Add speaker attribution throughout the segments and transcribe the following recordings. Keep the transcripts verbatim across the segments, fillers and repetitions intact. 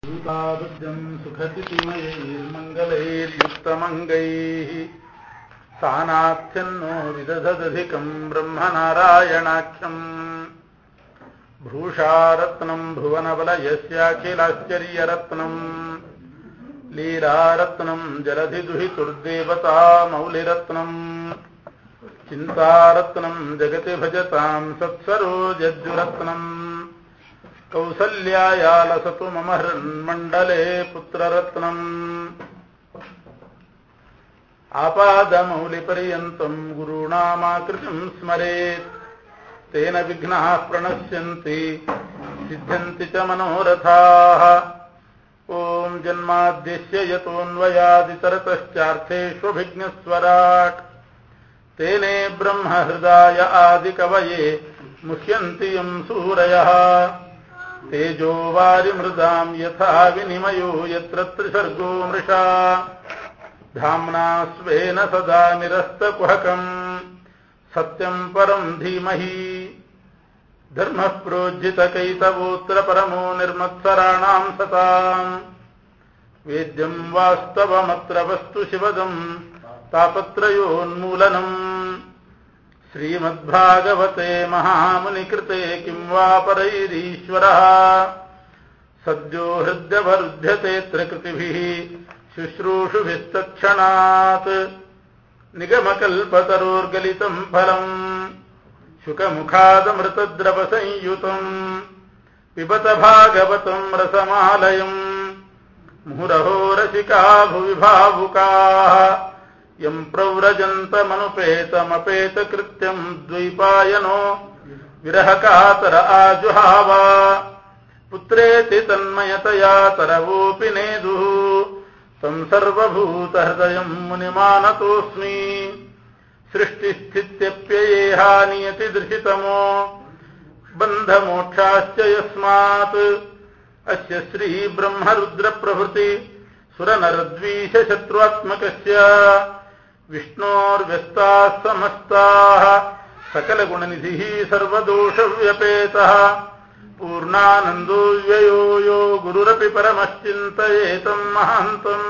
Speaker 1: भूतादुद्यं सुखतिमयैर्मङ्गलैर्युक्तमङ्गैः सानाथ्यन्नो विदधदधिकं ब्रह्मनारायणाख्यम् भूषारत्नं भुवनबलयस्याखिलाश्चर्यरत्नं लीलारत्नं जलधिदुहितुर्देवता मौलिरत्नं चिन्तारत्नं जगति भजतां सत्सरोजज्जुरत्नं कौसल्यायालसतु मम हृन्मण्डले पुत्ररत्नम् आपादमौलिपर्यन्तं गुरूणामाकृतिं स्मरेत् तेन विघ्नाः प्रणश्यन्ति सिद्ध्यन्ति च मनोरथाः। ॐ जन्माद्यस्य यतोऽन्वयादितरतश्चार्थेष्वभिघ्नस्वराट् तेने ब्रह्महृदाय आदिकवये मुह्यन्ति यं सूरयः तेजो वारिमृदां यथा विनिमयो यत्र त्रिसर्गो मृषा धाम्ना स्वेन सदा निरस्तकुहकम् सत्यं परं धीमहि धर्मः प्रोज्झितकैतवोऽत्र परमो निर्मत्सराणां सताम् वेद्यं वास्तवमत्र वस्तु शिवदं तापत्रयोन्मूलनम् श्रीमद्भागवते महामुनिकृते किं वा परैरीश्वरः सद्यो हृद्यवरुध्यतेऽत्र कृतिभिः शुश्रूषुभिस्तत्क्षणात् निगमकल्पतरोर्गलितं फलम् शुकमुखादमृतद्रवसंयुतम् पिबत भागवतं रसमालयम् मुहुरहो रसिका भुवि भावुकाः यं प्रव्रजन्तमनुपेतमपेतकृत्यं द्वैपायनो विरहकातर आजुहाव पुत्रेति तन्मयतया तरवोऽपि नेदुः तं सर्वभूतहृदयं मुनिमानतोऽस्मि सृष्टिस्थित्यप्ययेहा नियतिदृशितमो बन्धमोक्षाश्च यस्मात् अस्य श्रीब्रह्मरुद्रप्रभृति सुरनरद्वीषशत्रुआत्मकस्य विष्णोर्व्यस्ताः समस्ताः सकलगुणनिधिः सर्वदोषव्यपेतः पूर्णानन्दो व्ययो यो गुरुरपि परमश्चिन्तयेतं महान्तम्।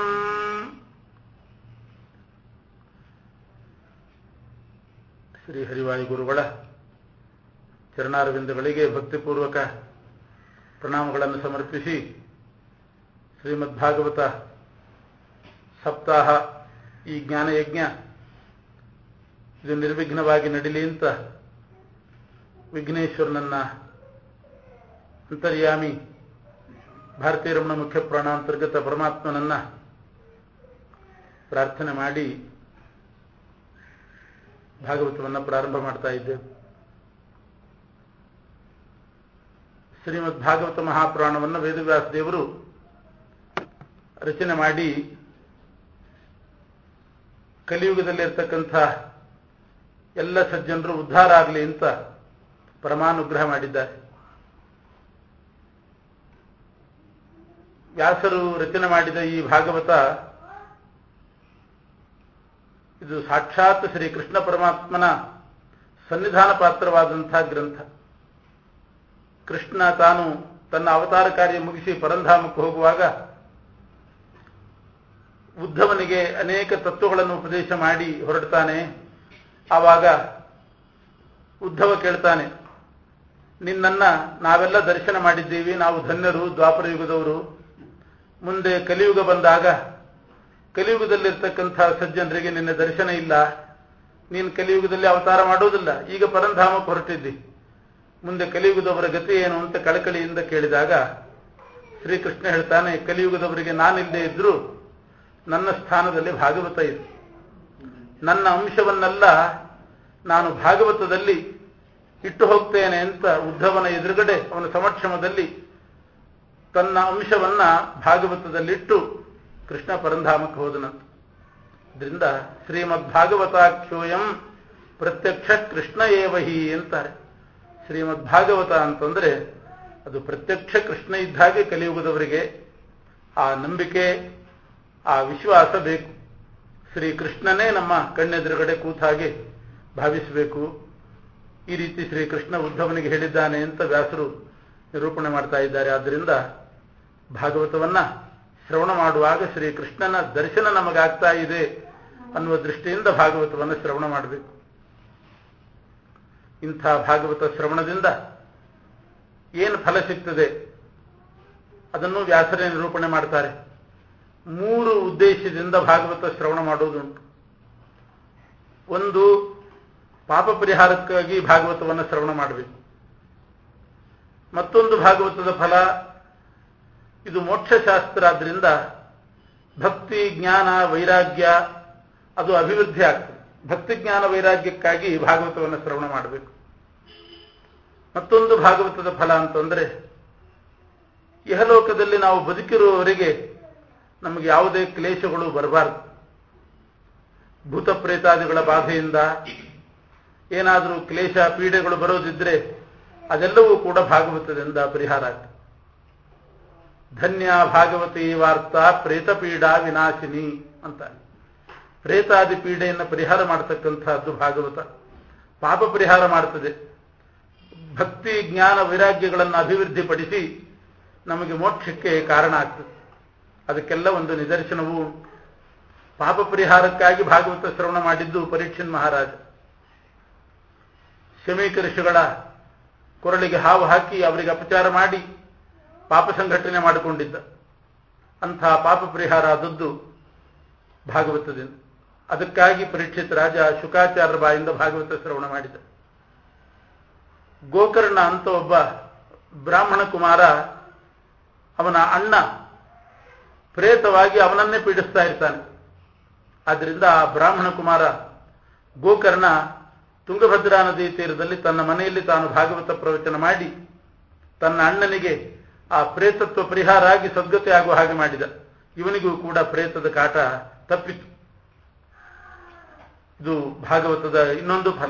Speaker 1: ಶ್ರೀ ಹರಿವಾಯು ಗುರುಗಳ ಚರಣಾರವಿಂದಗಳಿಗೆ ಭಕ್ತಿಪೂರ್ವಕ ಪ್ರಣಾಮಗಳನ್ನು ಸಮರ್ಪಿಸಿ ಶ್ರೀಮದ್ಭಾಗವತ ಸಪ್ತಾಹ ಈ ಜ್ಞಾನಯಜ್ಞ ಇದು ನಿರ್ವಿಘ್ನವಾಗಿ ನಡೀಲಿ ಅಂತ ವಿಘ್ನೇಶ್ವರನನ್ನ ಅಂತರ್ಯಾಮಿ ಭಾರತೀಯ ರಮಣ ಮುಖ್ಯ ಪ್ರಾಣಾಂತರ್ಗತ ಪರಮಾತ್ಮನನ್ನ ಪ್ರಾರ್ಥನೆ ಮಾಡಿ ಭಾಗವತವನ್ನು ಪ್ರಾರಂಭ ಮಾಡ್ತಾ ಇದ್ದೇವೆ. ಶ್ರೀಮದ್ ಭಾಗವತ ಮಹಾಪುರಾಣವನ್ನು ವೇದವ್ಯಾಸ ದೇವರು ರಚನೆ ಮಾಡಿ ಕಲಿಯುಗದಲ್ಲಿರ್ತಕ್ಕಂಥ ಎಲ್ಲ ಸಜ್ಜನರು ಉದ್ಧಾರ ಆಗಲಿ ಅಂತ ಪರಮಾನುಗ್ರಹ ಮಾಡಿದ್ದಾರೆ. ವ್ಯಾಸರು ರಚನೆ ಮಾಡಿದ ಈ ಭಾಗವತ ಇದು ಸಾಕ್ಷಾತ್ ಶ್ರೀಕೃಷ್ಣ ಪರಮಾತ್ಮನ ಸನ್ನಿಧಾನ ಪಾತ್ರವಾದಂತಹ ಗ್ರಂಥ. ಕೃಷ್ಣ ತಾನು ತನ್ನ ಅವತಾರ ಕಾರ್ಯ ಮುಗಿಸಿ ಪರಂಧಾಮಕ್ಕೆ ಹೋಗುವಾಗ ಉದ್ಧವನಿಗೆ ಅನೇಕ ತತ್ವಗಳನ್ನು ಉಪದೇಶ ಮಾಡಿ ಹೊರಡ್ತಾನೆ. ಆವಾಗ ಉದ್ಧವ ಕೇಳ್ತಾನೆ, ನಿನ್ನನ್ನ ನಾವೆಲ್ಲ ದರ್ಶನ ಮಾಡಿದ್ದೀವಿ, ನಾವು ಧನ್ಯರು, ದ್ವಾಪರ ಯುಗದವರು. ಮುಂದೆ ಕಲಿಯುಗ ಬಂದಾಗ ಕಲಿಯುಗದಲ್ಲಿರ್ತಕ್ಕಂಥ ಸಜ್ಜನರಿಗೆ ನಿನ್ನ ದರ್ಶನ ಇಲ್ಲ, ನೀನು ಕಲಿಯುಗದಲ್ಲಿ ಅವತಾರ ಮಾಡೋದಿಲ್ಲ, ಈಗ ಪರಂಧಾಮಕ್ಕೆ ಹೊರಟಿದ್ದಿ, ಮುಂದೆ ಕಲಿಯುಗದವರ ಗತಿ ಏನು ಅಂತ ಕಳಕಳಿಯಿಂದ ಕೇಳಿದಾಗ ಶ್ರೀಕೃಷ್ಣ ಹೇಳ್ತಾನೆ, ಕಲಿಯುಗದವರಿಗೆ ನಾನಿಲ್ಲದೆ ಇದ್ರೂ ನನ್ನ ಸ್ಥಾನದಲ್ಲಿ ಭಾಗವತ ಇದೆ. ನನ್ನ ಅಂಶವನ್ನೆಲ್ಲ ನಾನು ಭಾಗವತದಲ್ಲಿ ಇಟ್ಟು ಹೋಗ್ತೇನೆ ಅಂತ ಉದ್ಧವನ ಎದುರುಗಡೆ ಅವನ ಸಮಕ್ಷಮದಲ್ಲಿ ತನ್ನ ಅಂಶವನ್ನ ಭಾಗವತದಲ್ಲಿಟ್ಟು ಕೃಷ್ಣ ಪರಂಧಾಮಕ್ಕೆ ಹೋದನಂತ. ಇದರಿಂದ ಶ್ರೀಮದ್ ಭಾಗವತಾಖ್ಯೋಯಂ ಪ್ರತ್ಯಕ್ಷ ಕೃಷ್ಣ ಏವಹಿ ಅಂತಾರೆ. ಶ್ರೀಮದ್ ಭಾಗವತ ಅಂತಂದ್ರೆ ಅದು ಪ್ರತ್ಯಕ್ಷ ಕೃಷ್ಣ ಇದ್ದ ಹಾಗೆ ಕಲಿಯುಗದವರಿಗೆ ಆ ನಂಬಿಕೆ, ಆ ವಿಶ್ವಾಸ ಬೇಕು. ಶ್ರೀಕೃಷ್ಣನೇ ನಮ್ಮ ಕಣ್ಣೆದುರುಗಡೆ ಕೂತ ಹಾಗೆ ಭಾವಿಸಬೇಕು. ಈ ರೀತಿ ಶ್ರೀಕೃಷ್ಣ ಉದ್ಧವನಿಗೆ ಹೇಳಿದ್ದಾನೆ ಅಂತ ವ್ಯಾಸರು ನಿರೂಪಣೆ ಮಾಡ್ತಾ ಇದ್ದಾರೆ. ಆದ್ದರಿಂದ ಭಾಗವತವನ್ನ ಶ್ರವಣ ಮಾಡುವಾಗ ಶ್ರೀಕೃಷ್ಣನ ದರ್ಶನ ನಮಗಾಗ್ತಾ ಇದೆ ಅನ್ನುವ ದೃಷ್ಟಿಯಿಂದ ಭಾಗವತವನ್ನು ಶ್ರವಣ ಮಾಡಬೇಕು. ಇಂಥ ಭಾಗವತ ಶ್ರವಣದಿಂದ ಏನು ಫಲ ಸಿಗ್ತದೆ ಅದನ್ನು ವ್ಯಾಸರೇ ನಿರೂಪಣೆ ಮಾಡ್ತಾರೆ. ಮೂರು ಉದ್ದೇಶದಿಂದ ಭಾಗವತ ಶ್ರವಣ ಮಾಡುವುದುಂಟು. ಒಂದು, ಪಾಪ ಪರಿಹಾರಕ್ಕಾಗಿ ಭಾಗವತವನ್ನು ಶ್ರವಣ ಮಾಡಬೇಕು. ಮತ್ತೊಂದು ಭಾಗವತದ ಫಲ, ಇದು ಮೋಕ್ಷಶಾಸ್ತ್ರ ಆದ್ದರಿಂದ ಭಕ್ತಿ ಜ್ಞಾನ ವೈರಾಗ್ಯ ಅದು ಅಭಿವೃದ್ಧಿ ಆಗ್ತದೆ. ಭಕ್ತಿ ಜ್ಞಾನ ವೈರಾಗ್ಯಕ್ಕಾಗಿ ಭಾಗವತವನ್ನು ಶ್ರವಣ ಮಾಡಬೇಕು. ಮತ್ತೊಂದು ಭಾಗವತದ ಫಲ ಅಂತಂದ್ರೆ, ಇಹಲೋಕದಲ್ಲಿ ನಾವು ಬದುಕಿರುವವರೆಗೆ ನಮಗೆ ಯಾವುದೇ ಕ್ಲೇಶಗಳು ಬರಬಾರದು. ಭೂತ ಪ್ರೇತಾದಿಗಳ ಬಾಧೆಯಿಂದ ಏನಾದರೂ ಕ್ಲೇಶ ಪೀಡೆಗಳು ಬರೋದಿದ್ರೆ ಅದೆಲ್ಲವೂ ಕೂಡ ಭಾಗವತದಿಂದ ಪರಿಹಾರ ಆಗ್ತದೆ. ಧನ್ಯ ಭಾಗವತಿ ವಾರ್ತಾ ಪ್ರೇತಪೀಡಾ ವಿನಾಶಿನಿ ಅಂತ. ಪ್ರೇತಾದಿ ಪೀಡೆಯನ್ನು ಪರಿಹಾರ ಮಾಡತಕ್ಕಂಥದ್ದು ಭಾಗವತ. ಪಾಪ ಪರಿಹಾರ ಮಾಡ್ತದೆ. ಭಕ್ತಿ ಜ್ಞಾನ ವೈರಾಗ್ಯಗಳನ್ನು ಅಭಿವೃದ್ಧಿಪಡಿಸಿ ನಮಗೆ ಮೋಕ್ಷಕ್ಕೆ ಕಾರಣ ಆಗ್ತದೆ. ಅದಕ್ಕೆಲ್ಲ ಒಂದು ನಿದರ್ಶನವು ಪಾಪ ಪರಿಹಾರಕ್ಕಾಗಿ ಭಾಗವತ ಶ್ರವಣ ಮಾಡಿದ್ದು ಪರೀಕ್ಷಿನ್ ಮಹಾರಾಜ. ಶಮೀಕ ಋಷಿಗಳ ಕೊರಳಿಗೆ ಹಾವು ಹಾಕಿ ಅವರಿಗೆ ಅಪಚಾರ ಮಾಡಿ ಪಾಪ ಸಂಘಟನೆ ಮಾಡಿಕೊಂಡಿದ್ದ. ಅಂಥ ಪಾಪ ಪರಿಹಾರ ಆದದ್ದು ಭಾಗವತದಿಂದ. ಅದಕ್ಕಾಗಿ ಪರೀಕ್ಷಿತ್ ರಾಜ ಶುಕಾಚಾರ್ಯ ಬಾಯಿಂದ ಭಾಗವತ ಶ್ರವಣ ಮಾಡಿದ. ಗೋಕರ್ಣ ಅಂತ ಒಬ್ಬ ಬ್ರಾಹ್ಮಣ ಕುಮಾರ, ಅವನ ಅಣ್ಣ ಪ್ರೇತವಾಗಿ ಅವನನ್ನೇ ಪೀಡಿಸ್ತಾ ಇರ್ತಾನೆ. ಆದ್ದರಿಂದ ಆ ಬ್ರಾಹ್ಮಣ ಕುಮಾರ ಗೋಕರ್ಣ ತುಂಗಭದ್ರಾ ನದಿ ತೀರದಲ್ಲಿ ತನ್ನ ಮನೆಯಲ್ಲಿ ತಾನು ಭಾಗವತ ಪ್ರವಚನ ಮಾಡಿ ತನ್ನ ಅಣ್ಣನಿಗೆ ಆ ಪ್ರೇತತ್ವ ಪರಿಹಾರ ಆಗಿ ಸದ್ಗತಿ ಆಗುವ ಹಾಗೆ ಮಾಡಿದ. ಇವನಿಗೂ ಕೂಡ ಪ್ರೇತದ ಕಾಟ ತಪ್ಪಿತು. ಇದು ಭಾಗವತದ ಇನ್ನೊಂದು ಫಲ.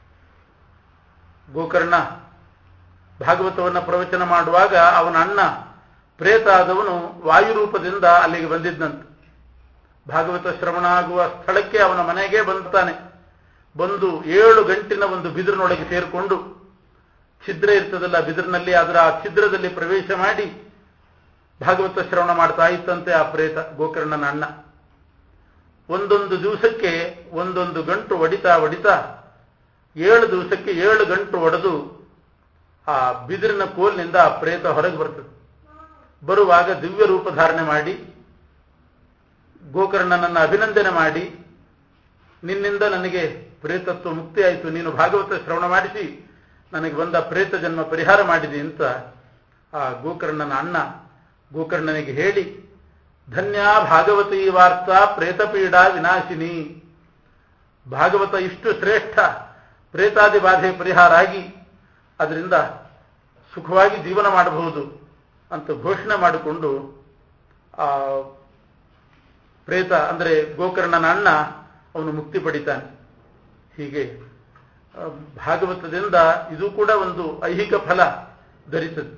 Speaker 1: ಗೋಕರ್ಣ ಭಾಗವತವನ್ನು ಪ್ರವಚನ ಮಾಡುವಾಗ ಅವನ ಅಣ್ಣ ಪ್ರೇತ ಆದವನು ವಾಯುರೂಪದಿಂದ ಅಲ್ಲಿಗೆ ಬಂದಿದ್ದಂತೆ. ಭಾಗವತ ಶ್ರವಣ ಆಗುವ ಸ್ಥಳಕ್ಕೆ ಅವನ ಮನೆಗೆ ಬಂದುತ್ತಾನೆ. ಬಂದು ಏಳು ಗಂಟಿನ ಒಂದು ಬಿದಿರಿನೊಳಗೆ ಸೇರಿಕೊಂಡು, ಛಿದ್ರ ಇರ್ತದಲ್ಲ ಬಿದಿರಿನಲ್ಲಿ, ಅದರ ಆ ಛಿದ್ರದಲ್ಲಿ ಪ್ರವೇಶ ಮಾಡಿ ಭಾಗವತ ಶ್ರವಣ ಮಾಡ್ತಾ ಇತ್ತಂತೆ ಆ ಪ್ರೇತ, ಗೋಕರ್ಣನ ಅಣ್ಣ. ಒಂದೊಂದು ದಿವಸಕ್ಕೆ ಒಂದೊಂದು ಗಂಟು ಹೊಡಿತಾ ಹೊಡಿತಾ ಏಳು ದಿವಸಕ್ಕೆ ಏಳು ಗಂಟು ಹೊಡೆದು ಆ ಬಿದಿರಿನ ಕೋಲಿನಿಂದ ಆ ಪ್ರೇತ ಹೊರಗೆ ಬರ್ತದೆ. ಬರುವಾಗ ದಿವ್ಯ ರೂಪ ಧಾರಣೆ ಮಾಡಿ ಗೋಕರ್ಣನನ್ನು ಅಭಿನಂದನೆ ಮಾಡಿ, ನಿನ್ನಿಂದ ನನಗೆ ಪ್ರೇತತ್ವ ಮುಕ್ತಿ ಆಯಿತು, ನೀನು ಭಾಗವತ ಶ್ರವಣ ಮಾಡಿಸಿ ನನಗೆ ಬಂದ ಪ್ರೇತ ಜನ್ಮ ಪರಿಹಾರ ಮಾಡಿದೆ ಅಂತ ಆ ಗೋಕರ್ಣನ ಅಣ್ಣ ಗೋಕರ್ಣನಿಗೆ ಹೇಳಿ, ಧನ್ಯ ಭಾಗವತಿ ವಾರ್ತಾ ಪ್ರೇತಪೀಡಾ ವಿನಾಶಿನಿ, ಭಾಗವತ ಇಷ್ಟು ಶ್ರೇಷ್ಠ, ಪ್ರೇತಾದಿ ಬಾಧೆ ಪರಿಹಾರ ಆಗಿ ಅದರಿಂದ ಸುಖವಾಗಿ ಜೀವನ ಮಾಡಬಹುದು ಅಂತ ಘೋಷಣೆ ಮಾಡಿಕೊಂಡು ಆ ಪ್ರೇತ ಅಂದರೆ ಗೋಕರ್ಣನ ಅಣ್ಣ ಅವನು ಮುಕ್ತಿ ಪಡಿತಾನೆ. ಹೀಗೆ ಭಾಗವತದಿಂದ ಇದು ಕೂಡ ಒಂದು ಐಹಿಕ ಫಲ ಧರಿತದೆ.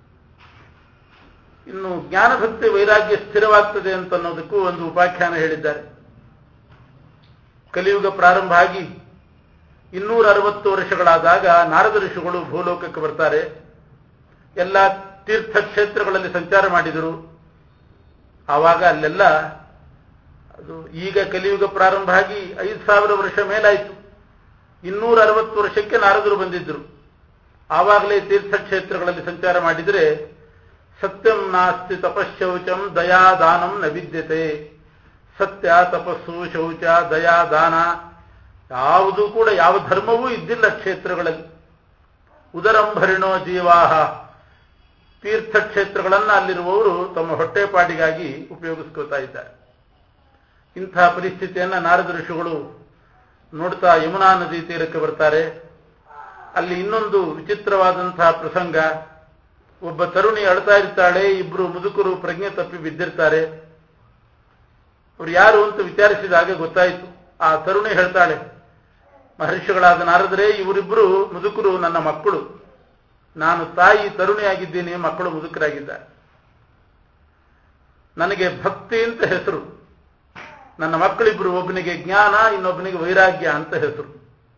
Speaker 1: ಇನ್ನು ಜ್ಞಾನಭಕ್ತಿ ವೈರಾಗ್ಯ ಸ್ಥಿರವಾಗ್ತದೆ ಅಂತ ಅನ್ನೋದಕ್ಕೂ ಒಂದು ಉಪಾಖ್ಯಾನ ಹೇಳಿದ್ದಾರೆ. ಕಲಿಯುಗ ಪ್ರಾರಂಭ ಆಗಿ ಇನ್ನೂರ ಅರವತ್ತು ವರ್ಷಗಳಾದಾಗ ನಾರದ ಋಷಿಗಳು ಭೂಲೋಕಕ್ಕೆ ಬರ್ತಾರೆ. ಎಲ್ಲ ತೀರ್ಥಕ್ಷೇತ್ರಗಳಲ್ಲಿ ಸಂಚಾರ ಮಾಡಿದರು. ಆವಾಗ ಅಲ್ಲೆಲ್ಲ ಅದು ಈಗ ಕಲಿಯುಗ ಪ್ರಾರಂಭ ಆಗಿ ಐದು ಸಾವಿರ ವರ್ಷ ಮೇಲಾಯಿತು. ಇನ್ನೂರ ಅರವತ್ತು ವರ್ಷಕ್ಕೆ ನಾರದರು ಬಂದಿದ್ದರು. ಆವಾಗಲೇ ತೀರ್ಥಕ್ಷೇತ್ರಗಳಲ್ಲಿ ಸಂಚಾರ ಮಾಡಿದರೆ ಸತ್ಯಂ ನಾಸ್ತಿ ತಪಶೌಚಂ ದಯಾ ದಾನಂ ನ ವಿದ್ಯತೆ. ಸತ್ಯ, ತಪಸ್ಸು, ಶೌಚ, ದಯಾ, ದಾನ ಯಾವುದೂ ಕೂಡ ಯಾವ ಧರ್ಮವೂ ಇದ್ದಿಲ್ಲ ಕ್ಷೇತ್ರಗಳಲ್ಲಿ. ಉದರಂಭರಿಣೋ ಜೀವಾಹ, ತೀರ್ಥಕ್ಷೇತ್ರಗಳನ್ನು ಅಲ್ಲಿರುವವರು ತಮ್ಮ ಹೊಟ್ಟೆಪಾಡಿಗಾಗಿ ಉಪಯೋಗಿಸ್ಕೋತಾ ಇದ್ದಾರೆ. ಇಂಥ ಪರಿಸ್ಥಿತಿಯನ್ನು ನಾರದ ಋಷಿಗಳು ನೋಡ್ತಾ ಯಮುನಾ ನದಿ ತೀರಕ್ಕೆ ಬರ್ತಾರೆ. ಅಲ್ಲಿ ಇನ್ನೊಂದು ವಿಚಿತ್ರವಾದಂತಹ ಪ್ರಸಂಗ. ಒಬ್ಬ ತರುಣಿ ಅಳ್ತಾ ಇರ್ತಾಳೆ, ಇಬ್ರು ಮುದುಕರು ಪ್ರಜ್ಞೆ ತಪ್ಪಿ ಬಿದ್ದಿರ್ತಾರೆ. ಅವ್ರು ಯಾರು ಅಂತ ವಿಚಾರಿಸಿದಾಗ ಗೊತ್ತಾಯಿತು. ಆ ತರುಣಿ ಹೇಳ್ತಾಳೆ, ಮಹರ್ಷಿಗಳಾದ ನಾರದರೇ, ಇವರಿಬ್ಬರು ಮುದುಕರು ನನ್ನ ಮಕ್ಕಳು. ನಾನು ತಾಯಿ ತರುಣಿಯಾಗಿದ್ದೀನಿ, ಮಕ್ಕಳು ಮುದುಕರಾಗಿದ್ದಾರೆ. ನನಗೆ ಭಕ್ತಿ ಅಂತ ಹೆಸರು. ನನ್ನ ಮಕ್ಕಳಿಬ್ರು, ಒಬ್ಬನಿಗೆ ಜ್ಞಾನ, ಇನ್ನೊಬ್ಬನಿಗೆ ವೈರಾಗ್ಯ ಅಂತ ಹೆಸರು.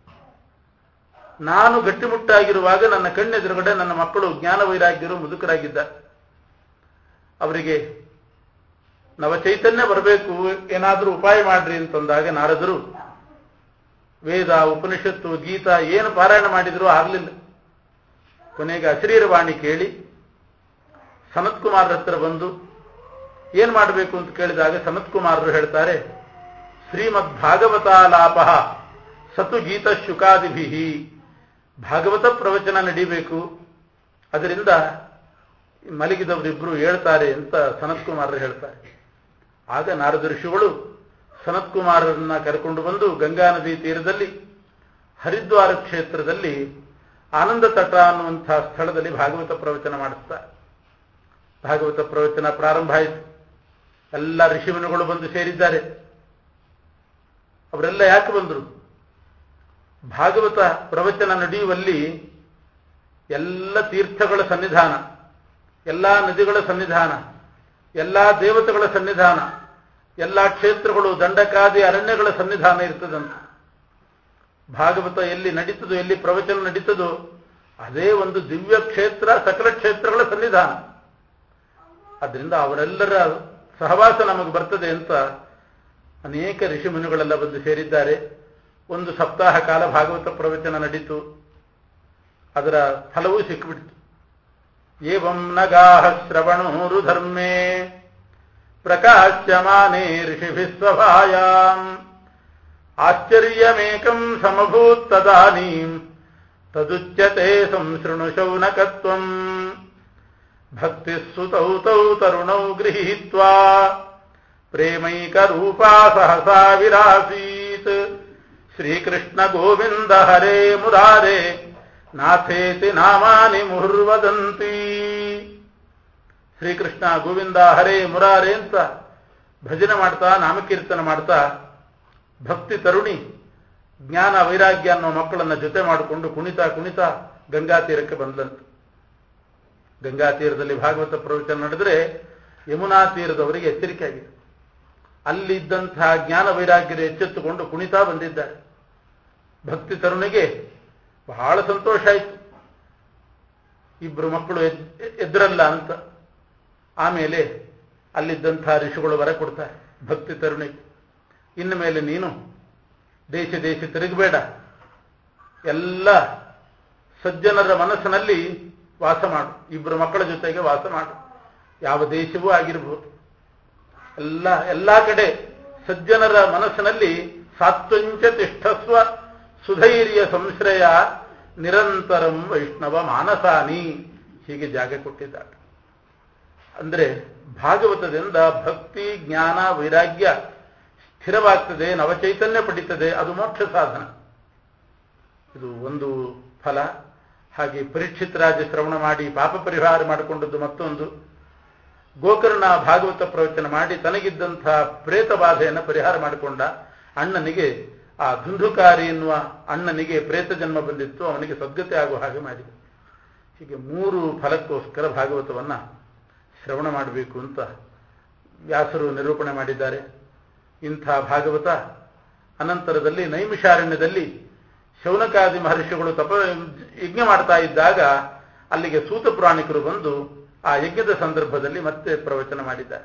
Speaker 1: ನಾನು ಗಟ್ಟಿಮುಟ್ಟಾಗಿರುವಾಗ ನನ್ನ ಕಣ್ಣೆದುರುಗಡೆ ನನ್ನ ಮಕ್ಕಳು ಜ್ಞಾನ ವೈರಾಗ್ಯರು ಮುದುಕರಾಗಿದ್ದಾರೆ. ಅವರಿಗೆ ನವಚೈತನ್ಯ ಬರಬೇಕು, ಏನಾದರೂ ಉಪಾಯ ಮಾಡ್ರಿ ಅಂತಂದಾಗ ನಾರದರು ವೇದ, ಉಪನಿಷತ್ತು, ಗೀತಾ ಏನು ಪಾರಾಯಣ ಮಾಡಿದರೂ ಆಗಲಿಲ್ಲ. ಕೊನೆಗೆ ಅಶರೀರವಾಣಿ ಕೇಳಿ ಸನತ್ಕುಮಾರರ ಹತ್ರ ಬಂದು ಏನ್ ಮಾಡಬೇಕು ಅಂತ ಕೇಳಿದಾಗ ಸನತ್ಕುಮಾರರು ಹೇಳ್ತಾರೆ, ಶ್ರೀಮದ್ ಭಾಗವತಾಲಾಪ ಸತು ಗೀತ ಶುಕಾದಿಭಿ, ಭಾಗವತ ಪ್ರವಚನ ನಡೀಬೇಕು, ಅದರಿಂದ ಮಲಗಿದವರಿಬ್ರು ಹೇಳ್ತಾರೆ ಅಂತ ಸನತ್ಕುಮಾರರು ಹೇಳ್ತಾರೆ. ಆಗ ನಾರದ ಋಷಿಗಳು ಸನತ್ಕುಮಾರರನ್ನ ಕರೆಕೊಂಡು ಬಂದು ಗಂಗಾ ನದಿ ತೀರದಲ್ಲಿ ಹರಿದ್ವಾರ ಕ್ಷೇತ್ರದಲ್ಲಿ ಆನಂದ ತಟ ಅನ್ನುವಂತಹ ಸ್ಥಳದಲ್ಲಿ ಭಾಗವತ ಪ್ರವಚನ ಮಾಡಿಸ್ತಾರೆ. ಭಾಗವತ ಪ್ರವಚನ ಪ್ರಾರಂಭ ಆಯಿತು. ಎಲ್ಲ ಋಷಿಮುನಿಗಳು ಬಂದು ಸೇರಿದ್ದಾರೆ. ಅವರೆಲ್ಲ ಯಾಕೆ ಬಂದರು? ಭಾಗವತ ಪ್ರವಚನ ನಡೆಯುವಲ್ಲಿ ಎಲ್ಲ ತೀರ್ಥಗಳ ಸನ್ನಿಧಾನ, ಎಲ್ಲ ನದಿಗಳ ಸನ್ನಿಧಾನ, ಎಲ್ಲ ದೇವತೆಗಳ ಸನ್ನಿಧಾನ, ಎಲ್ಲ ಕ್ಷೇತ್ರಗಳು, ದಂಡಕಾದಿ ಅರಣ್ಯಗಳ ಸನ್ನಿಧಾನ ಇರ್ತದಂತೆ. ಭಾಗವತ ಎಲ್ಲಿ ನಡೀತದೋ, ಎಲ್ಲಿ ಪ್ರವಚನ ನಡೀತದೋ ಅದೇ ಒಂದು ದಿವ್ಯ ಕ್ಷೇತ್ರ, ಸಕಲ ಕ್ಷೇತ್ರಗಳ ಸನ್ನಿಧಾನ. ಅದರಿಂದ ಅವರೆಲ್ಲರ ಸಹವಾಸ ನಮಗೆ ಬರ್ತದೆ ಅಂತ ಅನೇಕ ಋಷಿಮುನಿಗಳೆಲ್ಲ ಬಂದು ಸೇರಿದ್ದಾರೆ. ಒಂದು ಸಪ್ತಾಹ ಕಾಲ ಭಾಗವತ ಪ್ರವಚನ ನಡೀತು. ಅದರ ಫಲವೂ ಸಿಕ್ಕಿಬಿಡ್ತು. ಏವಂ ನಗಾಹ ಶ್ರವಣೋರು ಧರ್ಮೇ ಪ್ರಕಾಶ್ಯಮಾನೇ ಋಷಿಭಿಃ ಸ್ವಭಾಯಾಂ ಆಶ್ಚರ್ಯಮೇಕಂ ಸಮಭೂತ್ ತದಾನೀಂ ತದುಚ್ಯತೆ ಸಂಶೃಣು ಶೌನಕತ್ವಂ ಭಕ್ತಿ ಸುತೌ ತೌ ತರುಣೌ ಗೃಹೀತ್ವಾ ಪ್ರೇಮೈಕರೂಪಾ ಸಹಸಾ ವಿರಾಸೀತ್ ಶ್ರೀಕೃಷ್ಣ ಗೋವಿಂದ ಹರೇ ಮುರಾರೇ ನಾಥೇತಿ ನಾಮಾನಿ ಮುಹುರ್ವದಂತಿ. ಶ್ರೀಕೃಷ್ಣ ಗೋವಿಂದ ಹರೇ ಮುರಾರೇ ಅಂತ ಭಜನೆ ಮಾಡ್ತಾ, ನಾಮಕೀರ್ತನ ಮಾಡ್ತಾ ಭಕ್ತಿ ತರುಣಿ ಜ್ಞಾನ ವೈರಾಗ್ಯ ಅನ್ನೋ ಮಕ್ಕಳನ್ನ ಜೊತೆ ಮಾಡಿಕೊಂಡು ಕುಣಿತಾ ಕುಣಿತಾ ಗಂಗಾ ತೀರಕ್ಕೆ ಬಂದಂತೆ. ಗಂಗಾ ತೀರದಲ್ಲಿ ಭಾಗವತ ಪ್ರವಚನ ನಡೆದರೆ ಯಮುನಾ ತೀರದವರಿಗೆ ಎಚ್ಚರಿಕೆ ಆಗಿದೆ. ಅಲ್ಲಿದ್ದಂತಹ ಜ್ಞಾನ ವೈರಾಗ್ಯರು ಎಚ್ಚೆತ್ತುಕೊಂಡು ಕುಣಿತಾ ಬಂದಿದ್ದಾರೆ. ಭಕ್ತಿ ತರುಣಿಗೆ ಬಹಳ ಸಂತೋಷ ಆಯಿತು, ಇಬ್ಬರು ಮಕ್ಕಳು ಎದ್ರಲ್ಲ ಅಂತ. ಆಮೇಲೆ ಅಲ್ಲಿದ್ದಂತಹ ಋಷಿಗಳು ವರ ಕೊಡ್ತಾರೆ ಭಕ್ತಿ ತರುಣಿಗೆ, ಇನ್ನು ಮೇಲೆ ನೀನು ದೇಶ ದೇಶ ತಿರುಗಬೇಡ, ಎಲ್ಲ ಸಜ್ಜನರ ಮನಸ್ಸಿನಲ್ಲಿ ವಾಸ ಮಾಡು, ಇಬ್ಬರು ಮಕ್ಕಳ ಜೊತೆಗೆ ವಾಸ ಮಾಡು. ಯಾವ ದೇಶವೂ ಆಗಿರಬಹುದು, ಎಲ್ಲ ಎಲ್ಲ ಕಡೆ ಸಜ್ಜನರ ಮನಸ್ಸಿನಲ್ಲಿ ಸಾತ್ವಂಚ ತಿಷ್ಠಸ್ವ ಸುಧೈರ್ಯ ಸಂಶ್ರಯ ನಿರಂತರಂ ವೈಷ್ಣವ ಮಾನಸಾನಿ, ಹೀಗೆ ಜಾಗ ಕೊಟ್ಟಿದ್ದಾರೆ. ಅಂದ್ರೆ ಭಾಗವತದಿಂದ ಭಕ್ತಿ ಜ್ಞಾನ ವೈರಾಗ್ಯ ಸ್ಥಿರವಾಗ್ತದೆ, ನವಚೈತನ್ಯ ಪಡೀತದೆ, ಅದು ಮೋಕ್ಷ ಸಾಧನ. ಇದು ಒಂದು ಫಲ. ಹಾಗೆ ಪರೀಕ್ಷಿತ್ ರಾಜ ಶ್ರವಣ ಮಾಡಿ ಪಾಪ ಪರಿಹಾರ ಮಾಡಿಕೊಂಡದ್ದು ಮತ್ತೊಂದು. ಗೋಕರ್ಣ ಭಾಗವತ ಪ್ರವಚನ ಮಾಡಿ ತನಗಿದ್ದಂಥ ಪ್ರೇತ ಬಾಧೆಯನ್ನು ಪರಿಹಾರ ಮಾಡಿಕೊಂಡ. ಅಣ್ಣನಿಗೆ, ಆ ಧುಂಧುಕಾರಿ ಎನ್ನುವ ಅಣ್ಣನಿಗೆ ಪ್ರೇತ ಜನ್ಮ ಬಂದಿತ್ತು, ಅವನಿಗೆ ಸದ್ಗತಿ ಆಗುವ ಹಾಗೆ ಮಾಡಿದ. ಹೀಗೆ ಮೂರು ಫಲಕ್ಕೋಸ್ಕರ ಭಾಗವತವನ್ನ ಶ್ರವಣ ಮಾಡಬೇಕು ಅಂತ ವ್ಯಾಸರು ನಿರೂಪಣೆ ಮಾಡಿದ್ದಾರೆ. ಇಂಥ ಭಾಗವತ ಅನಂತರದಲ್ಲಿ ನೈಮಿಷಾರಣ್ಯದಲ್ಲಿ ಶೌನಕಾದಿ ಮಹರ್ಷಿಗಳು ತಪ ಯಜ್ಞ ಮಾಡ್ತಾ ಇದ್ದಾಗ ಅಲ್ಲಿಗೆ ಸೂತ ಪುರಾಣಿಕರು ಬಂದು ಆ ಯಜ್ಞದ ಸಂದರ್ಭದಲ್ಲಿ ಮತ್ತೆ ಪ್ರವಚನ ಮಾಡಿದ್ದಾರೆ.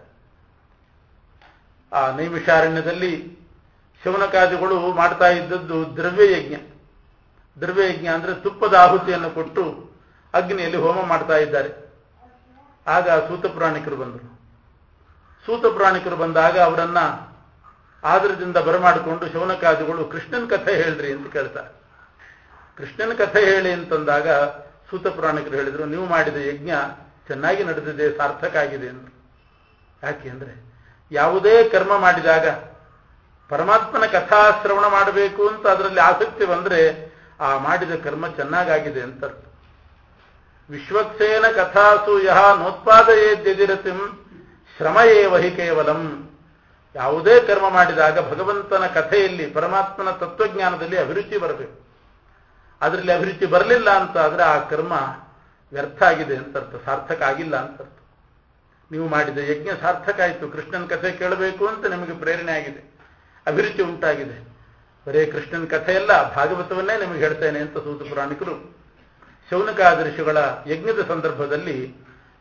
Speaker 1: ಆ ನೈಮಿಷಾರಣ್ಯದಲ್ಲಿ ಶೌನಕಾದಿಗಳು ಮಾಡ್ತಾ ಇದ್ದದ್ದು ದ್ರವ್ಯಯಜ್ಞ. ದ್ರವ್ಯಯಜ್ಞ ಅಂದ್ರೆ ತುಪ್ಪದ ಆಹುತಿಯನ್ನು ಕೊಟ್ಟು ಅಗ್ನಿಯಲ್ಲಿ ಹೋಮ ಮಾಡ್ತಾ ಇದ್ದಾರೆ. ಆಗ ಸೂತ ಪುರಾಣಿಕರು ಬಂದರು. ಸೂತ ಪುರಾಣಿಕರು ಬಂದಾಗ ಅವರನ್ನ ಆದರದಿಂದ ಬರಮಾಡಿಕೊಂಡು ಶೌನಕಾದಿಗಳು ಕೃಷ್ಣನ ಕಥೆ ಹೇಳ್ರಿ ಅಂತ ಕೇಳ್ತಾರೆ. ಕೃಷ್ಣನ ಕಥೆ ಹೇಳಿ ಅಂತಂದಾಗ ಸೂತ ಪುರಾಣಿಕರು ಹೇಳಿದ್ರು, ನೀವು ಮಾಡಿದ ಯಜ್ಞ ಚೆನ್ನಾಗಿ ನಡೆದಿದೆ, ಸಾರ್ಥಕ ಆಗಿದೆ ಅಂತ. ಯಾಕೆ ಅಂದ್ರೆ ಯಾವುದೇ ಕರ್ಮ ಮಾಡಿದಾಗ ಪರಮಾತ್ಮನ ಕಥಾಶ್ರವಣ ಮಾಡಬೇಕು ಅಂತ ಅದರಲ್ಲಿ ಆಸಕ್ತಿ ಬಂದ್ರೆ ಆ ಮಾಡಿದ ಕರ್ಮ ಚೆನ್ನಾಗಾಗಿದೆ ಅಂತ ಅರ್ಥ. ವಿಶ್ವಕ್ಸೇನ ಕಥಾಸು ಯಹ ನೋತ್ಪಾದಯೇದ್ಯದಿರತಿಂ ಶ್ರಮಯೇವಹಿ ಕೇವಲಂ. ಯಾವುದೇ ಕರ್ಮ ಮಾಡಿದಾಗ ಭಗವಂತನ ಕಥೆಯಲ್ಲಿ ಪರಮಾತ್ಮನ ತತ್ವಜ್ಞಾನದಲ್ಲಿ ಅಭಿರುಚಿ ಬರಬೇಕು. ಅದರಲ್ಲಿ ಅಭಿರುಚಿ ಬರಲಿಲ್ಲ ಅಂತ ಆದ್ರೆ ಆ ಕರ್ಮ ವ್ಯರ್ಥ ಆಗಿದೆ ಅಂತ ಅರ್ಥ, ಸಾರ್ಥಕ ಆಗಿಲ್ಲ ಅಂತ ಅರ್ಥ. ನೀವು ಮಾಡಿದ ಯಜ್ಞ ಸಾರ್ಥಕ ಆಯಿತು, ಕೃಷ್ಣನ ಕಥೆ ಕೇಳಬೇಕು ಅಂತ ನಿಮಗೆ ಪ್ರೇರಣೆ ಆಗಿದೆ, ಅಭಿರುಚಿ ಉಂಟಾಗಿದೆ. ಬರೇ ಕೃಷ್ಣನ ಕಥೆಯಲ್ಲ, ಭಾಗವತವನ್ನೇ ನಿಮಗೆ ಹೇಳ್ತೇನೆ ಅಂತ ಸೂತ ಪುರಾಣಿಕರು ಶೌನಕಾದಿ ಋಷಿಗಳ ಯಜ್ಞದ ಸಂದರ್ಭದಲ್ಲಿ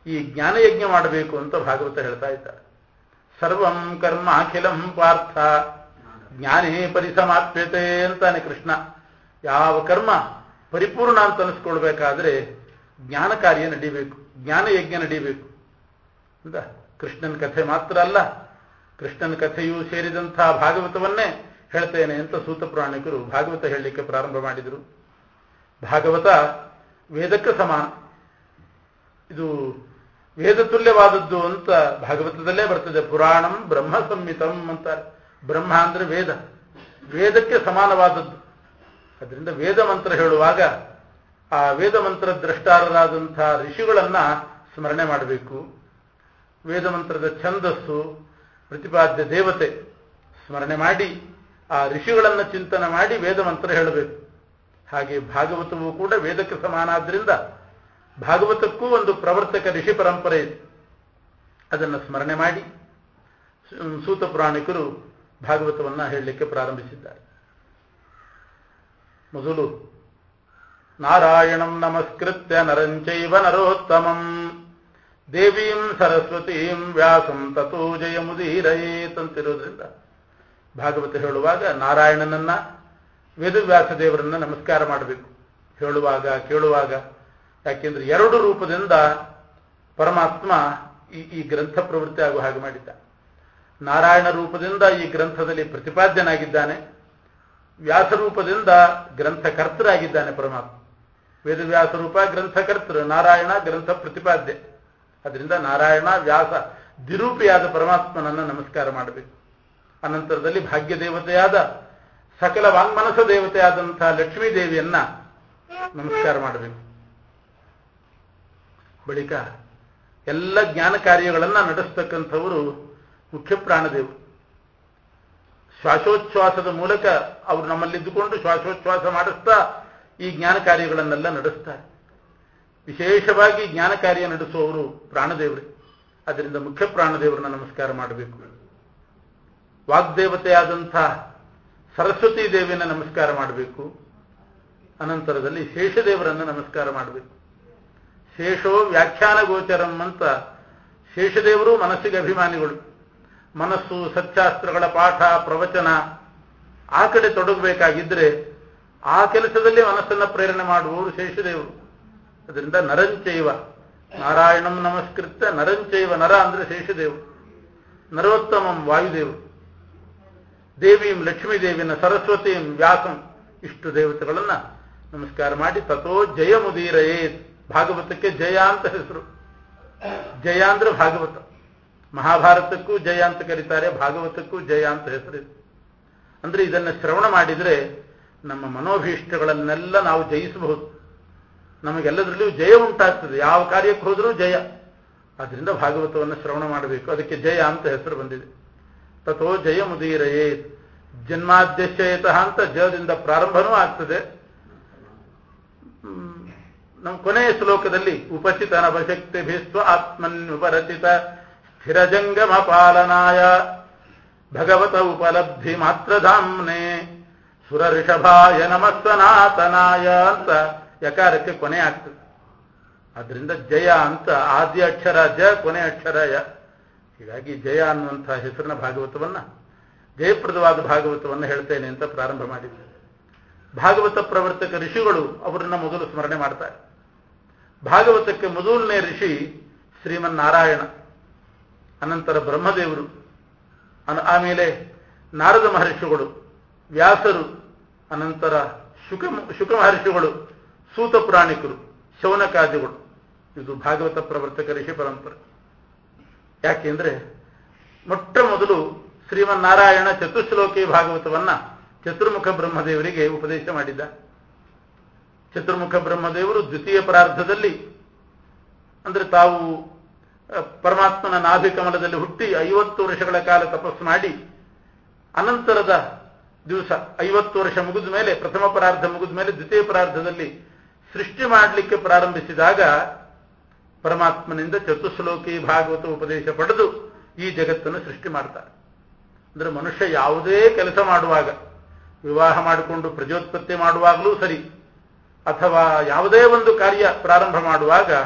Speaker 1: ಈ ಜ್ಞಾನಯಜ್ಞ ಮಾಡಬೇಕು ಅಂತ ಭಾಗವತ ಹೇಳ್ತಾ ಇದ್ದಾರೆ. ಸರ್ವಂ ಕರ್ಮ ಅಖಿಲಂ ಪಾರ್ಥ ಜ್ಞಾನೇ ಪರಿಸಮಾಪ್ಯತೆ ಅಂತಾನೆ ಕೃಷ್ಣ. ಯಾವ ಕರ್ಮ ಪರಿಪೂರ್ಣ ಅಂತ ಅನಿಸ್ಕೊಳ್ಬೇಕಾದ್ರೆ ಜ್ಞಾನ ಕಾರ್ಯ ನಡೀಬೇಕು, ಜ್ಞಾನಯಜ್ಞ ನಡೀಬೇಕು ಅಂತ. ಕೃಷ್ಣನ ಕಥೆ ಮಾತ್ರ ಅಲ್ಲ, ಕೃಷ್ಣನ ಕಥೆಯೂ ಸೇರಿದಂಥ ಭಾಗವತವನ್ನೇ ಹೇಳ್ತೇನೆ ಅಂತ ಸೂತ ಪುರಾಣಿಕರು ಭಾಗವತ ಹೇಳಲಿಕ್ಕೆ ಪ್ರಾರಂಭ ಮಾಡಿದರು. ಭಾಗವತ ವೇದಕ್ಕೆ ಸಮಾನ, ಇದು ವೇದ ತುಲ್ಯವಾದದ್ದು ಅಂತ ಭಾಗವತದಲ್ಲೇ ಬರ್ತದೆ. ಪುರಾಣಂ ಬ್ರಹ್ಮ ಸಂಹಿತಂ ಅಂತಾರೆ. ಬ್ರಹ್ಮ ಅಂದ್ರೆ ವೇದ, ವೇದಕ್ಕೆ ಸಮಾನವಾದದ್ದು. ಅದರಿಂದ ವೇದ ಮಂತ್ರ ಹೇಳುವಾಗ ಆ ವೇದ ಮಂತ್ರ ದ್ರಷ್ಟಾರರಾದಂಥ ಋಷಿಗಳನ್ನ ಸ್ಮರಣೆ ಮಾಡಬೇಕು. ವೇದ ಮಂತ್ರದ ಛಂದಸ್ಸು, ಪ್ರತಿಪಾದ್ಯ ದೇವತೆ ಸ್ಮರಣೆ ಮಾಡಿ ಆ ಋಷಿಗಳನ್ನು ಚಿಂತನೆ ಮಾಡಿ ವೇದ ಮಂತ್ರ ಹೇಳಬೇಕು. ಹಾಗೆ ಭಾಗವತವೂ ಕೂಡ ವೇದಕ್ಕೆ ಸಮಾನ. ಆದ್ದರಿಂದ ಭಾಗವತಕ್ಕೂ ಒಂದು ಪ್ರವರ್ತಕ ಋಷಿ ಪರಂಪರೆ ಇದೆ. ಅದನ್ನು ಸ್ಮರಣೆ ಮಾಡಿ ಸೂತ ಪುರಾಣಿಕರು ಭಾಗವತವನ್ನ ಹೇಳಲಿಕ್ಕೆ ಪ್ರಾರಂಭಿಸಿದ್ದಾರೆ. ಮೊದಲು ನಾರಾಯಣಂ ನಮಸ್ಕೃತ್ಯ ನರಂಚೈವ ನರೋತ್ತಮಂ ದೇವೀಂ ಸರಸ್ವತೀಂ ವ್ಯಾಸಂ ತಥೋ ಜಯಮುದೀರಯೇತ್ ಅಂತಿರೋದ್ರಿಂದ ಭಾಗವತ ಹೇಳುವಾಗ ನಾರಾಯಣನನ್ನ, ವೇದವ್ಯಾಸ ದೇವರನ್ನ ನಮಸ್ಕಾರ ಮಾಡಬೇಕು ಹೇಳುವಾಗ ಕೇಳುವಾಗ. ಯಾಕೆಂದ್ರೆ ಎರಡು ರೂಪದಿಂದ ಪರಮಾತ್ಮ ಈ ಈ ಗ್ರಂಥ ಪ್ರವೃತ್ತಿ ಆಗುವ ಹಾಗೆ ಮಾಡಿದ್ದ. ನಾರಾಯಣ ರೂಪದಿಂದ ಈ ಗ್ರಂಥದಲ್ಲಿ ಪ್ರತಿಪಾದ್ಯನಾಗಿದ್ದಾನೆ, ವ್ಯಾಸರೂಪದಿಂದ ಗ್ರಂಥಕರ್ತರಾಗಿದ್ದಾನೆ ಪರಮಾತ್ಮ. ವೇದವ್ಯಾಸ ರೂಪ ಗ್ರಂಥಕರ್ತೃ, ನಾರಾಯಣ ಗ್ರಂಥ ಪ್ರತಿಪಾದ್ಯ. ಅದರಿಂದ ನಾರಾಯಣ ವ್ಯಾಸ ದ್ವಿರೂಪಿಯಾದ ಪರಮಾತ್ಮನನ್ನು ನಮಸ್ಕಾರ ಮಾಡಬೇಕು. ಅನಂತರದಲ್ಲಿ ಭಾಗ್ಯ ದೇವತೆಯಾದ ಸಕಲ ವಾಂಗ್ಮನಸ ದೇವತೆಯಾದಂಥ ಲಕ್ಷ್ಮೀ ದೇವಿಯನ್ನ ನಮಸ್ಕಾರ ಮಾಡಬೇಕು. ಬಳಿಕ ಎಲ್ಲ ಜ್ಞಾನ ಕಾರ್ಯಗಳನ್ನ ನಡೆಸ್ತಕ್ಕಂಥವರು ಮುಖ್ಯ ಪ್ರಾಣದೇವರು. ಶ್ವಾಸೋಚ್ಛ್ವಾಸದ ಮೂಲಕ ಅವರು ನಮ್ಮಲ್ಲಿದ್ದುಕೊಂಡು ಶ್ವಾಸೋಚ್ಛ್ವಾಸ ಮಾಡಿಸ್ತಾ ಈ ಜ್ಞಾನ ಕಾರ್ಯಗಳನ್ನೆಲ್ಲ ನಡೆಸ್ತಾರೆ. ವಿಶೇಷವಾಗಿ ಜ್ಞಾನ ಕಾರ್ಯ ನಡೆಸುವವರು ಪ್ರಾಣದೇವರೇ. ಅದರಿಂದ ಮುಖ್ಯ ಪ್ರಾಣದೇವರನ್ನ ನಮಸ್ಕಾರ ಮಾಡಬೇಕು. ವಾಗ್ದೇವತೆಯಾದಂಥ ಸರಸ್ವತೀ ದೇವಿಯನ್ನ ನಮಸ್ಕಾರ ಮಾಡಬೇಕು. ಅನಂತರದಲ್ಲಿ ಶೇಷದೇವರನ್ನ ನಮಸ್ಕಾರ ಮಾಡಬೇಕು. ಶೇಷೋ ವ್ಯಾಖ್ಯಾನ ಗೋಚರಂ ಅಂತ, ಶೇಷದೇವರು ಮನಸ್ಸಿಗೆ ಅಭಿಮಾನಿಗಳು. ಮನಸ್ಸು ಸತ್ಯಾಸ್ತ್ರಗಳ ಪಾಠ ಪ್ರವಚನ ಆ ಕಡೆ ತೊಡಗಬೇಕಾಗಿದ್ರೆ ಆ ಕೆಲಸದಲ್ಲಿ ಮನಸ್ಸನ್ನು ಪ್ರೇರಣೆ ಮಾಡುವವರು ಶೇಷದೇವರು. ಅದರಿಂದ ನರಂಚೈವ, ನಾರಾಯಣಂ ನಮಸ್ಕೃತ್ಯ ನರಂಚೈವ, ನರ ಅಂದ್ರೆ ಶೇಷದೇವರು, ನರೋತ್ತಮಂ ವಾಯುದೇವರು, ದೇವಿಂ ಲಕ್ಷ್ಮೀ ದೇವಿನ, ಸರಸ್ವತಿಂ ವ್ಯಾಸಂ, ಇಷ್ಟು ದೇವತೆಗಳನ್ನ ನಮಸ್ಕಾರ ಮಾಡಿ ತಥೋ ಜಯ ಮುದೀರಯೇತ್. ಭಾಗವತಕ್ಕೆ ಜಯ ಅಂತ ಹೆಸರು. ಜಯ ಅಂದ್ರೆ ಭಾಗವತ. ಮಹಾಭಾರತಕ್ಕೂ ಜಯ ಅಂತ ಕರೀತಾರೆ, ಭಾಗವತಕ್ಕೂ ಜಯ ಅಂತ ಹೆಸರಿದೆ. ಅಂದ್ರೆ ಇದನ್ನು ಶ್ರವಣ ಮಾಡಿದ್ರೆ ನಮ್ಮ ಮನೋಭೀಷ್ಟಗಳನ್ನೆಲ್ಲ ನಾವು ಜಯಿಸಬಹುದು. ನಮಗೆಲ್ಲದರಲ್ಲಿಯೂ ಜಯ ಉಂಟಾಗ್ತದೆ, ಯಾವ ಕಾರ್ಯಕ್ಕೆ ಹೋದರೂ ಜಯ. ಅದರಿಂದ ಭಾಗವತವನ್ನು ಶ್ರವಣ ಮಾಡಬೇಕು. ಅದಕ್ಕೆ ಜಯ ಅಂತ ಹೆಸರು ಬಂದಿದೆ. ತಥೋ ಜಯ ಮುದೀರಯೇತ್. ಜನ್ಮಾದ್ಯಶಯತಃ ಅಂತ ಜಯದಿಂದ ಪ್ರಾರಂಭನೂ ಆಗ್ತದೆ. ನಮ್ಮ ಕೊನೆಯ ಶ್ಲೋಕದಲ್ಲಿ ಉಪಚಿತ ನವಶಕ್ತಿ ಭೀಸ್ವ ಆತ್ಮನ್ಯುಪರಚಿತ ಸ್ಥಿರಜಂಗಮ ಪಾಲನಾಯ ಭಗವತ ಉಪಲಬ್ಧಿ ಮಾತ್ರಧಾಮ್ನೆ ಸುರಋಷಭಾಯ ನಮಃ ಸನಾತನಾಯ ಅಂತ ಯಕಾರಕ್ಕೆ ಕೊನೆ ಆಗ್ತದೆ. ಆದ್ರಿಂದ ಜಯ ಅಂತ ಆದ್ಯ ಅಕ್ಷರ ಜ, ಕೊನೆ ಅಕ್ಷರ ಯ. ಹೀಗಾಗಿ ಜಯ ಅನ್ನುವಂಥ ಹೆಸರಿನ ಭಾಗವತವನ್ನ, ಜಯಪ್ರದವಾದ ಭಾಗವತವನ್ನು ಹೇಳ್ತೇನೆ ಅಂತ ಪ್ರಾರಂಭ ಮಾಡಿದ್ದಾರೆ. ಭಾಗವತ ಪ್ರವರ್ತಕ ಋಷಿಗಳು ಅವರನ್ನ ಮೊದಲು ಸ್ಮರಣೆ ಮಾಡ್ತಾರೆ. ಭಾಗವತಕ್ಕೆ ಮೊದಲನೇ ಋಷಿ ಶ್ರೀಮನ್ನಾರಾಯಣ, ಅನಂತರ ಬ್ರಹ್ಮದೇವರು, ಆಮೇಲೆ ನಾರದ ಮಹರ್ಷಿಗಳು, ವ್ಯಾಸರು, ಅನಂತರ ಶುಕ ಶುಕ ಮಹರ್ಷಿಗಳು, ಸೂತ ಪುರಾಣಿಕರು, ಶೌನಕಾದಿಗಳು. ಇದು ಭಾಗವತ ಪ್ರವರ್ತಕ ಋಷಿ ಪರಂಪರೆ. ಯಾಕೆಂದ್ರೆ ಮೊಟ್ಟ ಮೊದಲು ಶ್ರೀಮನ್ನಾರಾಯಣ ಚತುಶ್ಲೋಕಿ ಭಾಗವತವನ್ನ ಚತುರ್ಮುಖ ಬ್ರಹ್ಮದೇವರಿಗೆ ಉಪದೇಶ ಮಾಡಿದ್ದ. ಚತುರ್ಮುಖ ಬ್ರಹ್ಮದೇವರು ದ್ವಿತೀಯ ಪರಾರ್ಧದಲ್ಲಿ, ಅಂದ್ರೆ ತಾವು ಪರಮಾತ್ಮನ ನಾಭಿಕಮಲದಲ್ಲಿ ಹುಟ್ಟಿ ಐವತ್ತು ವರ್ಷಗಳ ಕಾಲ ತಪಸ್ಸು ಮಾಡಿ ಅನಂತರದ ದಿವಸ ಐವತ್ತು ವರ್ಷ ಮುಗಿದ ಮೇಲೆ, ಪ್ರಥಮ ಪರಾರ್ಧ ಮುಗಿದ ಮೇಲೆ ದ್ವಿತೀಯ ಪರಾರ್ಧದಲ್ಲಿ ಸೃಷ್ಟಿ ಮಾಡಲಿಕ್ಕೆ ಪ್ರಾರಂಭಿಸಿದಾಗ ಪರಮಾತ್ಮನಿಂದ ಚತುಶ್ಲೋಕಿ ಭಾಗವತ ಉಪದೇಶ ಪಡೆದು ಈ ಜಗತ್ತನ್ನು ಸೃಷ್ಟಿ ಮಾಡ್ತಾರೆ. ಅಂದ್ರೆ ಮನುಷ್ಯ ಯಾವುದೇ ಕೆಲಸ ಮಾಡುವಾಗ, ವಿವಾಹ ಮಾಡಿಕೊಂಡು ಪ್ರಜೋತ್ಪತ್ತಿ ಮಾಡುವಾಗಲೂ ಸರಿ, ಅಥವಾ ಯಾವುದೇ ಒಂದು ಕಾರ್ಯ ಪ್ರಾರಂಭ ಮಾಡುವಾಗ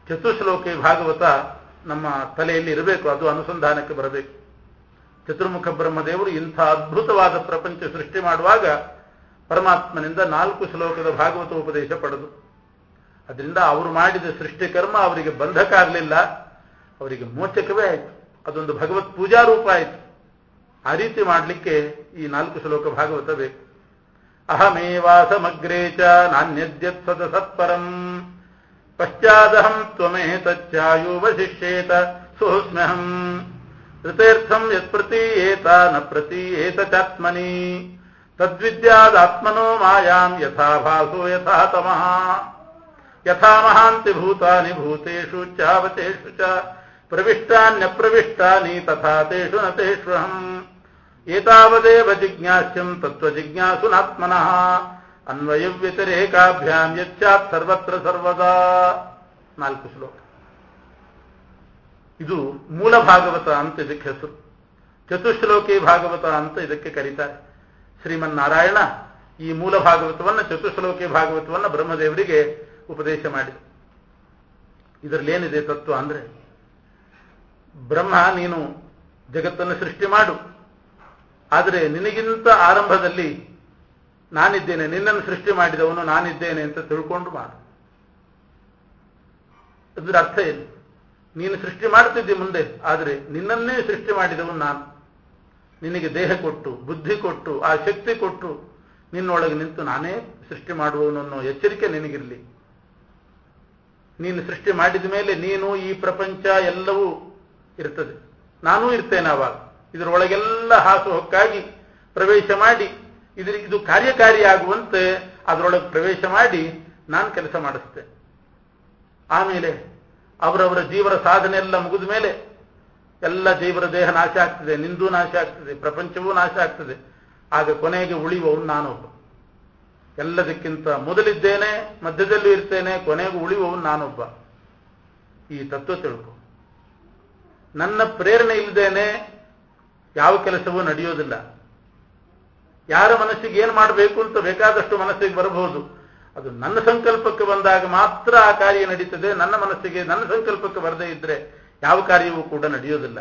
Speaker 1: ಚತುಶ್ಲೋಕಿ ಭಾಗವತ ನಮ್ಮ ತಲೆಯಲ್ಲಿ ಇರಬೇಕು, ಅದು ಅನುಸಂಧಾನಕ್ಕೆ ಬರಬೇಕು. ಚತುರ್ಮುಖ ಬ್ರಹ್ಮದೇವರು ಇಂಥ ಅದ್ಭುತವಾದ ಪ್ರಪಂಚ ಸೃಷ್ಟಿ ಮಾಡುವಾಗ ಪರಮಾತ್ಮನಿಂದ ನಾಲ್ಕು ಶ್ಲೋಕದ ಭಾಗವತ ಉಪದೇಶ ಪಡೆದು, ಅದರಿಂದ ಅವರು ಮಾಡಿದ ಸೃಷ್ಟಿಕರ್ಮ ಅವರಿಗೆ ಬಂಧಕ ಆಗಲಿಲ್ಲ, ಅವರಿಗೆ ಮೋಚಕವೇ ಆಯಿತು. ಅದೊಂದು ಭಗವತ್ ಪೂಜಾ ರೂಪ ಆಯಿತು. ಆ ರೀತಿ ಮಾಡಲಿಕ್ಕೆ ಈ ನಾಲ್ಕು ಶ್ಲೋಕ ಭಾಗವತ ಬೇಕು. ಅಹಮೇವಾಸಮಗ್ರೇ ಚ ನಾನ್ಯದ್ಯತ್ ಸತ ಸತ್ಪರಂ ಪಶ್ಚಾದಹಂ ತ್ವಮೇತಚ್ಚಾಯುವಶಿಷ್ಯೇತ ಸೋಸ್ಮ್ಯಹಂ ಋತೇರ್ಥಂ ಯತ್ಪ್ರತೀಯೇತ ನ ಪ್ರತೀಯೇತ ಚಾತ್ಮನಿ ತದ್ವಿದ್ಯಾದಾತ್ಮನೋ ಮಾಯಾಂ ಯಥಾ ಭಾಸೋ ಯಥಾ ತಮಃ ಯಥಾ ಮಹಾಂತಿ ಭೂತಾನಿ ಭೂತೇಷು ಚಾವತೇಷು ಚ ಪ್ರವಿಷ್ಟಾನ್ಯಪ್ರವಿಷ್ಟಾನಿ ತಥಾ ತೇಷು ನ ತೇಷ್ವಹಂ ಏತಾವದೇವ ಜಿಜ್ಞಾಸ್ಯಂ ತತ್ವಜಿಜ್ಞಾಸುನಾತ್ಮನಃ ಅನ್ವಯವ್ಯತಿರೇಕಾಭ್ಯಾಂ ಯಚ್ಚಾತ್ ಸರ್ವತ್ರ ಸರ್ವದಾ. ನಾಲ್ಕು ಶ್ಲೋಕ. ಇದು ಮೂಲ ಭಾಗವತ ಅಂತ ಇದಕ್ಕೆ ಹೆಸರು. ಚತುಶ್ಲೋಕಿ ಭಾಗವತ ಅಂತ ಇದಕ್ಕೆ ಕರೀತಾರೆ. ಶ್ರೀಮನ್ನಾರಾಯಣ ಈ ಮೂಲ ಭಾಗವತವನ್ನು, ಚತುಶ್ಲೋಕಿ ಭಾಗವತವನ್ನು ಬ್ರಹ್ಮದೇವರಿಗೆ ಉಪದೇಶ ಮಾಡಿ. ಇದರಲ್ಲೇನಿದೆ ತತ್ವ ಅಂದ್ರೆ, ಬ್ರಹ್ಮ ನೀನು ಜಗತ್ತನ್ನು ಸೃಷ್ಟಿ ಮಾಡು, ಆದರೆ ನಿನಗಿಂತ ಆರಂಭದಲ್ಲಿ ನಾನಿದ್ದೇನೆ, ನಿನ್ನನ್ನು ಸೃಷ್ಟಿ ಮಾಡಿದವನು ನಾನಿದ್ದೇನೆ ಅಂತ ತಿಳ್ಕೊಂಡು ಮಾಡು. ಅದರ ಅರ್ಥ ಏನು? ನೀನು ಸೃಷ್ಟಿ ಮಾಡ್ತಿದ್ದಿ ಮುಂದೆ, ಆದರೆ ನಿನ್ನನ್ನೇ ಸೃಷ್ಟಿ ಮಾಡಿದವನು ನಾನು. ನಿನಗೆ ದೇಹ ಕೊಟ್ಟು, ಬುದ್ಧಿ ಕೊಟ್ಟು, ಆ ಶಕ್ತಿ ಕೊಟ್ಟು ನಿನ್ನೊಳಗೆ ನಿಂತು ನಾನೇ ಸೃಷ್ಟಿ ಮಾಡುವವನು ಅನ್ನೋ ಎಚ್ಚರಿಕೆ ನಿನಗಿರಲಿ. ನೀನು ಸೃಷ್ಟಿ ಮಾಡಿದ ಮೇಲೆ ನೀನು, ಈ ಪ್ರಪಂಚ ಎಲ್ಲವೂ ಇರ್ತದೆ, ನಾನೂ ಇರ್ತೇನೆ. ಆವಾಗ ಇದರೊಳಗೆಲ್ಲ ಹಾಸು ಹೊಕ್ಕಾಗಿ ಪ್ರವೇಶ ಮಾಡಿ, ಇದ್ರ ಇದು ಕಾರ್ಯಕಾರಿಯಾಗುವಂತೆ ಅದರೊಳಗೆ ಪ್ರವೇಶ ಮಾಡಿ ನಾನು ಕೆಲಸ ಮಾಡಿಸ್ತೇನೆ. ಆಮೇಲೆ ಅವರವರ ಜೀವರ ಸಾಧನೆ ಎಲ್ಲ ಮುಗಿದ ಮೇಲೆ ಎಲ್ಲ ಜೀವರ ದೇಹ ನಾಶ ಆಗ್ತದೆ, ನಿಂದೂ ನಾಶ ಆಗ್ತದೆ, ಪ್ರಪಂಚವೂ ನಾಶ ಆಗ್ತದೆ. ಆಗ ಕೊನೆಗೆ ಉಳಿಯುವವನು ನಾನೊಬ್ಬ. ಎಲ್ಲದಕ್ಕಿಂತ ಮೊದಲಿದ್ದೇನೆ, ಮಧ್ಯದಲ್ಲೂ ಇರ್ತೇನೆ, ಕೊನೆಗೂ ಉಳಿಯುವವನು ನಾನೊಬ್ಬ. ಈ ತತ್ವ ತಿಳ್ಕೊ. ನನ್ನ ಪ್ರೇರಣೆ ಇಲ್ಲದೇನೆ ಯಾವ ಕೆಲಸವೂ ನಡೆಯೋದಿಲ್ಲ. ಯಾರ ಮನಸ್ಸಿಗೆ ಏನು ಮಾಡಬೇಕು ಅಂತ ಬೇಕಾದಷ್ಟು ಮನಸ್ಸಿಗೆ ಬರಬಹುದು, ಅದು ನನ್ನ ಸಂಕಲ್ಪಕ್ಕೆ ಬಂದಾಗ ಮಾತ್ರ ಆ ಕಾರ್ಯ ನಡೀತದೆ. ನನ್ನ ಮನಸ್ಸಿಗೆ, ನನ್ನ ಸಂಕಲ್ಪಕ್ಕೆ ಬರದೇ ಇದ್ರೆ ಯಾವ ಕಾರ್ಯವೂ ಕೂಡ ನಡೆಯೋದಿಲ್ಲ.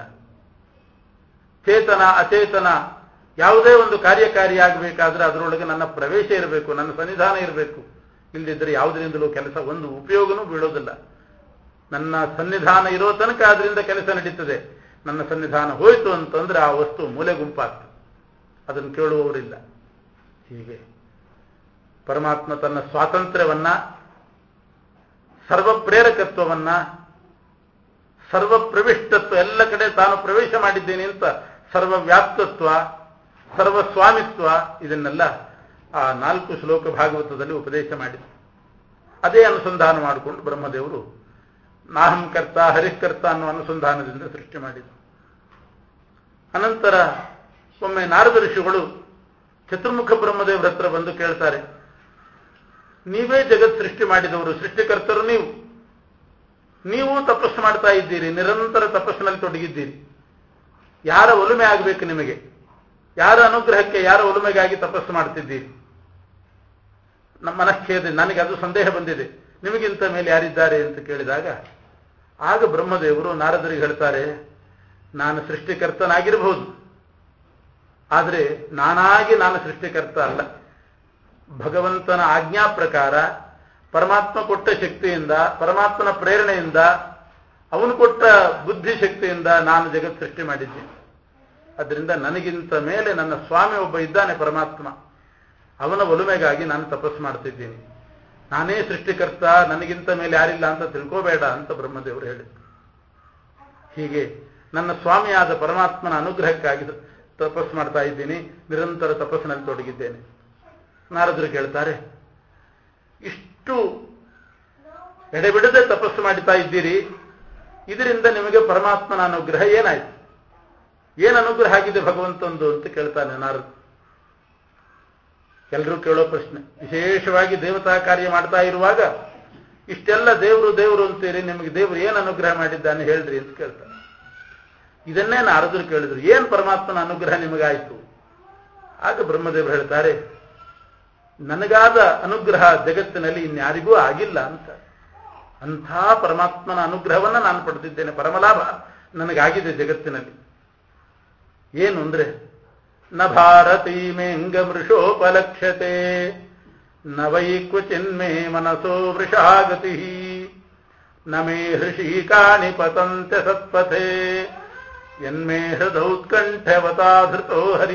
Speaker 1: ಚೇತನ ಅಚೇತನ ಯಾವುದೇ ಒಂದು ಕಾರ್ಯಕಾರಿಯಾಗಬೇಕಾದ್ರೆ ಅದರೊಳಗೆ ನನ್ನ ಪ್ರವೇಶ ಇರಬೇಕು, ನನ್ನ ಸನ್ನಿಧಾನ ಇರಬೇಕು. ಇಲ್ಲದಿದ್ದರೆ ಯಾವುದರಿಂದಲೂ ಕೆಲಸ ಒಂದು ಉಪಯೋಗನೂ ಬೀಳೋದಿಲ್ಲ. ನನ್ನ ಸನ್ನಿಧಾನ ಇರೋ ತನಕ ಅದರಿಂದ ಕೆಲಸ ನಡೀತದೆ. ನನ್ನ ಸನ್ನಿಧಾನ ಹೋಯಿತು ಅಂತಂದ್ರೆ ಆ ವಸ್ತು ಮೂಲೆ ಗುಂಪಾಗ್ತದೆ, ಅದನ್ನು ಕೇಳುವವರಿಲ್ಲ. ಹೀಗೆ ಪರಮಾತ್ಮ ತನ್ನ ಸ್ವಾತಂತ್ರ್ಯವನ್ನ, ಸರ್ವಪ್ರೇರಕತ್ವವನ್ನ, ಸರ್ವಪ್ರವಿಷ್ಟತ್ವ, ಎಲ್ಲ ಕಡೆ ತಾನು ಪ್ರವೇಶ ಮಾಡಿದ್ದೇನೆ ಅಂತ ಸರ್ವವ್ಯಾಪ್ತತ್ವ, ಸರ್ವಸ್ವಾಮಿತ್ವ, ಇದನ್ನೆಲ್ಲ ಆ ನಾಲ್ಕು ಶ್ಲೋಕ ಭಾಗವತದಲ್ಲಿ ಉಪದೇಶ ಮಾಡಿದ. ಅದೇ ಅನುಸಂಧಾನ ಮಾಡಿಕೊಂಡು ಬ್ರಹ್ಮದೇವರು ನಾಹಂಕರ್ತ ಹರಿಕರ್ತ ಅನ್ನುವ ಅನುಸಂಧಾನದಿಂದ ಸೃಷ್ಟಿ ಮಾಡಿದರು. ಅನಂತರ ಒಮ್ಮೆ ನಾರದ ಋಷಿಗಳು ಚತುರ್ಮುಖ ಬ್ರಹ್ಮದೇವರ ಹತ್ರ ಬಂದು ಕೇಳ್ತಾರೆ, ನೀವೇ ಜಗತ್ ಸೃಷ್ಟಿ ಮಾಡಿದವರು, ಸೃಷ್ಟಿಕರ್ತರು ನೀವು, ನೀವು ತಪಸ್ಸು ಮಾಡ್ತಾ ಇದ್ದೀರಿ, ನಿರಂತರ ತಪಸ್ಸಿನಲ್ಲಿ ತೊಡಗಿದ್ದೀರಿ. ಯಾರ ಒಲುಮೆ ಆಗಬೇಕು ನಿಮಗೆ? ಯಾರ ಅನುಗ್ರಹಕ್ಕೆ, ಯಾರ ಒಲುಮೆಗಾಗಿ ತಪಸ್ಸು ಮಾಡ್ತಿದ್ದೀರಿ? ನಮ್ಮ ಮನಃಖೇದ, ನನಗೆ ಅದು ಸಂದೇಹ ಬಂದಿದೆ, ನಿಮಗಿಂತ ಮೇಲೆ ಯಾರಿದ್ದಾರೆ ಅಂತ ಕೇಳಿದಾಗ ಆಗ ಬ್ರಹ್ಮದೇವರು ನಾರದರಿಗೆ ಹೇಳ್ತಾರೆ, ನಾನು ಸೃಷ್ಟಿಕರ್ತನಾಗಿರಬಹುದು, ಆದರೆ ನಾನಾಗಿ ನಾನು ಸೃಷ್ಟಿಕರ್ತ ಅಲ್ಲ. ಭಗವಂತನ ಆಜ್ಞಾ ಪ್ರಕಾರ, ಪರಮಾತ್ಮ ಕೊಟ್ಟ ಶಕ್ತಿಯಿಂದ, ಪರಮಾತ್ಮನ ಪ್ರೇರಣೆಯಿಂದ, ಅವನು ಕೊಟ್ಟ ಬುದ್ಧಿ ಶಕ್ತಿಯಿಂದ ನಾನು ಜಗತ್ ಸೃಷ್ಟಿ ಮಾಡಿದ್ದೀನಿ. ಅದರಿಂದ ನನಗಿಂತ ಮೇಲೆ ನನ್ನ ಸ್ವಾಮಿ ಒಬ್ಬ ಇದ್ದಾನೆ, ಪರಮಾತ್ಮ, ಅವನ ಒಲುಮೆಗಾಗಿ ನಾನು ತಪಸ್ಸು ಮಾಡ್ತಿದ್ದೀನಿ. ನಾನೇ ಸೃಷ್ಟಿಕರ್ತ, ನನಗಿಂತ ಮೇಲೆ ಯಾರಿಲ್ಲ ಅಂತ ತಿಳ್ಕೋಬೇಡ ಅಂತ ಬ್ರಹ್ಮದೇವರು ಹೇಳಿದರು. ಹೀಗೆ ನನ್ನ ಸ್ವಾಮಿಯಾದ ಪರಮಾತ್ಮನ ಅನುಗ್ರಹಕ್ಕಾಗಿ ತಪಸ್ಸು ಮಾಡ್ತಾ ಇದ್ದೀನಿ, ನಿರಂತರ ತಪಸ್ಸಿನಲ್ಲಿ ತೊಡಗಿದ್ದೇನೆ. ನಾರದರು ಕೇಳ್ತಾರೆ, ಇಷ್ಟು ಎಡೆಬಿಡದೆ ತಪಸ್ಸು ಮಾಡ್ತಾ ಇದ್ದೀರಿ, ಇದರಿಂದ ನಿಮಗೆ ಪರಮಾತ್ಮನ ಅನುಗ್ರಹ ಏನಾಯ್ತು? ಏನು ಅನುಗ್ರಹ ಆಗಿದೆ ಭಗವಂತಂದು ಅಂತ ಕೇಳ್ತಾನೆ ನಾರದ. ಎಲ್ಲರೂ ಕೇಳೋ ಪ್ರಶ್ನೆ. ವಿಶೇಷವಾಗಿ ದೇವತಾ ಕಾರ್ಯ ಮಾಡ್ತಾ ಇರುವಾಗ ಇಷ್ಟೆಲ್ಲ ದೇವರು ದೇವರು ಅಂತೀರಿ, ನಿಮಗೆ ದೇವರು ಏನು ಅನುಗ್ರಹ ಮಾಡಿದ್ದಾನೆ ಹೇಳ್ರಿ ಅಂತ ಕೇಳ್ತಾನೆ. ಇದನ್ನೇ ನಾರದರು ಕೇಳಿದ್ರು, ಏನ್ ಪರಮಾತ್ಮನ ಅನುಗ್ರಹ ನಿಮಗಾಯಿತು? ಆಗ ಬ್ರಹ್ಮದೇವರು ಹೇಳ್ತಾರೆ, ನನಗಾದ ಅನುಗ್ರಹ ಜಗತ್ತಿನಲ್ಲಿ ಇನ್ಯಾರಿಗೂ ಆಗಿಲ್ಲ ಅಂತ. ಅಂಥ ಪರಮಾತ್ಮನ ಅನುಗ್ರಹವನ್ನು ನಾನು ಪಡೆದಿದ್ದೇನೆ. ಪರಮಲಾಭ ನನಗಾಗಿದೆ ಜಗತ್ತಿನಲ್ಲಿ. ಏನು ಅಂದ್ರೆ ನ ಭಾರತೀ ಮೇಂಗ ಮೃಷೋಪಲಕ್ಷ್ಯತೆ ನ ವೈ ಕ್ವಚಿನ್ಮೇ ಮನಸೋ ವೃಷಾಗತಿ ನ ಮೇ ಹೃಷೀಕಾಣಿ ಪತಂತ್ಯ ಸತ್ಪಥೇ ಯನ್ಮೇ ಹೃದೌತ್ಕಂಠವತಾಧೃತೋ ಹರಿ.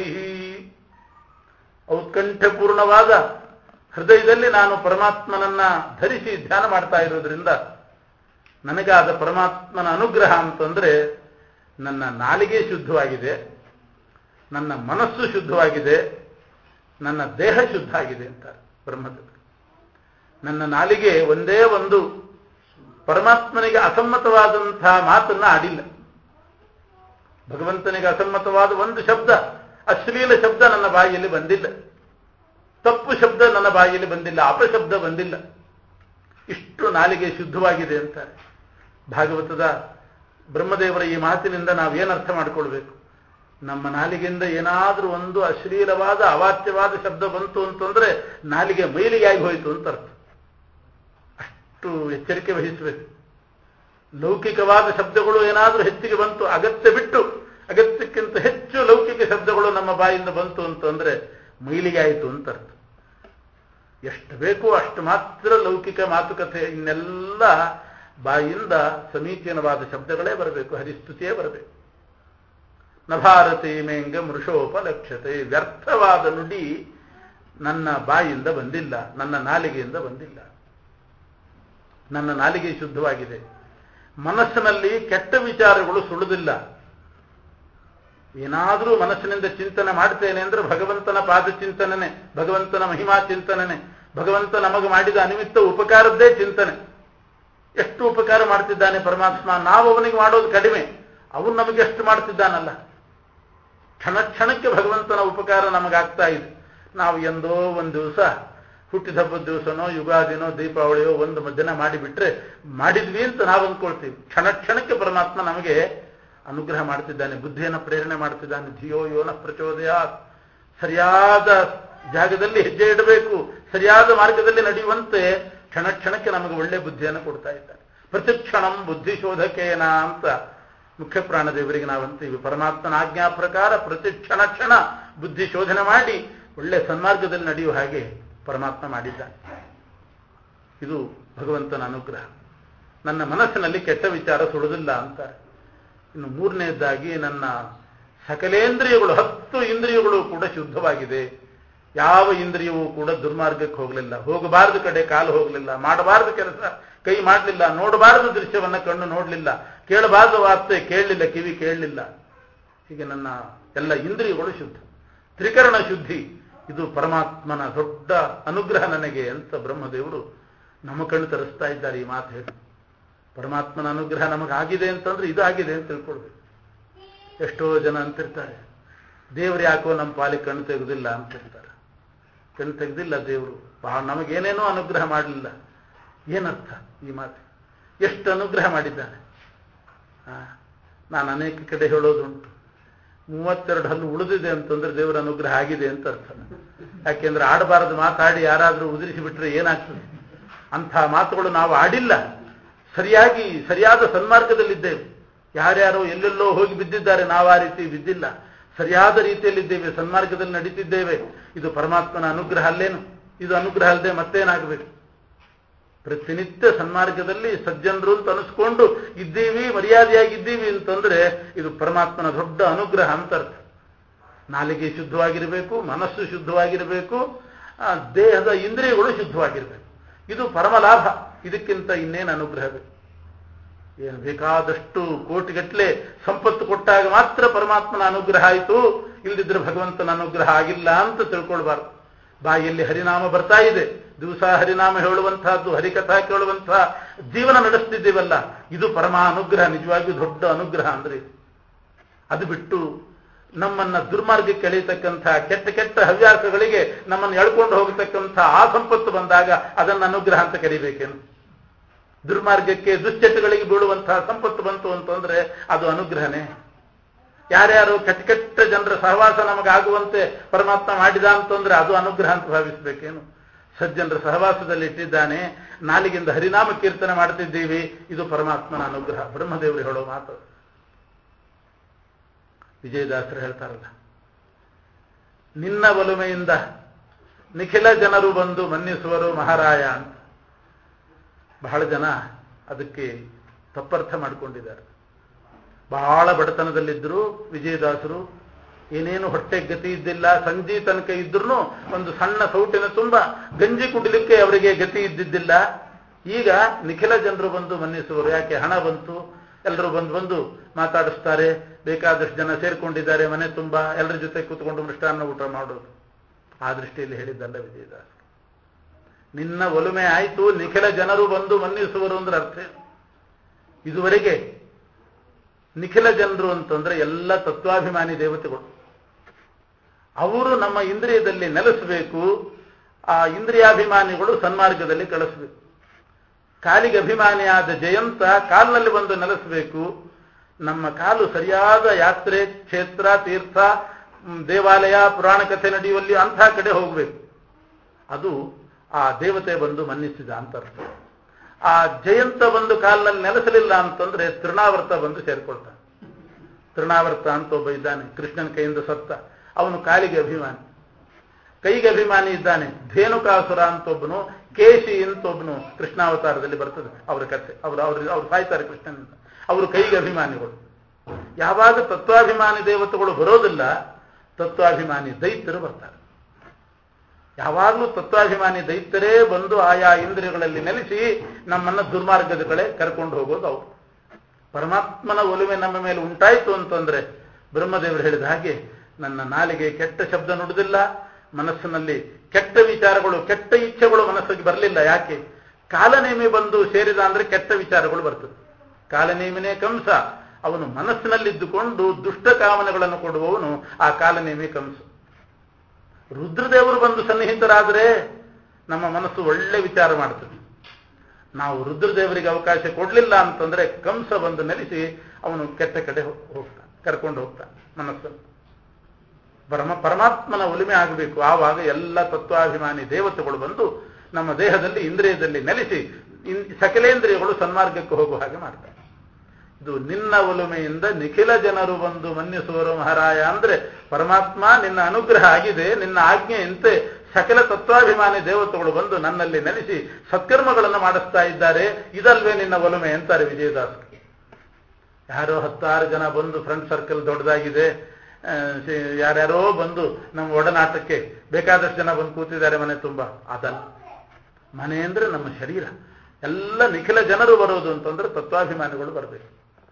Speaker 1: ಔತ್ಕಂಠಪೂರ್ಣವಾದ ಹೃದಯದಲ್ಲಿ ನಾನು ಪರಮಾತ್ಮನನ್ನ ಧರಿಸಿ ಧ್ಯಾನ ಮಾಡ್ತಾ ಇರೋದ್ರಿಂದ ನನಗಾದ ಪರಮಾತ್ಮನ ಅನುಗ್ರಹ ಅಂತಂದ್ರೆ ನನ್ನ ನಾಲಿಗೆ ಶುದ್ಧವಾಗಿದೆ, ನನ್ನ ಮನಸ್ಸು ಶುದ್ಧವಾಗಿದೆ, ನನ್ನ ದೇಹ ಶುದ್ಧ ಆಗಿದೆ ಅಂತಾರೆ ಬ್ರಹ್ಮದೇವರು. ನನ್ನ ನಾಲಿಗೆ ಒಂದೇ ಒಂದು ಪರಮಾತ್ಮನಿಗೆ ಅಸಮ್ಮತವಾದಂತಹ ಮಾತನ್ನ ಆಡಿಲ್ಲ. ಭಗವಂತನಿಗೆ ಅಸಮ್ಮತವಾದ ಒಂದು ಶಬ್ದ, ಅಶ್ಲೀಲ ಶಬ್ದ ನನ್ನ ಬಾಯಿಯಲ್ಲಿ ಬಂದಿಲ್ಲ, ತಪ್ಪು ಶಬ್ದ ನನ್ನ ಬಾಯಿಯಲ್ಲಿ ಬಂದಿಲ್ಲ, ಅಪಶಬ್ದ ಬಂದಿಲ್ಲ. ಇಷ್ಟು ನಾಲಿಗೆ ಶುದ್ಧವಾಗಿದೆ ಅಂತಾರೆ. ಭಾಗವತದ ಬ್ರಹ್ಮದೇವರ ಈ ಮಾತಿನಿಂದ ನಾವೇನು ಅರ್ಥ ಮಾಡಿಕೊಳ್ಬೇಕು? ನಮ್ಮ ನಾಲಿಗೆಯಿಂದ ಏನಾದರೂ ಒಂದು ಅಶ್ಲೀಲವಾದ ಅವಾಚ್ಯವಾದ ಶಬ್ದ ಬಂತು ಅಂತಂದ್ರೆ ನಾಲಿಗೆ ಮೈಲಿಗೆಯಾಗಿ ಹೋಯಿತು ಅಂತ ಅರ್ಥ. ಅಷ್ಟು ಎಚ್ಚರಿಕೆ ವಹಿಸಬೇಕು. ಲೌಕಿಕವಾದ ಶಬ್ದಗಳು ಏನಾದರೂ ಹೆಚ್ಚಿಗೆ ಬಂತು, ಅಗತ್ಯ ಬಿಟ್ಟು ಅಗತ್ಯಕ್ಕಿಂತ ಹೆಚ್ಚು ಲೌಕಿಕ ಶಬ್ದಗಳು ನಮ್ಮ ಬಾಯಿಂದ ಬಂತು ಅಂತಂದ್ರೆ ಮೈಲಿಗೆ ಆಯಿತು ಅಂತ ಅರ್ಥ. ಎಷ್ಟು ಬೇಕೋ ಅಷ್ಟು ಮಾತ್ರ ಲೌಕಿಕ ಮಾತುಕತೆ, ಇನ್ನೆಲ್ಲ ಬಾಯಿಂದ ಸಮೀಚೀನವಾದ ಶಬ್ದಗಳೇ ಬರಬೇಕು, ಹರಿಸ್ತುತಿಯೇ ಬರಬೇಕು. ನಭಾರತಿ ಮೇಂಗ ಮೃಷೋಪಲಕ್ಷ್ಯತೆ, ವ್ಯರ್ಥವಾದ ನುಡಿ ನನ್ನ ಬಾಯಿಂದ ಬಂದಿಲ್ಲ, ನನ್ನ ನಾಲಿಗೆಯಿಂದ ಬಂದಿಲ್ಲ. ನನ್ನ ನಾಲಿಗೆ ಶುದ್ಧವಾಗಿದೆ. ಮನಸ್ಸಿನಲ್ಲಿ ಕೆಟ್ಟ ವಿಚಾರಗಳು ಸುಳಿದಿಲ್ಲ. ಏನಾದರೂ ಮನಸ್ಸಿನಿಂದ ಚಿಂತನೆ ಮಾಡ್ತೇನೆ ಅಂದ್ರೆ ಭಗವಂತನ ಪಾದ ಚಿಂತನೆ, ಭಗವಂತನ ಮಹಿಮಾ ಚಿಂತನೆ, ಭಗವಂತ ನಮಗೆ ಮಾಡಿದ ಅನಿಮಿತ್ತ ಉಪಕಾರದ್ದೇ ಚಿಂತನೆ. ಎಷ್ಟು ಉಪಕಾರ ಮಾಡ್ತಿದ್ದಾನೆ ಪರಮಾತ್ಮ, ನಾವು ಅವನಿಗೆ ಮಾಡೋದು ಕಡಿಮೆ, ಅವನು ನಮಗೆ ಎಷ್ಟು ಮಾಡ್ತಿದ್ದಾನಲ್ಲ. ಕ್ಷಣ ಕ್ಷಣಕ್ಕೆ ಭಗವಂತನ ಉಪಕಾರ ನಮಗಾಗ್ತಾ ಇದೆ. ನಾವು ಎಂದೋ ಒಂದು ದಿವಸ ಹುಟ್ಟಿದ ಹಬ್ಬದ ದಿವಸನೋ ಯುಗಾದಿನೋ ದೀಪಾವಳಿಯೋ ಒಂದು ದಿನ ಮಾಡಿಬಿಟ್ರೆ ಮಾಡಿದ್ವಿ ಅಂತ ನಾವು ಅಂದ್ಕೊಳ್ತೀವಿ. ಕ್ಷಣ ಕ್ಷಣಕ್ಕೆ ಪರಮಾತ್ಮ ನಮಗೆ ಅನುಗ್ರಹ ಮಾಡ್ತಿದ್ದಾನೆ, ಬುದ್ಧಿಯನ್ನು ಪ್ರೇರಣೆ ಮಾಡ್ತಿದ್ದಾನೆ. ಧಿಯೋ ಯೋನ ಪ್ರಚೋದಯ. ಸರಿಯಾದ ಜಾಗದಲ್ಲಿ ಹೆಜ್ಜೆ ಇಡಬೇಕು, ಸರಿಯಾದ ಮಾರ್ಗದಲ್ಲಿ ನಡೆಯುವಂತೆ ಕ್ಷಣ ಕ್ಷಣಕ್ಕೆ ನಮಗೆ ಒಳ್ಳೆ ಬುದ್ಧಿಯನ್ನು ಕೊಡ್ತಾ ಇದ್ದಾನೆ. ಪ್ರತಿಕ್ಷಣಂ ಬುದ್ಧಿಶೋಧಕೇನ ಅಂತ ಮುಖ್ಯ ಪ್ರಾಣದೇವರಿಗೆ ನಾವಂತೀವಿ. ಪರಮಾತ್ಮನ ಆಜ್ಞಾ ಪ್ರಕಾರ ಪ್ರತಿ ಕ್ಷಣ ಕ್ಷಣ ಬುದ್ಧಿ ಶೋಧನೆ ಮಾಡಿ ಒಳ್ಳೆ ಸನ್ಮಾರ್ಗದಲ್ಲಿ ನಡೆಯುವ ಹಾಗೆ ಪರಮಾತ್ಮ ಮಾಡಿದ್ದಾನೆ. ಇದು ಭಗವಂತನ ಅನುಗ್ರಹ. ನನ್ನ ಮನಸ್ಸಿನಲ್ಲಿ ಕೆಟ್ಟ ವಿಚಾರ ಸುಳಿದಿಲ್ಲ ಅಂತಾರೆ. ಇನ್ನು ಮೂರನೇದಾಗಿ ನನ್ನ ಸಕಲೇಂದ್ರಿಯಗಳು, ಹತ್ತು ಇಂದ್ರಿಯಗಳು ಕೂಡ ಶುದ್ಧವಾಗಿದೆ. ಯಾವ ಇಂದ್ರಿಯವೂ ಕೂಡ ದುರ್ಮಾರ್ಗಕ್ಕೆ ಹೋಗಲಿಲ್ಲ, ಹೋಗಬಾರದು ಕಡೆ ಕಾಲು ಹೋಗಲಿಲ್ಲ, ಮಾಡಬಾರದು ಕೆಲಸ ಕೈ ಮಾಡಲಿಲ್ಲ, ನೋಡಬಾರದು ದೃಶ್ಯವನ್ನ ಕಣ್ಣು ನೋಡಲಿಲ್ಲ, ಕೇಳಬಾರದು ವಾರ್ತೆ ಕೇಳಲಿಲ್ಲ, ಕಿವಿ ಕೇಳಲಿಲ್ಲ. ಹೀಗೆ ನನ್ನ ಎಲ್ಲ ಇಂದ್ರಿಯಗಳು ಶುದ್ಧ. ತ್ರಿಕರಣ ಶುದ್ಧಿ, ಇದು ಪರಮಾತ್ಮನ ದೊಡ್ಡ ಅನುಗ್ರಹ ನನಗೆ ಅಂತ ಬ್ರಹ್ಮದೇವರು ನಮ್ಮ ಕಣ್ಣು ತರಿಸ್ತಾ ಇದ್ದಾರೆ ಈ ಮಾತು ಹೇಳಿ. ಪರಮಾತ್ಮನ ಅನುಗ್ರಹ ನಮಗಾಗಿದೆ ಅಂತಂದ್ರೆ ಇದು ಆಗಿದೆ ಅಂತ ತಿಳ್ಕೊಳ್ಬೇಕು. ಎಷ್ಟೋ ಜನ ಅಂತಿರ್ತಾರೆ, ದೇವರು ಯಾಕೋ ನಮ್ಮ ಪಾಲಿಗೆ ಕಣ್ಣು ತೆಗೆದಿಲ್ಲ ಅಂತಿರ್ತಾರೆ. ಕಣ್ಣು ತೆಗೆದಿಲ್ಲ ದೇವರು, ನಮಗೇನೇನೋ ಅನುಗ್ರಹ ಮಾಡಲಿಲ್ಲ. ಏನರ್ಥ ಈ ಮಾತು? ಎಷ್ಟು ಅನುಗ್ರಹ ಮಾಡಿದ್ದಾನೆ. ನಾನು ಅನೇಕ ಕಡೆ ಹೇಳೋದುಂಟು, ಮೂವತ್ತೆರಡು ಹಲ್ಲು ಉಳಿದಿದೆ ಅಂತಂದ್ರೆ ದೇವರ ಅನುಗ್ರಹ ಆಗಿದೆ ಅಂತ ಅರ್ಥ. ಯಾಕೆಂದ್ರೆ ಆಡಬಾರದು ಮಾತಾಡಿ ಯಾರಾದರೂ ಉದುರಿಸಿ ಬಿಟ್ರೆ ಏನಾಗ್ತದೆ? ಅಂಥ ಮಾತುಗಳು ನಾವು ಆಡಿಲ್ಲ. ಸರಿಯಾಗಿ ಸರಿಯಾದ ಸನ್ಮಾರ್ಗದಲ್ಲಿದ್ದೇವೆ. ಯಾರ್ಯಾರೋ ಎಲ್ಲೆಲ್ಲೋ ಹೋಗಿ ಬಿದ್ದಿದ್ದಾರೆ, ನಾವು ಆ ರೀತಿ ಬಿದ್ದಿಲ್ಲ. ಸರಿಯಾದ ರೀತಿಯಲ್ಲಿದ್ದೇವೆ, ಸನ್ಮಾರ್ಗದಲ್ಲಿ ನಡೀತಿದ್ದೇವೆ. ಇದು ಪರಮಾತ್ಮನ ಅನುಗ್ರಹ ಅಲ್ಲೇನು? ಇದು ಅನುಗ್ರಹ ಅಲ್ಲದೆ ಮತ್ತೇನಾಗಬೇಕು? ಪ್ರತಿನಿತ್ಯ ಸನ್ಮಾರ್ಗದಲ್ಲಿ ಸಜ್ಜನರು ಅಂತ ಅನಿಸ್ಕೊಂಡು ಇದ್ದೀವಿ, ಮರ್ಯಾದೆಯಾಗಿದ್ದೀವಿ ಅಂತಂದ್ರೆ ಇದು ಪರಮಾತ್ಮನ ದೊಡ್ಡ ಅನುಗ್ರಹ ಅಂತ ಅರ್ಥ. ನಾಲಿಗೆ ಶುದ್ಧವಾಗಿರಬೇಕು, ಮನಸ್ಸು ಶುದ್ಧವಾಗಿರಬೇಕು, ದೇಹದ ಇಂದ್ರಿಯಗಳು ಶುದ್ಧವಾಗಿರಬೇಕು. ಇದು ಪರಮ ಲಾಭ. ಇದಕ್ಕಿಂತ ಇನ್ನೇನು ಅನುಗ್ರಹ ಬೇಕು? ಏನು ಬೇಕಾದಷ್ಟು ಕೋಟಿಗಟ್ಟಲೆ ಸಂಪತ್ತು ಕೊಟ್ಟಾಗ ಮಾತ್ರ ಪರಮಾತ್ಮನ ಅನುಗ್ರಹ ಆಯಿತು, ಇಲ್ಲದಿದ್ರೆ ಭಗವಂತನ ಅನುಗ್ರಹ ಆಗಿಲ್ಲ ಅಂತ ತಿಳ್ಕೊಳ್ಬಾರ್ದು. ಬಾಯಲ್ಲಿ ಹರಿನಾಮ ಬರ್ತಾ ಇದೆ, ದಿವಸ ಹರಿನಾಮ ಹೇಳುವಂತಹದ್ದು, ಹರಿಕಥಾ ಕೇಳುವಂತಹ ಜೀವನ ನಡೆಸ್ತಿದ್ದೀವಲ್ಲ, ಇದು ಪರಮ ಅನುಗ್ರಹ. ನಿಜವಾಗಿಯೂ ದೊಡ್ಡ ಅನುಗ್ರಹ ಅಂದ್ರೆ ಅದು ಬಿಟ್ಟು ನಮ್ಮನ್ನ ದುರ್ಮಾರ್ಗಕ್ಕೆ ಎಳೆಯತಕ್ಕಂಥ ಕೆಟ್ಟ ಕೆಟ್ಟ ಹವ್ಯಾಸಗಳಿಗೆ ನಮ್ಮನ್ನು ಎಳ್ಕೊಂಡು ಹೋಗತಕ್ಕಂಥ ಆ ಸಂಪತ್ತು ಬಂದಾಗ ಅದನ್ನು ಅನುಗ್ರಹ ಅಂತ ಕರಿಬೇಕೇನು? ದುರ್ಮಾರ್ಗಕ್ಕೆ ದುಶ್ಚಟಗಳಿಗೆ ಬೀಳುವಂತಹ ಸಂಪತ್ತು ಬಂತು ಅಂತಂದ್ರೆ ಅದು ಅನುಗ್ರಹನೇ? ಯಾರ್ಯಾರು ಕೆಟ್ಟ ಕೆಟ್ಟ ಜನರ ಸಹವಾಸ ನಮಗಾಗುವಂತೆ ಪರಮಾತ್ಮ ಮಾಡಿದ ಅಂತಂದ್ರೆ ಅದು ಅನುಗ್ರಹ ಅಂತ ಭಾವಿಸ್ಬೇಕೇನು? ಸಜ್ಜನರ ಸಹವಾಸದಲ್ಲಿ ಇಟ್ಟಿದ್ದಾನೆ, ನಾಲಿಗಿಂದ ಹರಿನಾಮ ಕೀರ್ತನೆ ಮಾಡ್ತಿದ್ದೀವಿ. ಇದು ಪರಮಾತ್ಮನ ಅನುಗ್ರಹ. ಬ್ರಹ್ಮದೇವರು ಹೇಳೋ ಮಾತು. ವಿಜಯದಾಸರು ಹೇಳ್ತಾರಲ್ಲ, ನಿನ್ನ ಒಲುಮೆಯಿಂದ ನಿಖಿಲ ಜನರು ಬಂದು ಮನ್ನಿಸುವರು ಮಹಾರಾಯ ಅಂತ. ಬಹಳ ಜನ ಅದಕ್ಕೆ ತಪ್ಪರ್ಥ ಮಾಡಿಕೊಂಡಿದ್ದಾರೆ. ಬಹಳ ಬಡತನದಲ್ಲಿದ್ದರು ವಿಜಯದಾಸರು, ಏನೇನು ಹೊಟ್ಟೆ ಗತಿ ಇದ್ದಿಲ್ಲ, ಸಂಜೆ ತನಕ ಇದ್ರೂ ಒಂದು ಸಣ್ಣ ಸೌಟಿನ ತುಂಬ ಗಂಜಿ ಕುಡಿಲಿಕ್ಕೆ ಅವರಿಗೆ ಗತಿ ಇದ್ದಿದ್ದಿಲ್ಲ. ಈಗ ನಿಖಿಲ ಜನರು ಬಂದು ಮನ್ನಿಸುವರು. ಯಾಕೆ? ಹಣ ಬಂತು, ಎಲ್ಲರೂ ಬಂದು ಬಂದು ಮಾತಾಡಿಸ್ತಾರೆ, ಬೇಕಾದಷ್ಟು ಜನ ಸೇರ್ಕೊಂಡಿದ್ದಾರೆ, ಮನೆ ತುಂಬ ಎಲ್ಲರ ಜೊತೆ ಕೂತ್ಕೊಂಡು ಮೃಷ್ಟಾನ್ನ ಊಟ ಮಾಡೋದು. ಆ ದೃಷ್ಟಿಯಲ್ಲಿ ಹೇಳಿದ್ದಲ್ಲ ವಿಜಯದಾಸ. ನಿನ್ನ ಒಲುಮೆ ಆಯಿತು, ನಿಖಿಲ ಜನರು ಬಂದು ಮನ್ನಿಸುವರು ಅಂದ್ರೆ ಅರ್ಥ. ಇದುವರೆಗೆ ನಿಖಿಲ ಜನರು ಅಂತಂದ್ರೆ ಎಲ್ಲ ತತ್ವಾಭಿಮಾನಿ ದೇವತೆಗಳು. ಅವರು ನಮ್ಮ ಇಂದ್ರಿಯದಲ್ಲಿ ನೆಲೆಸಬೇಕು. ಆ ಇಂದ್ರಿಯಾಭಿಮಾನಿಗಳು ಸನ್ಮಾರ್ಗದಲ್ಲಿ ಕಳಿಸಬೇಕು. ಕಾಲಿಗೆ ಅಭಿಮಾನಿಯಾದ ಜಯಂತ ಕಾಲಿನಲ್ಲಿ ಬಂದು ನೆಲೆಸಬೇಕು. ನಮ್ಮ ಕಾಲು ಸರಿಯಾದ ಯಾತ್ರೆ, ಕ್ಷೇತ್ರ, ತೀರ್ಥ, ದೇವಾಲಯ, ಪುರಾಣ ಕಥೆ ನಡೆಯುವಲ್ಲಿ ಅಂಥ ಕಡೆ ಹೋಗಬೇಕು. ಅದು ಆ ದೇವತೆ ಬಂದು ಮನ್ನಿಸಿದ ಅಂತ ಅರ್ಥ. ಆ ಜಯಂತ ಬಂದು ಕಾಲಿನಲ್ಲಿ ನೆಲೆಸಲಿಲ್ಲ ಅಂತಂದ್ರೆ ತೃಣಾವರ್ತ ಬಂದು ಸೇರ್ಕೊಳ್ತಾನೆ. ತೃಣಾವರ್ತ ಅಂತ ಒಬ್ಬ ಇದ್ದಾನೆ, ಕೃಷ್ಣನ ಕೈಯಿಂದ ಸತ್ತ. ಅವನು ಕಾಲಿಗೆ ಅಭಿಮಾನಿ, ಕೈಗೆ ಅಭಿಮಾನಿ ಇದ್ದಾನೆ. ಧೇನುಕಾಸುರ ಅಂತ ಒಬ್ಬನು, ಕೇಶಿ ಅಂತ ಒಬ್ಬನು ಕೃಷ್ಣಾವತಾರದಲ್ಲಿ ಬರ್ತದೆ ಅವರ ಕಥೆ. ಅವರು ಅವ್ರು ಅವ್ರು ಸಾಯ್ತಾರೆ ಕೃಷ್ಣನಿಂದ. ಅವರು ಕೈಗೆ ಅಭಿಮಾನಿಗಳು. ಯಾವಾಗ ತತ್ವಾಭಿಮಾನಿ ದೇವತೆಗಳು ಬರೋದಿಲ್ಲ, ತತ್ವಾಭಿಮಾನಿ ದೈತ್ಯರು ಬರ್ತಾರೆ. ಯಾವಾಗಲೂ ತತ್ವಾಭಿಮಾನಿ ದೈತ್ಯರೇ ಬಂದು ಆಯಾ ಇಂದ್ರಿಯಗಳಲ್ಲಿ ನೆಲೆಸಿ ನಮ್ಮನ್ನು ದುರ್ಮಾರ್ಗದ ಕಡೆ ಕರ್ಕೊಂಡು ಹೋಗೋದು ಅವರು. ಪರಮಾತ್ಮನ ಒಲುಮೆ ನಮ್ಮ ಮೇಲೆ ಉಂಟಾಯಿತು ಅಂತಂದ್ರೆ ಬ್ರಹ್ಮದೇವರು ಹೇಳಿದ ಹಾಗೆ ನನ್ನ ನಾಲಿಗೆ ಕೆಟ್ಟ ಶಬ್ದ ನುಡಿದಿಲ್ಲ, ಮನಸ್ಸಿನಲ್ಲಿ ಕೆಟ್ಟ ವಿಚಾರಗಳು, ಕೆಟ್ಟ ಇಚ್ಛೆಗಳು ಮನಸ್ಸಿಗೆ ಬರಲಿಲ್ಲ. ಯಾಕೆ? ಕಾಲನೇಮಿ ಬಂದು ಸೇರಿದ ಅಂದ್ರೆ ಕೆಟ್ಟ ವಿಚಾರಗಳು ಬರ್ತದೆ. ಕಾಲನೇಮಿನೇ ಕಂಸ. ಅವನು ಮನಸ್ಸಿನಲ್ಲಿದ್ದುಕೊಂಡು ದುಷ್ಟ ಕಾಮನೆಗಳನ್ನು ಕೊಡುವವನು ಆ ಕಾಲನೇಮಿ ಕಂಸ. ರುದ್ರದೇವರು ಬಂದು ಸನ್ನಿಹಿತರಾದರೆ ನಮ್ಮ ಮನಸ್ಸು ಒಳ್ಳೆ ವಿಚಾರ ಮಾಡ್ತದೆ. ನಾವು ರುದ್ರದೇವರಿಗೆ ಅವಕಾಶ ಕೊಡಲಿಲ್ಲ ಅಂತಂದ್ರೆ ಕಂಸ ಬಂದು ನೆಲೆಸಿ ಅವನು ಕೆಟ್ಟ ಕಡೆ ಹೋಗ್ತಾನೆ, ಕರ್ಕೊಂಡು ಹೋಗ್ತಾನೆ ಮನಸ್ಸನ್ನು. ಪರಮ ಪರಮಾತ್ಮನ ಒಲಿಮೆ ಆಗಬೇಕು. ಆವಾಗ ಎಲ್ಲ ತತ್ವಾಭಿಮಾನಿ ದೇವತೆಗಳು ಬಂದು ನಮ್ಮ ದೇಹದಲ್ಲಿ, ಇಂದ್ರಿಯದಲ್ಲಿ ನೆಲೆಸಿ ಸಕಲೇಂದ್ರಿಯಗಳು ಸನ್ಮಾರ್ಗಕ್ಕೆ ಹೋಗುವ ಹಾಗೆ ಮಾಡ್ತಾರೆ. ಇದು ನಿನ್ನ ಒಲುಮೆಯಿಂದ ನಿಖಿಲ ಜನರು ಬಂದು ಮನ್ನಿಸುವರು ಮಹಾರಾಯ ಅಂದ್ರೆ ಪರಮಾತ್ಮ ನಿನ್ನ ಅನುಗ್ರಹ ಆಗಿದೆ, ನಿನ್ನ ಆಜ್ಞೆಯಂತೆ ಸಕಲ ತತ್ವಾಭಿಮಾನಿ ದೇವತೆಗಳು ಬಂದು ನನ್ನಲ್ಲಿ ನೆಲೆಸಿ ಸತ್ಕರ್ಮಗಳನ್ನು ಮಾಡಿಸ್ತಾ ಇದ್ದಾರೆ. ಇದಲ್ವೇ ನಿನ್ನ ಒಲುಮೆ ಅಂತಾರೆ ವಿಜಯದಾಸ. ಯಾರೋ ಹತ್ತಾರು ಜನ ಬಂದು ಫ್ರೆಂಡ್ ಸರ್ಕಲ್ ದೊಡ್ಡದಾಗಿದೆ, ಯಾರ್ಯಾರೋ ಬಂದು ನಮ್ಮ ಒಡನಾಟಕ್ಕೆ ಬೇಕಾದಷ್ಟು ಜನ ಬಂದು ಕೂತಿದ್ದಾರೆ ಮನೆ ತುಂಬ. ಅದಲ್ಲ, ಮನೆ ಅಂದ್ರೆ ನಮ್ಮ ಶರೀರ. ಎಲ್ಲ ನಿಖಿಲ ಜನರು ಬರೋದು ಅಂತಂದ್ರೆ ತತ್ವಾಭಿಮಾನಿಗಳು ಬರಬೇಕು.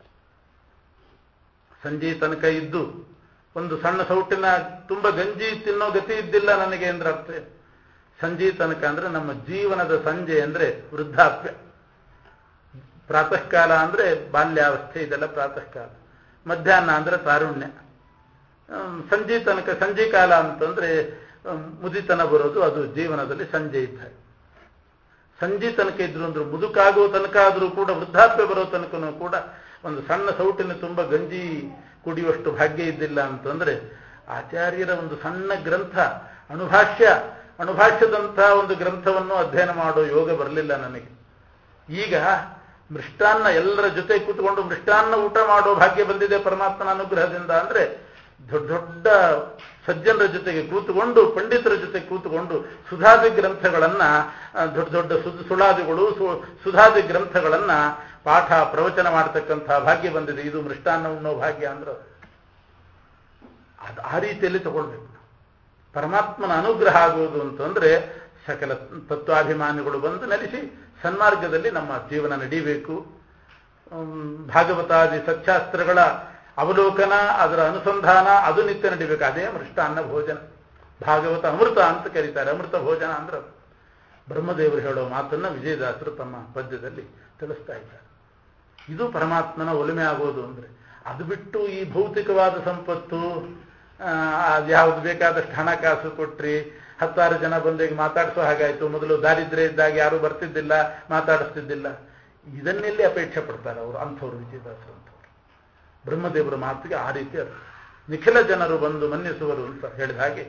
Speaker 1: ಸಂಜೆ ತನಕ ಇದ್ದು ಒಂದು ಸಣ್ಣ ಸೌಟಿನ ತುಂಬ ಗಂಜಿ ತಿನ್ನೋ ಗತಿ ಇದ್ದಿಲ್ಲ ನನಗೆ ಅಂದ್ರೆ ಅರ್ಥ. ಸಂಜೆ ತನಕ ಅಂದ್ರೆ ನಮ್ಮ ಜೀವನದ ಸಂಜೆ ಅಂದ್ರೆ ವೃದ್ಧಾಪ್ಯ. ಪ್ರಾತಃ ಕಾಲ ಅಂದ್ರೆ ಬಾಲ್ಯಾವಸ್ಥೆ, ಇದೆಲ್ಲ ಪ್ರಾತಃ ಕಾಲ. ಮಧ್ಯಾಹ್ನ ಅಂದ್ರೆ ತಾರುಣ್ಯ. ಸಂಜೆ ತನಕ, ಸಂಜೆ ಕಾಲ ಅಂತಂದ್ರೆ ಮುದಿತನ ಬರೋದು, ಅದು ಜೀವನದಲ್ಲಿ ಸಂಜೆ ಇದ್ದ. ಸಂಜೆ ತನಕ ಇದ್ರು ಅಂದ್ರೆ ಮುದುಕಾಗುವ ತನಕ ಆದರೂ ಕೂಡ, ವೃದ್ಧಾಪ್ಯ ಬರೋ ತನಕನೂ ಕೂಡ ಒಂದು ಸಣ್ಣ ಸೌಟಿನ ತುಂಬ ಗಂಜಿ ಕುಡಿಯುವಷ್ಟು ಭಾಗ್ಯ ಇದ್ದಿಲ್ಲ ಅಂತಂದ್ರೆ ಆಚಾರ್ಯರ ಒಂದು ಸಣ್ಣ ಗ್ರಂಥ ಅಣುಭಾಷ್ಯ, ಅಣುಭಾಷ್ಯದಂಥ ಒಂದು ಗ್ರಂಥವನ್ನು ಅಧ್ಯಯನ ಮಾಡೋ ಯೋಗ ಬರಲಿಲ್ಲ ನನಗೆ. ಈಗ ಮೃಷ್ಟಾನ್ನ ಎಲ್ಲರ ಜೊತೆ ಕೂತ್ಕೊಂಡು ಮೃಷ್ಟಾನ್ನ ಊಟ ಮಾಡೋ ಭಾಗ್ಯ ಬಂದಿದೆ ಪರಮಾತ್ಮನ ಅನುಗ್ರಹದಿಂದ. ಅಂದ್ರೆ ದೊಡ್ಡ ದೊಡ್ಡ ಸಜ್ಜನರ ಜೊತೆಗೆ ಕೂತುಕೊಂಡು, ಪಂಡಿತರ ಜೊತೆ ಕೂತುಕೊಂಡು ಸುಧಾದಿ ಗ್ರಂಥಗಳನ್ನ, ದೊಡ್ಡ ದೊಡ್ಡ ಸುದ್ ಸುಳಾದಿಗಳು ಸುಧಾದಿ ಗ್ರಂಥಗಳನ್ನ ಪಾಠ ಪ್ರವಚನ ಮಾಡತಕ್ಕಂಥ ಭಾಗ್ಯ ಬಂದಿದೆ. ಇದು ಮೃಷ್ಟಾನ್ನ ಉಣ್ಣೋ ಭಾಗ್ಯ ಅಂದ್ರೆ ಅದು ಆ ರೀತಿಯಲ್ಲಿ ತಗೊಳ್ಬೇಕು. ಪರಮಾತ್ಮನ ಅನುಗ್ರಹ ಆಗುವುದು ಅಂತಂದ್ರೆ ಸಕಲ ತತ್ವಾಭಿಮಾನಿಗಳು ಬಂದು ನೆಲೆಸಿ ಸನ್ಮಾರ್ಗದಲ್ಲಿ ನಮ್ಮ ಜೀವನ ನಡೀಬೇಕು. ಭಾಗವತಾದಿ ಸತ್ಯಾಸ್ತ್ರಗಳ ಅವಲೋಕನ, ಅದರ ಅನುಸಂಧಾನ, ಅದು ನಿತ್ಯ ನಡಿಬೇಕು. ಅದೇ ಮೃಷ್ಟಾನ್ನ ಭೋಜನ. ಭಾಗವತ ಅಮೃತ ಅಂತ ಕರೀತಾರೆ. ಅಮೃತ ಭೋಜನ ಅಂದ್ರೆ ಬ್ರಹ್ಮದೇವರು ಹೇಳೋ ಮಾತನ್ನ ವಿಜಯದಾಸರು ತಮ್ಮ ಪದ್ಯದಲ್ಲಿ ತಿಳಿಸ್ತಾ ಇದ್ದಾರೆ. ಇದು ಪರಮಾತ್ಮನ ಒಲಿಮೆ ಆಗೋದು ಅಂದ್ರೆ. ಅದು ಬಿಟ್ಟು ಈ ಭೌತಿಕವಾದ ಸಂಪತ್ತು, ಯಾವ್ದು ಬೇಕಾದಷ್ಟು ಹಣಕಾಸು ಕೊಟ್ರಿ, ಹತ್ತಾರು ಜನ ಬಂದಾಗ ಮಾತಾಡಿಸೋ ಹಾಗಾಯ್ತು. ಮೊದಲು ದಾರಿದ್ರ್ಯ ಇದ್ದಾಗ ಯಾರು ಬರ್ತಿದ್ದಿಲ್ಲ, ಮಾತಾಡಿಸ್ತಿದ್ದಿಲ್ಲ. ಇದನ್ನೆಲ್ಲಿ ಅಪೇಕ್ಷೆ ಪಡ್ತಾರೆ ಅವರು, ಅಂಥವ್ರು ವಿಜಯದಾಸರು ಅಂಥವ್ರು. ಬ್ರಹ್ಮದೇವರ ಮಾತಿಗೆ ಆ ರೀತಿ ಅರ್ಥ. ನಿಖಿಲ ಜನರು ಬಂದು ಮನ್ನಿಸುವರು ಅಂತ ಹೇಳಿದ ಹಾಗೆ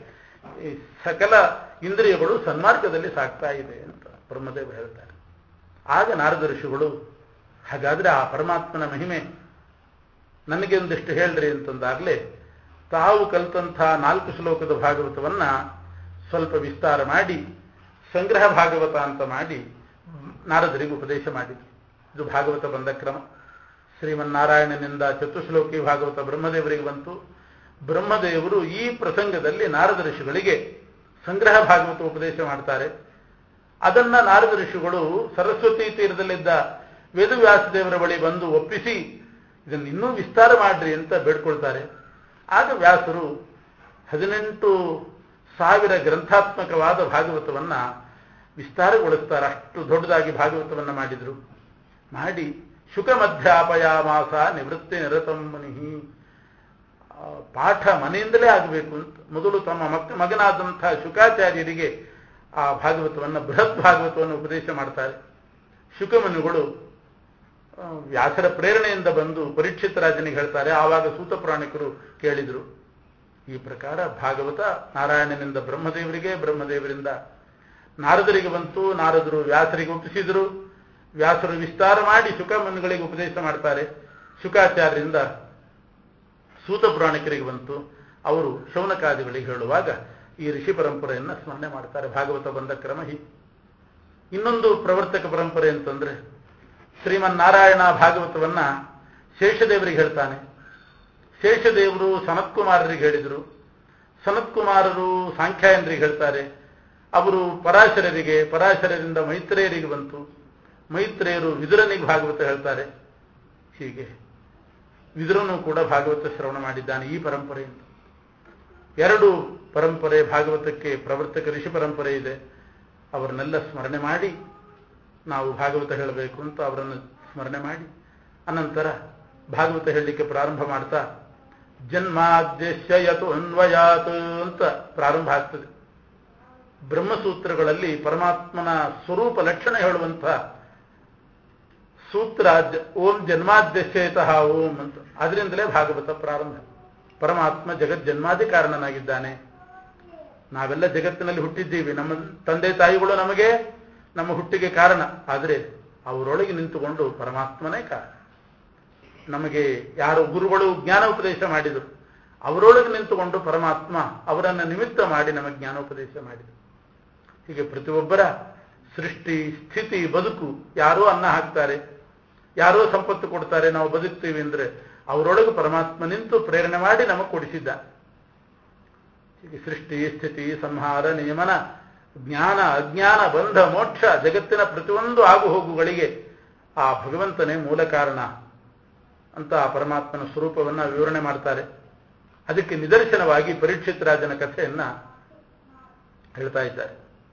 Speaker 1: ಈ ಸಕಲ ಇಂದ್ರಿಯಗಳು ಸನ್ಮಾರ್ಗದಲ್ಲಿ ಸಾಗ್ತಾ ಇದೆ ಅಂತ ಬ್ರಹ್ಮದೇವರು ಹೇಳ್ತಾರೆ. ಆಗ ನಾರದ ಋಷಿಗಳು ಹಾಗಾದ್ರೆ ಆ ಪರಮಾತ್ಮನ ಮಹಿಮೆ ನನಗೆ ಒಂದಿಷ್ಟು ಹೇಳ್ರಿ ಅಂತಂದಾಗಲೇ ತಾವು ಕಲಿತಂಥ ನಾಲ್ಕು ಶ್ಲೋಕದ ಭಾಗವತವನ್ನ ಸ್ವಲ್ಪ ವಿಸ್ತಾರ ಮಾಡಿ ಸಂಗ್ರಹ ಭಾಗವತ ಅಂತ ಮಾಡಿ ನಾರದರಿಗೆ ಉಪದೇಶ ಮಾಡಿದ್ರು. ಇದು ಭಾಗವತ ಬಂದ ಕ್ರಮ. ಶ್ರೀಮನ್ನಾರಾಯಣನಿಂದ ಚತುಶ್ಲೋಕಿ ಭಾಗವತ ಬ್ರಹ್ಮದೇವರಿಗೆ ಬಂತು. ಬ್ರಹ್ಮದೇವರು ಈ ಪ್ರಸಂಗದಲ್ಲಿ ನಾರದ ಋಷಿಗಳಿಗೆ ಸಂಗ್ರಹ ಭಾಗವತ ಉಪದೇಶ ಮಾಡ್ತಾರೆ. ಅದನ್ನ ನಾರದ ಋಷಿಗಳು ಸರಸ್ವತಿ ತೀರದಲ್ಲಿದ್ದ ವೇದವ್ಯಾಸದೇವರ ಬಳಿ ಬಂದು ಒಪ್ಪಿಸಿ ಇದನ್ನು ಇನ್ನೂ ವಿಸ್ತಾರ ಮಾಡ್ರಿ ಅಂತ ಬೇಡ್ಕೊಳ್ತಾರೆ. ಆಗ ವ್ಯಾಸರು ಹದಿನೆಂಟು ಸಾವಿರ ಗ್ರಂಥಾತ್ಮಕವಾದ ಭಾಗವತವನ್ನ ವಿಸ್ತಾರಗೊಳಿಸ್ತಾರೆ. ಅಷ್ಟು ದೊಡ್ಡದಾಗಿ ಭಾಗವತವನ್ನ ಮಾಡಿದ್ರು. ಮಾಡಿ ಶುಕ ಮಧ್ಯಾಪಯಾಮಾಸ ನಿವೃತ್ತಿ ನಿರತಂ ಮುನಿಹಿ, ಪಾಠ ಮನೆಯಿಂದಲೇ ಆಗಬೇಕು ಅಂತ ಮೊದಲು ತಮ್ಮ ಮಕ್ ಮಗನಾದಂಥ ಶುಕಾಚಾರ್ಯರಿಗೆ ಆ ಭಾಗವತವನ್ನು ಬೃಹತ್ ಭಾಗವತವನ್ನು ಉಪದೇಶ ಮಾಡ್ತಾರೆ. ಶುಕಮುನಿಗಳು ವ್ಯಾಸರ ಪ್ರೇರಣೆಯಿಂದ ಬಂದು ಪರೀಕ್ಷಿತ ರಾಜನಿಗೆ ಹೇಳ್ತಾರೆ. ಆವಾಗ ಸೂತ ಪುರಾಣಿಕರು ಕೇಳಿದರು. ಈ ಪ್ರಕಾರ ಭಾಗವತ ನಾರಾಯಣನಿಂದ ಬ್ರಹ್ಮದೇವರಿಗೆ, ಬ್ರಹ್ಮದೇವರಿಂದ ನಾರದರಿಗೆ ಬಂತು. ನಾರದರು ವ್ಯಾಸರಿಗೆ ಒಪ್ಪಿಸಿದರು. ವ್ಯಾಸರು ವಿಸ್ತಾರ ಮಾಡಿ ಶುಕಮುನಿಗಳಿಗೆ ಉಪದೇಶ ಮಾಡ್ತಾರೆ. ಶುಕಾಚಾರ್ಯರಿಂದ ಸೂತ ಪುರಾಣಿಕರಿಗೆ ಬಂತು. ಅವರು ಶೌನಕಾದಿಗಳಿಗೆ ಹೇಳುವಾಗ ಈ ಋಷಿ ಪರಂಪರೆಯನ್ನು ಸ್ಮರಣೆ ಮಾಡ್ತಾರೆ. ಭಾಗವತ ಬಂದ ಕ್ರಮ ಹೀಗೆ. ಇನ್ನೊಂದು ಪ್ರವರ್ತಕ ಪರಂಪರೆ ಅಂತಂದ್ರೆ ಶ್ರೀಮನ್ನಾರಾಯಣ ಭಾಗವತವನ್ನ ಶೇಷದೇವರಿಗೆ ಹೇಳ್ತಾನೆ. ಶೇಷದೇವರು ಸನತ್ಕುಮಾರರಿಗೆ ಹೇಳಿದರು. ಸನತ್ಕುಮಾರರು ಸಾಂಖ್ಯಾಯನರಿಗೆ ಹೇಳ್ತಾರೆ. ಅವರು ಪರಾಶರರಿಗೆ, ಪರಾಶರರಿಂದ ಮೈತ್ರೇಯರಿಗೆ ಬಂತು. ಮೈತ್ರೇಯರು ವಿದುರನಿಗೆ ಭಾಗವತ ಹೇಳ್ತಾರೆ. ಹೀಗೆ ವಿದುರನು ಕೂಡ ಭಾಗವತ ಶ್ರವಣ ಮಾಡಿದ್ದಾನೆ ಈ ಪರಂಪರೆಯಿಂದ. ಎರಡು ಪರಂಪರೆ ಭಾಗವತಕ್ಕೆ ಪ್ರವರ್ತಕ ಋಷಿ ಪರಂಪರೆ ಇದೆ. ಅವರನ್ನೆಲ್ಲ ಸ್ಮರಣೆ ಮಾಡಿ ನಾವು ಭಾಗವತ ಹೇಳಬೇಕು ಅಂತ ಅವರನ್ನು ಸ್ಮರಣೆ ಮಾಡಿ ಅನಂತರ ಭಾಗವತ ಹೇಳಲಿಕ್ಕೆ ಪ್ರಾರಂಭ ಮಾಡ್ತಾ ಜನ್ಮಾದ್ಯಶ್ಯಯತು ಅನ್ವಯಾತ್ ಅಂತ ಪ್ರಾರಂಭ ಆಗ್ತದೆ. ಬ್ರಹ್ಮಸೂತ್ರಗಳಲ್ಲಿ ಪರಮಾತ್ಮನ ಸ್ವರೂಪ ಲಕ್ಷಣ ಹೇಳುವಂಥ ಸೂತ್ರ ಓಂ ಜನ್ಮಾದ್ಯಶ್ಯತಃ ಓಂ ಅಂತ. ಅದರಿಂದಲೇ ಭಾಗವತ ಪ್ರಾರಂಭ. ಪರಮಾತ್ಮ ಜಗಜ್ಜನ್ಮಾದಿ ಕಾರಣನಾಗಿದ್ದಾನೆ. ನಾವೆಲ್ಲ ಜಗತ್ತಿನಲ್ಲಿ ಹುಟ್ಟಿದ್ದೀವಿ. ನಮ್ಮ ತಂದೆ ತಾಯಿಗಳು ನಮಗೆ ನಮ್ಮ ಹುಟ್ಟಿಗೆ ಕಾರಣ. ಆದರೆ ಅವರೊಳಗೆ ನಿಂತುಕೊಂಡು ಪರಮಾತ್ಮನೇ ಕಾರಣ. ನಮಗೆ ಯಾರು ಗುರುಗಳು ಜ್ಞಾನ ಉಪದೇಶ ಮಾಡಿದರು, ಅವರೊಳಗೆ ನಿಂತುಕೊಂಡು ಪರಮಾತ್ಮ ಅವರನ್ನು ನಿಮಿತ್ತ ಮಾಡಿ ನಮಗೆ ಜ್ಞಾನೋಪದೇಶ ಮಾಡಿದರು. ಹೀಗೆ ಪ್ರತಿಯೊಬ್ಬರ ಸೃಷ್ಟಿ, ಸ್ಥಿತಿ, ಬದುಕು, ಯಾರೋ ಅನ್ನ ಹಾಕ್ತಾರೆ, ಯಾರೋ ಸಂಪತ್ತು ಕೊಡ್ತಾರೆ, ನಾವು ಬದುಕ್ತೀವಿ ಅಂದ್ರೆ ಅವರೊಳಗೆ ಪರಮಾತ್ಮ ನಿಂತು ಪ್ರೇರಣೆ ಮಾಡಿ ನಮಗೆ ಕೊಡಿಸಿದ್ದ. ಹೀಗೆ ಸೃಷ್ಟಿ, ಸ್ಥಿತಿ, ಸಂಹಾರ, ನಿಯಮನ, ಜ್ಞಾನ, ಅಜ್ಞಾನ, ಬಂಧ, ಮೋಕ್ಷ, ಜಗತ್ತಿನ ಪ್ರತಿಯೊಂದು ಆಗು ಹೋಗುಗಳಿಗೆ ಆ ಭಗವಂತನೇ ಮೂಲ ಕಾರಣ ಅಂತ ಆ ಪರಮಾತ್ಮನ ಸ್ವರೂಪವನ್ನ ವಿವರಣೆ ಮಾಡ್ತಾರೆ. ಅದಕ್ಕೆ ನಿದರ್ಶನವಾಗಿ ಪರೀಕ್ಷಿತ್ ರಾಜನ ಕಥೆಯನ್ನ ಹೇಳ್ತಾ ಇದ್ದಾರೆ.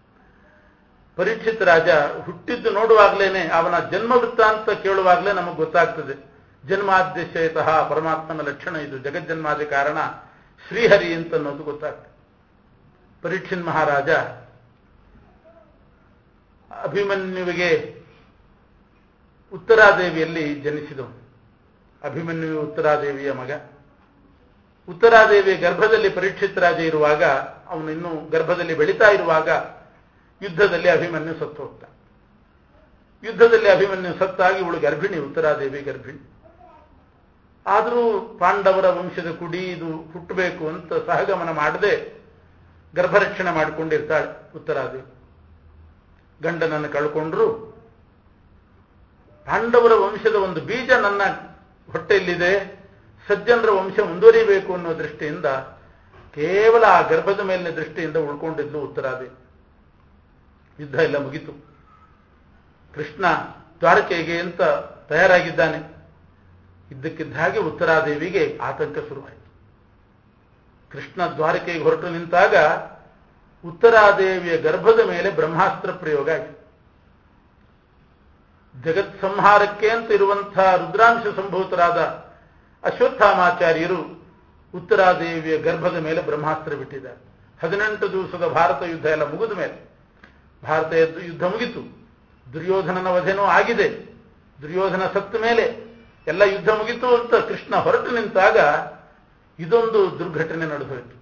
Speaker 1: ಪರೀಕ್ಷಿತ್ ರಾಜ ಹುಟ್ಟಿದ್ದು ನೋಡುವಾಗಲೇನೆ ಅವನ ಜನ್ಮ ವೃತ್ತಾಂತ ಕೇಳುವಾಗಲೇ ನಮಗೆ ಗೊತ್ತಾಗ್ತದೆ. ಜನ್ಮಾದ್ಯಶಯತಃ ಪರಮಾತ್ಮನ ಲಕ್ಷಣ ಇದು. ಜಗಜ್ಜನ್ಮಾದಿ ಕಾರಣ ಶ್ರೀಹರಿ ಅಂತ ಅನ್ನೋದು ಗೊತ್ತಾಗ್ತದೆ. ಪರೀಕ್ಷಿನ್ ಮಹಾರಾಜ ಅಭಿಮನ್ಯುವಿಗೆ ಉತ್ತರಾದೇವಿಯಲ್ಲಿ ಜನಿಸಿದನು. ಅಭಿಮನ್ಯು ಉತ್ತರಾದೇವಿಯ ಮಗ. ಉತ್ತರಾದೇವಿಯ ಗರ್ಭದಲ್ಲಿ ಪರೀಕ್ಷಿತ್ ರಾಜ ಇರುವಾಗ, ಅವನು ಇನ್ನೂ ಗರ್ಭದಲ್ಲಿ ಬೆಳೀತಾ ಇರುವಾಗ ಯುದ್ಧದಲ್ಲಿ ಅಭಿಮನ್ಯು ಸತ್ತು ಹೋಗ್ತ. ಯುದ್ಧದಲ್ಲಿ ಅಭಿಮನ್ಯು ಸತ್ತಾಗಿ ಇವಳು ಗರ್ಭಿಣಿ, ಉತ್ತರಾದೇವಿ ಗರ್ಭಿಣಿ. ಆದರೂ ಪಾಂಡವರ ವಂಶದ ಕುಡಿ ಇದು ಹುಟ್ಟಬೇಕು ಅಂತ ಸಹಗಮನ ಮಾಡದೆ ಗರ್ಭರಕ್ಷಣೆ ಮಾಡಿಕೊಂಡಿರ್ತಾಳೆ ಉತ್ತರಾದೇವಿ. ಗಂಡನನ್ನು ಕಳ್ಕೊಂಡ್ರು. ಪಾಂಡವರ ವಂಶದ ಒಂದು ಬೀಜ ನನ್ನ ಹೊಟ್ಟೆಯಲ್ಲಿದೆ, ಸಜ್ಜನರ ವಂಶ ಮುಂದುವರಿಬೇಕು ಅನ್ನೋ ದೃಷ್ಟಿಯಿಂದ ಕೇವಲ ಆ ಗರ್ಭದ ಮೇಲಿನ ದೃಷ್ಟಿಯಿಂದ ಉಳ್ಕೊಂಡಿದ್ಲು ಉತ್ತರಾದೇವಿ. ಯುದ್ಧ ಎಲ್ಲ ಮುಗಿತು. ಕೃಷ್ಣ ದ್ವಾರಕೆಗೆ ಅಂತ ತಯಾರಾಗಿದ್ದಾನೆ. ಇದ್ದಕ್ಕಿದ್ದ ಹಾಗೆ ಉತ್ತರಾದೇವಿಗೆ ಆತಂಕ ಶುರುವಾಯಿತು. ಕೃಷ್ಣ ದ್ವಾರಕೆಗೆ ಹೊರಟು ನಿಂತಾಗ ಉತ್ತರಾದೇವಿಯ ಗರ್ಭದ ಮೇಲೆ ಬ್ರಹ್ಮಾಸ್ತ್ರ ಪ್ರಯೋಗ ಆಯಿತು. ಜಗತ್ ಸಂಹಾರಕ್ಕೆ ಅಂತ ಇರುವಂತಹ ರುದ್ರಾಂಶ ಸಂಭೂತರಾದ ಅಶ್ವತ್ಥಾಮಾಚಾರ್ಯರು ಉತ್ತರಾದೇವಿಯ ಗರ್ಭದ ಮೇಲೆ ಬ್ರಹ್ಮಾಸ್ತ್ರ ಬಿಟ್ಟಿದ್ದಾರೆ. ಹದಿನೆಂಟು ದಿವಸದ ಭಾರತ ಯುದ್ಧ ಎಲ್ಲ ಮುಗಿದ ಮೇಲೆ, ಭಾರತ ಯುದ್ಧ ಮುಗಿತು, ದುರ್ಯೋಧನನ ವಧೆನೂ ಆಗಿದೆ, ದುರ್ಯೋಧನ ಸತ್ತ ಮೇಲೆ ಎಲ್ಲ ಯುದ್ಧ ಮುಗಿತು ಅಂತ ಕೃಷ್ಣ ಹೊರಟು ನಿಂತಾಗ ಇದೊಂದು ದುರ್ಘಟನೆ ನಡೆದೋಯ್ತು.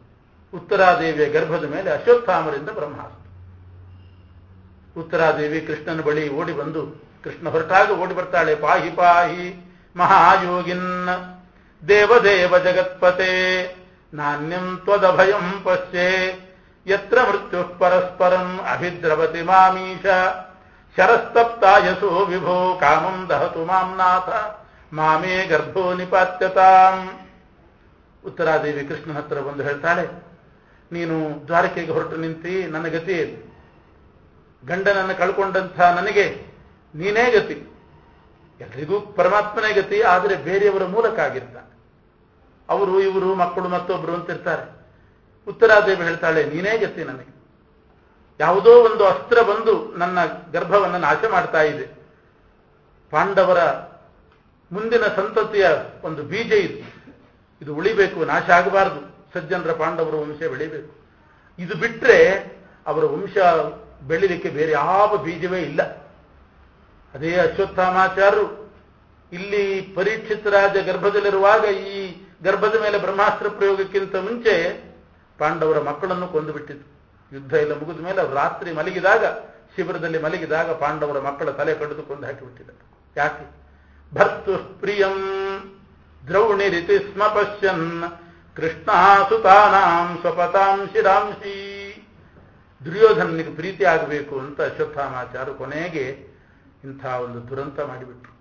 Speaker 1: ಉತ್ತರಾದೇವಿಯ ಗರ್ಭದ ಮೇಲೆ ಅಶ್ವತ್ಥಾಮರಿಂದ ಬ್ರಹ್ಮಾಸ್ತ್ರ. ಉತ್ತರಾದೇವಿ ಕೃಷ್ಣನ ಬಳಿ ಓಡಿ ಬಂದು, ಕೃಷ್ಣ ಹೊರಟಾಗ ಓಡಿ ಬರ್ತಾಳೆ, ಪಾಹಿ ಪಾಹಿ ಮಹಾಯೋಗಿನ್ ದೇವದೇವ ಜಗತ್ಪತೆ ನಾಣ್ಯಂ ತ್ವದಭಯಂ ಪಶ್ಯೆ ಯತ್ರ ಮೃತ್ಯು ಪರಸ್ಪರಂ ಅಭಿದ್ರವತಿ ಮಾಮೀಶ ಶರಸ್ತಪ್ತಾಯಸೋ ವಿಭೋ ಕಾಮಂ ದಹತು ಮಾಂ ನಾಥ ಮಾಮೇ ಗರ್ಭೋ ನಿಪಾತ್ಯತಾಂ. ಉತ್ತರಾದೇವಿ ಕೃಷ್ಣನ ಹತ್ರ ಬಂದು ಹೇಳ್ತಾಳೆ, ನೀನು ದ್ವಾರಕೆಗೆ ಹೊರಟು ನಿಂತಿ, ನನ್ನ ಗತಿ ಏನು? ಗಂಡನನ್ನು ಕಳ್ಕೊಂಡಂಥ ನನಗೆ ನೀನೇ ಗತಿ. ಎಲ್ರಿಗೂ ಪರಮಾತ್ಮನೇ ಗತಿ, ಆದರೆ ಬೇರೆಯವರ ಮೂಲಕ ಆಗಿರ್ತಾನೆ. ಅವರು ಇವರು ಮಕ್ಕಳು ಮತ್ತೊಬ್ರು ಅಂತಿರ್ತಾರೆ. ಉತ್ತರಾದೇವಿ ಹೇಳ್ತಾಳೆ, ನೀನೇ ಗತಿ ನನಗೆ. ಯಾವುದೋ ಒಂದು ಅಸ್ತ್ರ ಬಂದು ನನ್ನ ಗರ್ಭವನ್ನು ನಾಶ ಮಾಡ್ತಾ ಇದೆ. ಪಾಂಡವರ ಮುಂದಿನ ಸಂತತಿಯ ಒಂದು ಬೀಜ ಇದು, ಇದು ಉಳಿಬೇಕು, ನಾಶ ಆಗಬಾರದು. ಸಜ್ಜನರ ಪಾಂಡವರ ವಂಶ ಬೆಳಿಬೇಕು. ಇದು ಬಿಟ್ಟರೆ ಅವರ ವಂಶ ಬೆಳಿಲಿಕ್ಕೆ ಬೇರೆ ಯಾವ ಬೀಜವೇ ಇಲ್ಲ. ಅದೇ ಅಶ್ವತ್ಥಾಮಾಚಾರ್ಯರು ಇಲ್ಲಿ ಪರೀಕ್ಷಿತ್ ರಾಜ ಗರ್ಭದಲ್ಲಿರುವಾಗ ಈ ಗರ್ಭದ ಮೇಲೆ ಬ್ರಹ್ಮಾಸ್ತ್ರ ಪ್ರಯೋಗಕ್ಕಿಂತ ಮುಂಚೆ ಪಾಂಡವರ ಮಕ್ಕಳನ್ನು ಕೊಂದು ಬಿಟ್ಟಿದ್ರು. ಯುದ್ಧ ಎಲ್ಲ ಮುಗಿದ ಮೇಲೆ ಅವರು ರಾತ್ರಿ ಮಲಗಿದಾಗ, ಶಿಬಿರದಲ್ಲಿ ಮಲಗಿದಾಗ ಪಾಂಡವರ ಮಕ್ಕಳ ತಲೆ ಕಡಿದು ಕೊಂದು ಹಾಕಿಬಿಟ್ಟಿದ್ದಾರೆ. ಯಾಕೆ? ಭರ್ತು ಪ್ರಿಯಂ ದ್ರೌಣಿ ರೀತಿ ಸ್ಮ ಪಶ್ಯನ್ ಕೃಷ್ಣ ಸುತಾನಾಂ ಸ್ವಪತಾಂ ಶಿರಾಂಶಿ. ದುರ್ಯೋಧನಿಗೆ ಪ್ರೀತಿ ಆಗಬೇಕು ಅಂತ ಅಶ್ವತ್ಥಾಮಾಚಾರ್ಯರು ಕೊನೆಗೆ ಇಂಥ ಒಂದು ದುರಂತ ಮಾಡಿಬಿಟ್ರು.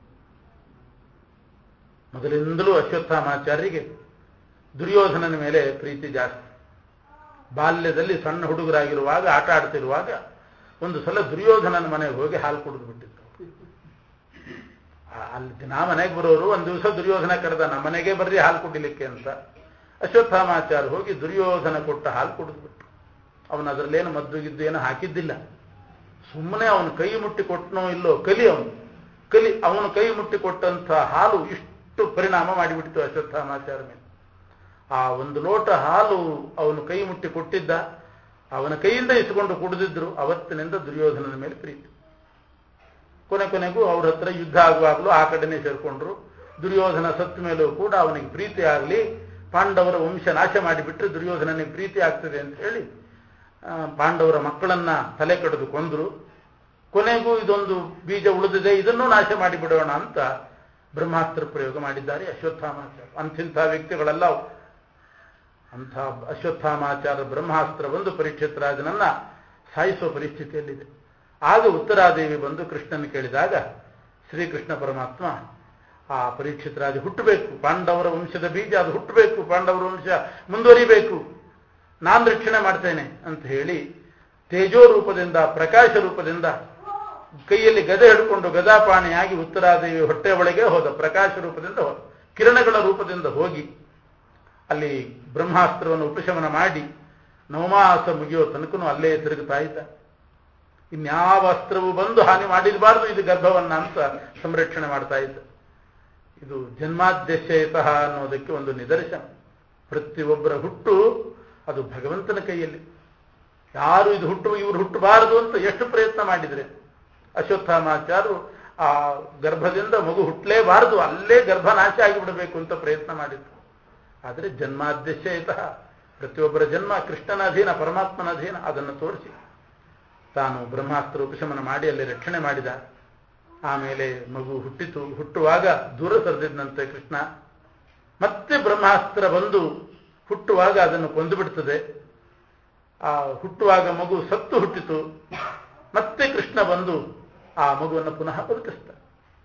Speaker 1: ಮೊದಲಿಂದಲೂ ಅಶ್ವತ್ಥಾಮಾಚಾರ್ಯರಿಗೆ ದುರ್ಯೋಧನನ ಮೇಲೆ ಪ್ರೀತಿ ಜಾಸ್ತಿ. ಬಾಲ್ಯದಲ್ಲಿ ಸಣ್ಣ ಹುಡುಗರಾಗಿರುವಾಗ, ಆಟ ಆಡ್ತಿರುವಾಗ ಒಂದು ಸಲ ದುರ್ಯೋಧನನ ಮನೆಗೆ ಹೋಗಿ ಹಾಲು ಕುಡಿದು ಬಿಟ್ಟಿದ್ರು. ಅಲ್ಲಿ ದಿನ ಮನೆಗೆ ಬರೋರು, ಒಂದು ದಿವಸ ದುರ್ಯೋಧನ ಕರೆದ, ನಮ್ಮ ಮನೆಗೆ ಬರ್ರಿ ಹಾಲು ಕುಡಿಲಿಕ್ಕೆ ಅಂತ. ಅಶ್ವತ್ಥಾಮಾಚಾರ್ಯ ಹೋಗಿ ದುರ್ಯೋಧನ ಕೊಟ್ಟ ಹಾಲು ಕುಡಿದ್ಬಿಟ್ರು. ಅವನು ಅದರಲ್ಲೇನು ಮದ್ದು ಗಿದ್ದು ಏನೋ ಹಾಕಿದ್ದಿಲ್ಲ. ಸುಮ್ಮನೆ ಅವನು ಕೈ ಮುಟ್ಟಿ ಕೊಟ್ಟನೋ ಇಲ್ಲೋ, ಕಲಿ ಅವನು ಕಲಿ ಅವನು ಕೈ ಮುಟ್ಟಿ ಕೊಟ್ಟಂಥ ಹಾಲು ಇಷ್ಟು ಪರಿಣಾಮ ಮಾಡಿಬಿಡ್ತು ಅಶ್ವತ್ಥಾಮಾಚಾರ್ಯ ಮೇಲೆ. ಆ ಒಂದು ಲೋಟ ಹಾಲು ಅವನು ಕೈ ಮುಟ್ಟಿ ಕೊಟ್ಟಿದ್ದ, ಅವನ ಕೈಯಿಂದ ಇಸ್ಕೊಂಡು ಕುಡಿದಿದ್ರು. ಅವತ್ತಿನಿಂದ ದುರ್ಯೋಧನನ ಮೇಲೆ ಪ್ರೀತಿ. ಕೊನೆ ಕೊನೆಗೂ ಅವ್ರ ಹತ್ರ ಯುದ್ಧ ಆಗುವಾಗಲೂ ಆ ಕಡೆನೇ ಸೇರ್ಕೊಂಡ್ರು. ದುರ್ಯೋಧನ ಸತ್ತ ಮೇಲೂ ಕೂಡ ಅವನಿಗೆ ಪ್ರೀತಿ ಆಗಲಿ, ಪಾಂಡವರ ವಂಶ ನಾಶ ಮಾಡಿಬಿಟ್ರೆ ದುರ್ಯೋಧನನಿಗೆ ಪ್ರೀತಿ ಆಗ್ತದೆ ಅಂತ ಹೇಳಿ ಪಾಂಡವರ ಮಕ್ಕಳನ್ನ ತಲೆ ಕಡಿದು ಕೊಂದ್ರು. ಕೊನೆಗೂ ಇದೊಂದು ಬೀಜ ಉಳಿದಿದೆ, ಇದನ್ನೂ ನಾಶ ಮಾಡಿಬಿಡೋಣ ಅಂತ ಬ್ರಹ್ಮಾಸ್ತ್ರ ಪ್ರಯೋಗ ಮಾಡಿದ್ದಾರೆ ಅಶ್ವತ್ಥಾಮಾಚಾರ್ಯ. ಅಂಥಿಂಥ ವ್ಯಕ್ತಿಗಳೆಲ್ಲ ಅಂಥ ಅಶ್ವತ್ಥಾಮಾಚಾರ್ಯ ಬ್ರಹ್ಮಾಸ್ತ್ರ ಬಂದು ಪರೀಕ್ಷಿತ್ ರಾಜನನ್ನ ಸಾಯಿಸುವ ಪರಿಸ್ಥಿತಿಯಲ್ಲಿದೆ. ಆಗ ಉತ್ತರಾದೇವಿ ಬಂದು ಕೃಷ್ಣನ ಕೇಳಿದಾಗ ಶ್ರೀಕೃಷ್ಣ ಪರಮಾತ್ಮ ಆ ಪರೀಕ್ಷಿತ್ ರಾಜ ಹುಟ್ಟಬೇಕು, ಪಾಂಡವರ ವಂಶದ ಬೀಜ ಅದು ಹುಟ್ಟಬೇಕು, ಪಾಂಡವರ ವಂಶ ಮುಂದುವರಿಬೇಕು, ನಾನು ರಕ್ಷಣೆ ಮಾಡ್ತೇನೆ ಅಂತ ಹೇಳಿ ತೇಜೋ ರೂಪದಿಂದ, ಪ್ರಕಾಶ ರೂಪದಿಂದ ಕೈಯಲ್ಲಿ ಗದೆ ಹಿಡ್ಕೊಂಡು ಗದಾಪಾಣಿಯಾಗಿ ಉತ್ತರಾದೇವಿ ಹೊಟ್ಟೆ ಒಳಗೆ ಹೋದ. ಪ್ರಕಾಶ ರೂಪದಿಂದ ಹೋದ, ಕಿರಣಗಳ ರೂಪದಿಂದ ಹೋಗಿ ಅಲ್ಲಿ ಬ್ರಹ್ಮಾಸ್ತ್ರವನ್ನು ಉಪಶಮನ ಮಾಡಿ ನವಮಾಸ ಮುಗಿಯೋ ತನಕನೂ ಅಲ್ಲೇ ತಿರುಗುತ್ತಾ ಇದ್ದ. ಇನ್ಯಾವ ಅಸ್ತ್ರವು ಬಂದು ಹಾನಿ ಮಾಡಿರಬಾರ್ದು ಇದು ಗರ್ಭವನ್ನ ಅಂತ ಸಂರಕ್ಷಣೆ ಮಾಡ್ತಾ ಇದ್ದ. ಇದು ಜನ್ಮಾದ್ಯಶಯತಃ ಅನ್ನೋದಕ್ಕೆ ಒಂದು ನಿದರ್ಶನ. ಪ್ರತಿಯೊಬ್ಬರ ಹುಟ್ಟು ಅದು ಭಗವಂತನ ಕೈಯಲ್ಲಿ. ಯಾರು ಇದು ಹುಟ್ಟು ಇವರು ಹುಟ್ಟಬಾರದು ಅಂತ ಎಷ್ಟು ಪ್ರಯತ್ನ ಮಾಡಿದ್ರೆ ಅಶ್ವತ್ಥಾಮಾಚಾರ್ಯರು ಆ ಗರ್ಭದಿಂದ ಮಗು ಹುಟ್ಟಲೇಬಾರದು, ಅಲ್ಲೇ ಗರ್ಭನಾಶ ಆಗಿಬಿಡಬೇಕು ಅಂತ ಪ್ರಯತ್ನ ಮಾಡಿದ್ರು. ಆದರೆ ಜನ್ಮಾದ್ಯಶಯತಃ ಪ್ರತಿಯೊಬ್ಬರ ಜನ್ಮ ಕೃಷ್ಣನ ಅಧೀನ, ಪರಮಾತ್ಮನ ಅಧೀನ. ಅದನ್ನು ತೋರಿಸಿ ತಾನು ಬ್ರಹ್ಮಾಸ್ತ್ರ ಉಪಶಮನ ಮಾಡಿ ಅಲ್ಲಿ ರಕ್ಷಣೆ ಮಾಡಿದ. ಆಮೇಲೆ ಮಗು ಹುಟ್ಟಿತು. ಹುಟ್ಟುವಾಗ ದೂರ ಸರಿದಿದ್ದಂತೆ ಕೃಷ್ಣ. ಮತ್ತೆ ಬ್ರಹ್ಮಾಸ್ತ್ರ ಬಂದು ಹುಟ್ಟುವಾಗ ಅದನ್ನು ಕೊಂದು ಬಿಡ್ತದೆ. ಆ ಹುಟ್ಟುವಾಗ ಮಗು ಸತ್ತು ಹುಟ್ಟಿತು. ಮತ್ತೆ ಕೃಷ್ಣ ಬಂದು ಆ ಮಗುವನ್ನು ಪುನಃ ಬದುಕಿಸ್ತಾನೆ.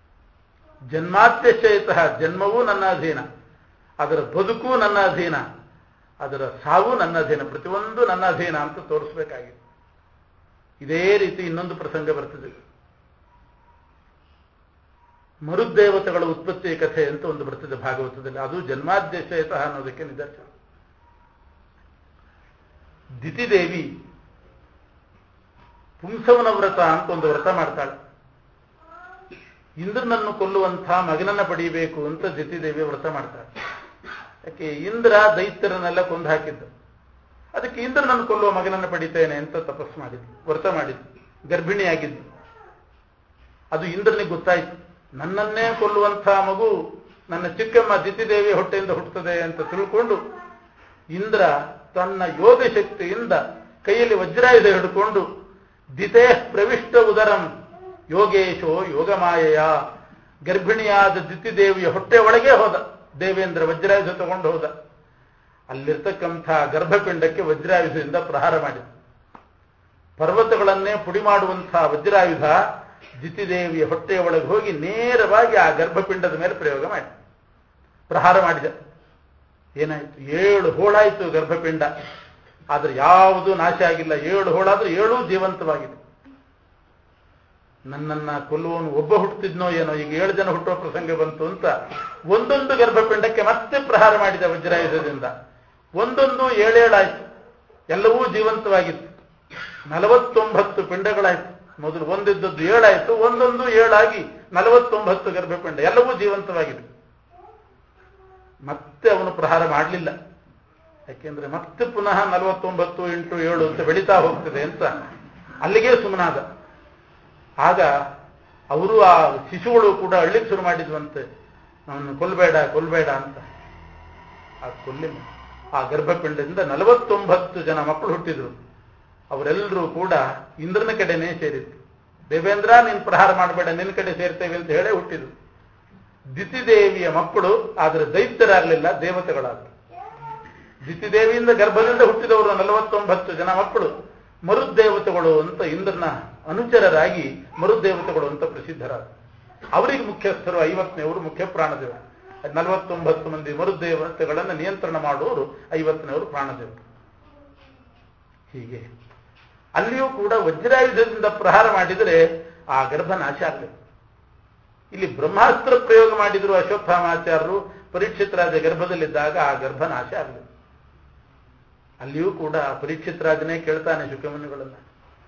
Speaker 1: ಜನ್ಮಾದ್ಯಶಯತಃ ಜನ್ಮವೂ ನನ್ನ ಅಧೀನ, ಅದರ ಬದುಕು ನನ್ನ ಅಧೀನ, ಅದರ ಸಾವು ನನ್ನ ಅಧೀನ, ಪ್ರತಿಯೊಂದು ನನ್ನ ಅಧೀನ ಅಂತ ತೋರಿಸ್ಬೇಕಾಗಿದೆ. ಇದೇ ರೀತಿ ಇನ್ನೊಂದು ಪ್ರಸಂಗ ಬರ್ತದೆ. ಮರುದೇವತೆಗಳ ಉತ್ಪತ್ತಿ ಕಥೆ ಅಂತ ಒಂದು ಬರ್ತದೆ ಭಾಗವತದಲ್ಲಿ. ಅದು ಜನ್ಮಾದ್ಯಶಯತಃ ಅನ್ನೋದಕ್ಕೆ ನಿದರ್ಶನ. ದಿತಿದೇವಿ ಪುಂಸವನ ವ್ರತ ಅಂತ ಒಂದು ವ್ರತ ಮಾಡ್ತಾಳೆ. ಇಂದ್ರನನ್ನು ಕೊಲ್ಲುವಂಥ ಮಗನನ್ನ ಪಡೀಬೇಕು ಅಂತ ದಿತಿದೇವಿ ವ್ರತ ಮಾಡ್ತಾಳೆ. ಯಾಕೆ? ಇಂದ್ರ ದೈತ್ಯರನ್ನೆಲ್ಲ ಕೊಂದು ಹಾಕಿದ್ದು. ಅದಕ್ಕೆ ಇಂದ್ರನನ್ನು ಕೊಲ್ಲುವ ಮಗನನ್ನು ಪಡಿತೇನೆ ಅಂತ ತಪಸ್ಸು ಮಾಡಿದ್ದು, ವ್ರತ ಮಾಡಿದ್ದು. ಗರ್ಭಿಣಿಯಾಗಿದ್ದು. ಅದು ಇಂದ್ರನಿಗೆ ಗೊತ್ತಾಯಿತು, ನನ್ನನ್ನೇ ಕೊಲ್ಲುವಂಥ ಮಗು ನನ್ನ ಚಿಕ್ಕಮ್ಮ ದಿತಿದೇವಿ ಹೊಟ್ಟೆಯಿಂದ ಹುಟ್ಟುತ್ತದೆ ಅಂತ ತಿಳ್ಕೊಂಡು ಇಂದ್ರ ತನ್ನ ಯೋಗ ಶಕ್ತಿಯಿಂದ ಕೈಯಲ್ಲಿ ವಜ್ರಾಯುಧ ಹಿಡ್ಕೊಂಡು ದಿತೇ ಪ್ರವಿಷ್ಟ ಉದರಂ ಯೋಗೇಶೋ ಯೋಗಮಾಯೆಯ ಗರ್ಭಿಣಿಯಾದ ದಿತಿದೇವಿಯ ಹೊಟ್ಟೆ ಒಳಗೆ ಹೋದ ದೇವೇಂದ್ರ ವಜ್ರಾಯುಧ ತಗೊಂಡು ಹೋದ. ಅಲ್ಲಿರ್ತಕ್ಕಂಥ ಗರ್ಭಪಿಂಡಕ್ಕೆ ವಜ್ರಾಯುಧದಿಂದ ಪ್ರಹಾರ ಮಾಡಿದ. ಪರ್ವತಗಳನ್ನೇ ಪುಡಿ ಮಾಡುವಂತಹ ವಜ್ರಾಯುಧ ದಿತಿದೇವಿಯ ಹೊಟ್ಟೆಯ ಒಳಗೆ ಹೋಗಿ ನೇರವಾಗಿ ಆ ಗರ್ಭಪಿಂಡದ ಮೇಲೆ ಪ್ರಯೋಗ ಮಾಡಿ ಪ್ರಹಾರ ಮಾಡಿದ. ಏನಾಯಿತು? ಏಳು ಹೋಳಾಯಿತು ಗರ್ಭಪಿಂಡ. ಆದರೆ ಯಾವುದೂ ನಾಶ ಆಗಿಲ್ಲ. ಏಳು ಹೋಳಾದ್ರೂ ಏಳೂ ಜೀವಂತವಾಗಿದೆ. ನನ್ನನ್ನ ಕೊಲ್ಲುವನು ಒಬ್ಬ ಹುಟ್ಟುತ್ತಿದ್ನೋ ಏನೋ, ಈಗ ಏಳು ಜನ ಹುಟ್ಟುವ ಪ್ರಸಂಗ ಬಂತು ಅಂತ ಒಂದೊಂದು ಗರ್ಭಪಿಂಡಕ್ಕೆ ಮತ್ತೆ ಪ್ರಹಾರ ಮಾಡಿದ ವಜ್ರಾಯುಧದಿಂದ. ಒಂದೊಂದು ಏಳೇಳಾಯ್ತು, ಎಲ್ಲವೂ ಜೀವಂತವಾಗಿತ್ತು. ನಲವತ್ತೊಂಬತ್ತು ಪಿಂಡಗಳಾಯ್ತು. ಮೊದಲು ಒಂದಿದ್ದದ್ದು ಏಳಾಯ್ತು, ಒಂದೊಂದು ಏಳಾಗಿ ನಲವತ್ತೊಂಬತ್ತು ಗರ್ಭಪಿಂಡ, ಎಲ್ಲವೂ ಜೀವಂತವಾಗಿದೆ. ಮತ್ತೆ ಅವನು ಪ್ರಹಾರ ಮಾಡಲಿಲ್ಲ. ಯಾಕೆಂದ್ರೆ ಮತ್ತೆ ಪುನಃ ನಲವತ್ತೊಂಬತ್ತು ಇಂಟು ಏಳು ಅಂತ ಬೆಳೀತಾ ಹೋಗ್ತದೆ ಅಂತ ಅಲ್ಲಿಗೆ ಸುಮ್ಮನಾದ. ಆಗ ಅವರು ಆ ಶಿಶುಗಳು ಕೂಡ ಅಳ್ಳಿಕ್ಕೆ ಶುರು ಮಾಡಿದ್ವಂತೆ, ಅವನು ಕೊಲ್ಬೇಡ ಕೊಲ್ಬೇಡ ಅಂತ. ಆ ಕೊಲ್ಲಿಲ್ಲ. ಆ ಗರ್ಭಪಿಂಡದಿಂದ ನಲವತ್ತೊಂಬತ್ತು ಜನ ಮಕ್ಕಳು ಹುಟ್ಟಿದ್ರು. ಅವರೆಲ್ಲರೂ ಕೂಡ ಇಂದ್ರನ ಕಡೆನೇ ಸೇರಿದ್ರು. ದೇವೇಂದ್ರ ನೀನು ಪ್ರಹಾರ ಮಾಡಬೇಡ, ನಿನ್ನ ಕಡೆ ಸೇರ್ತೇವೆ ಅಂತ ಹೇಳೇ ಹುಟ್ಟಿದ್ರು. ದಿತಿದೇವಿಯ ಮಕ್ಕಳು ಆದರೆ ದೈತ್ಯರಾಗಲಿಲ್ಲ, ದೇವತೆಗಳಾದರು. ದಿತಿದೇವಿಯಿಂದ ಗರ್ಭದಿಂದ ಹುಟ್ಟಿದವರು ನಲವತ್ತೊಂಬತ್ತು ಜನ ಮಕ್ಕಳು ಮರುದೇವತೆಗಳು ಅಂತ ಇಂದ್ರನ ಅನುಚರರಾಗಿ ಮರುದೇವತೆಗಳು ಅಂತ ಪ್ರಸಿದ್ಧರಾದರು. ಅವರಿಗೆ ಮುಖ್ಯಸ್ಥರು ಐವತ್ತನೇವರು ಮುಖ್ಯ ಪ್ರಾಣದೇವರು. ನಲವತ್ತೊಂಬತ್ತು ಮಂದಿ ಮರುದೇವತೆಗಳನ್ನು ನಿಯಂತ್ರಣ ಮಾಡುವವರು ಐವತ್ತನೇವರು ಪ್ರಾಣದೇವರು. ಹೀಗೆ ಅಲ್ಲಿಯೂ ಕೂಡ ವಜ್ರಾಯುಧದಿಂದ ಪ್ರಹಾರ ಮಾಡಿದರೆ ಆ ಗರ್ಭ ನಾಶ ಆಗಲಿಲ್ಲ. ಇಲ್ಲಿ ಬ್ರಹ್ಮಾಸ್ತ್ರ ಪ್ರಯೋಗ ಮಾಡಿದ್ರು ಅಶ್ವತ್ಥಾಮಾಚಾರ್ಯರು ಪರೀಕ್ಷಿತ್ ರಾಜ ಗರ್ಭದಲ್ಲಿದ್ದಾಗ ಆ ಗರ್ಭ ನಾಶ ಆಗಲಿಲ್ಲ. ಅಲ್ಲಿಯೂ ಕೂಡ ಪರೀಕ್ಷಿತ್ ರಾಜನೇ ಕೇಳ್ತಾನೆ ಶುಕಮುನಿಗಳನ್ನ,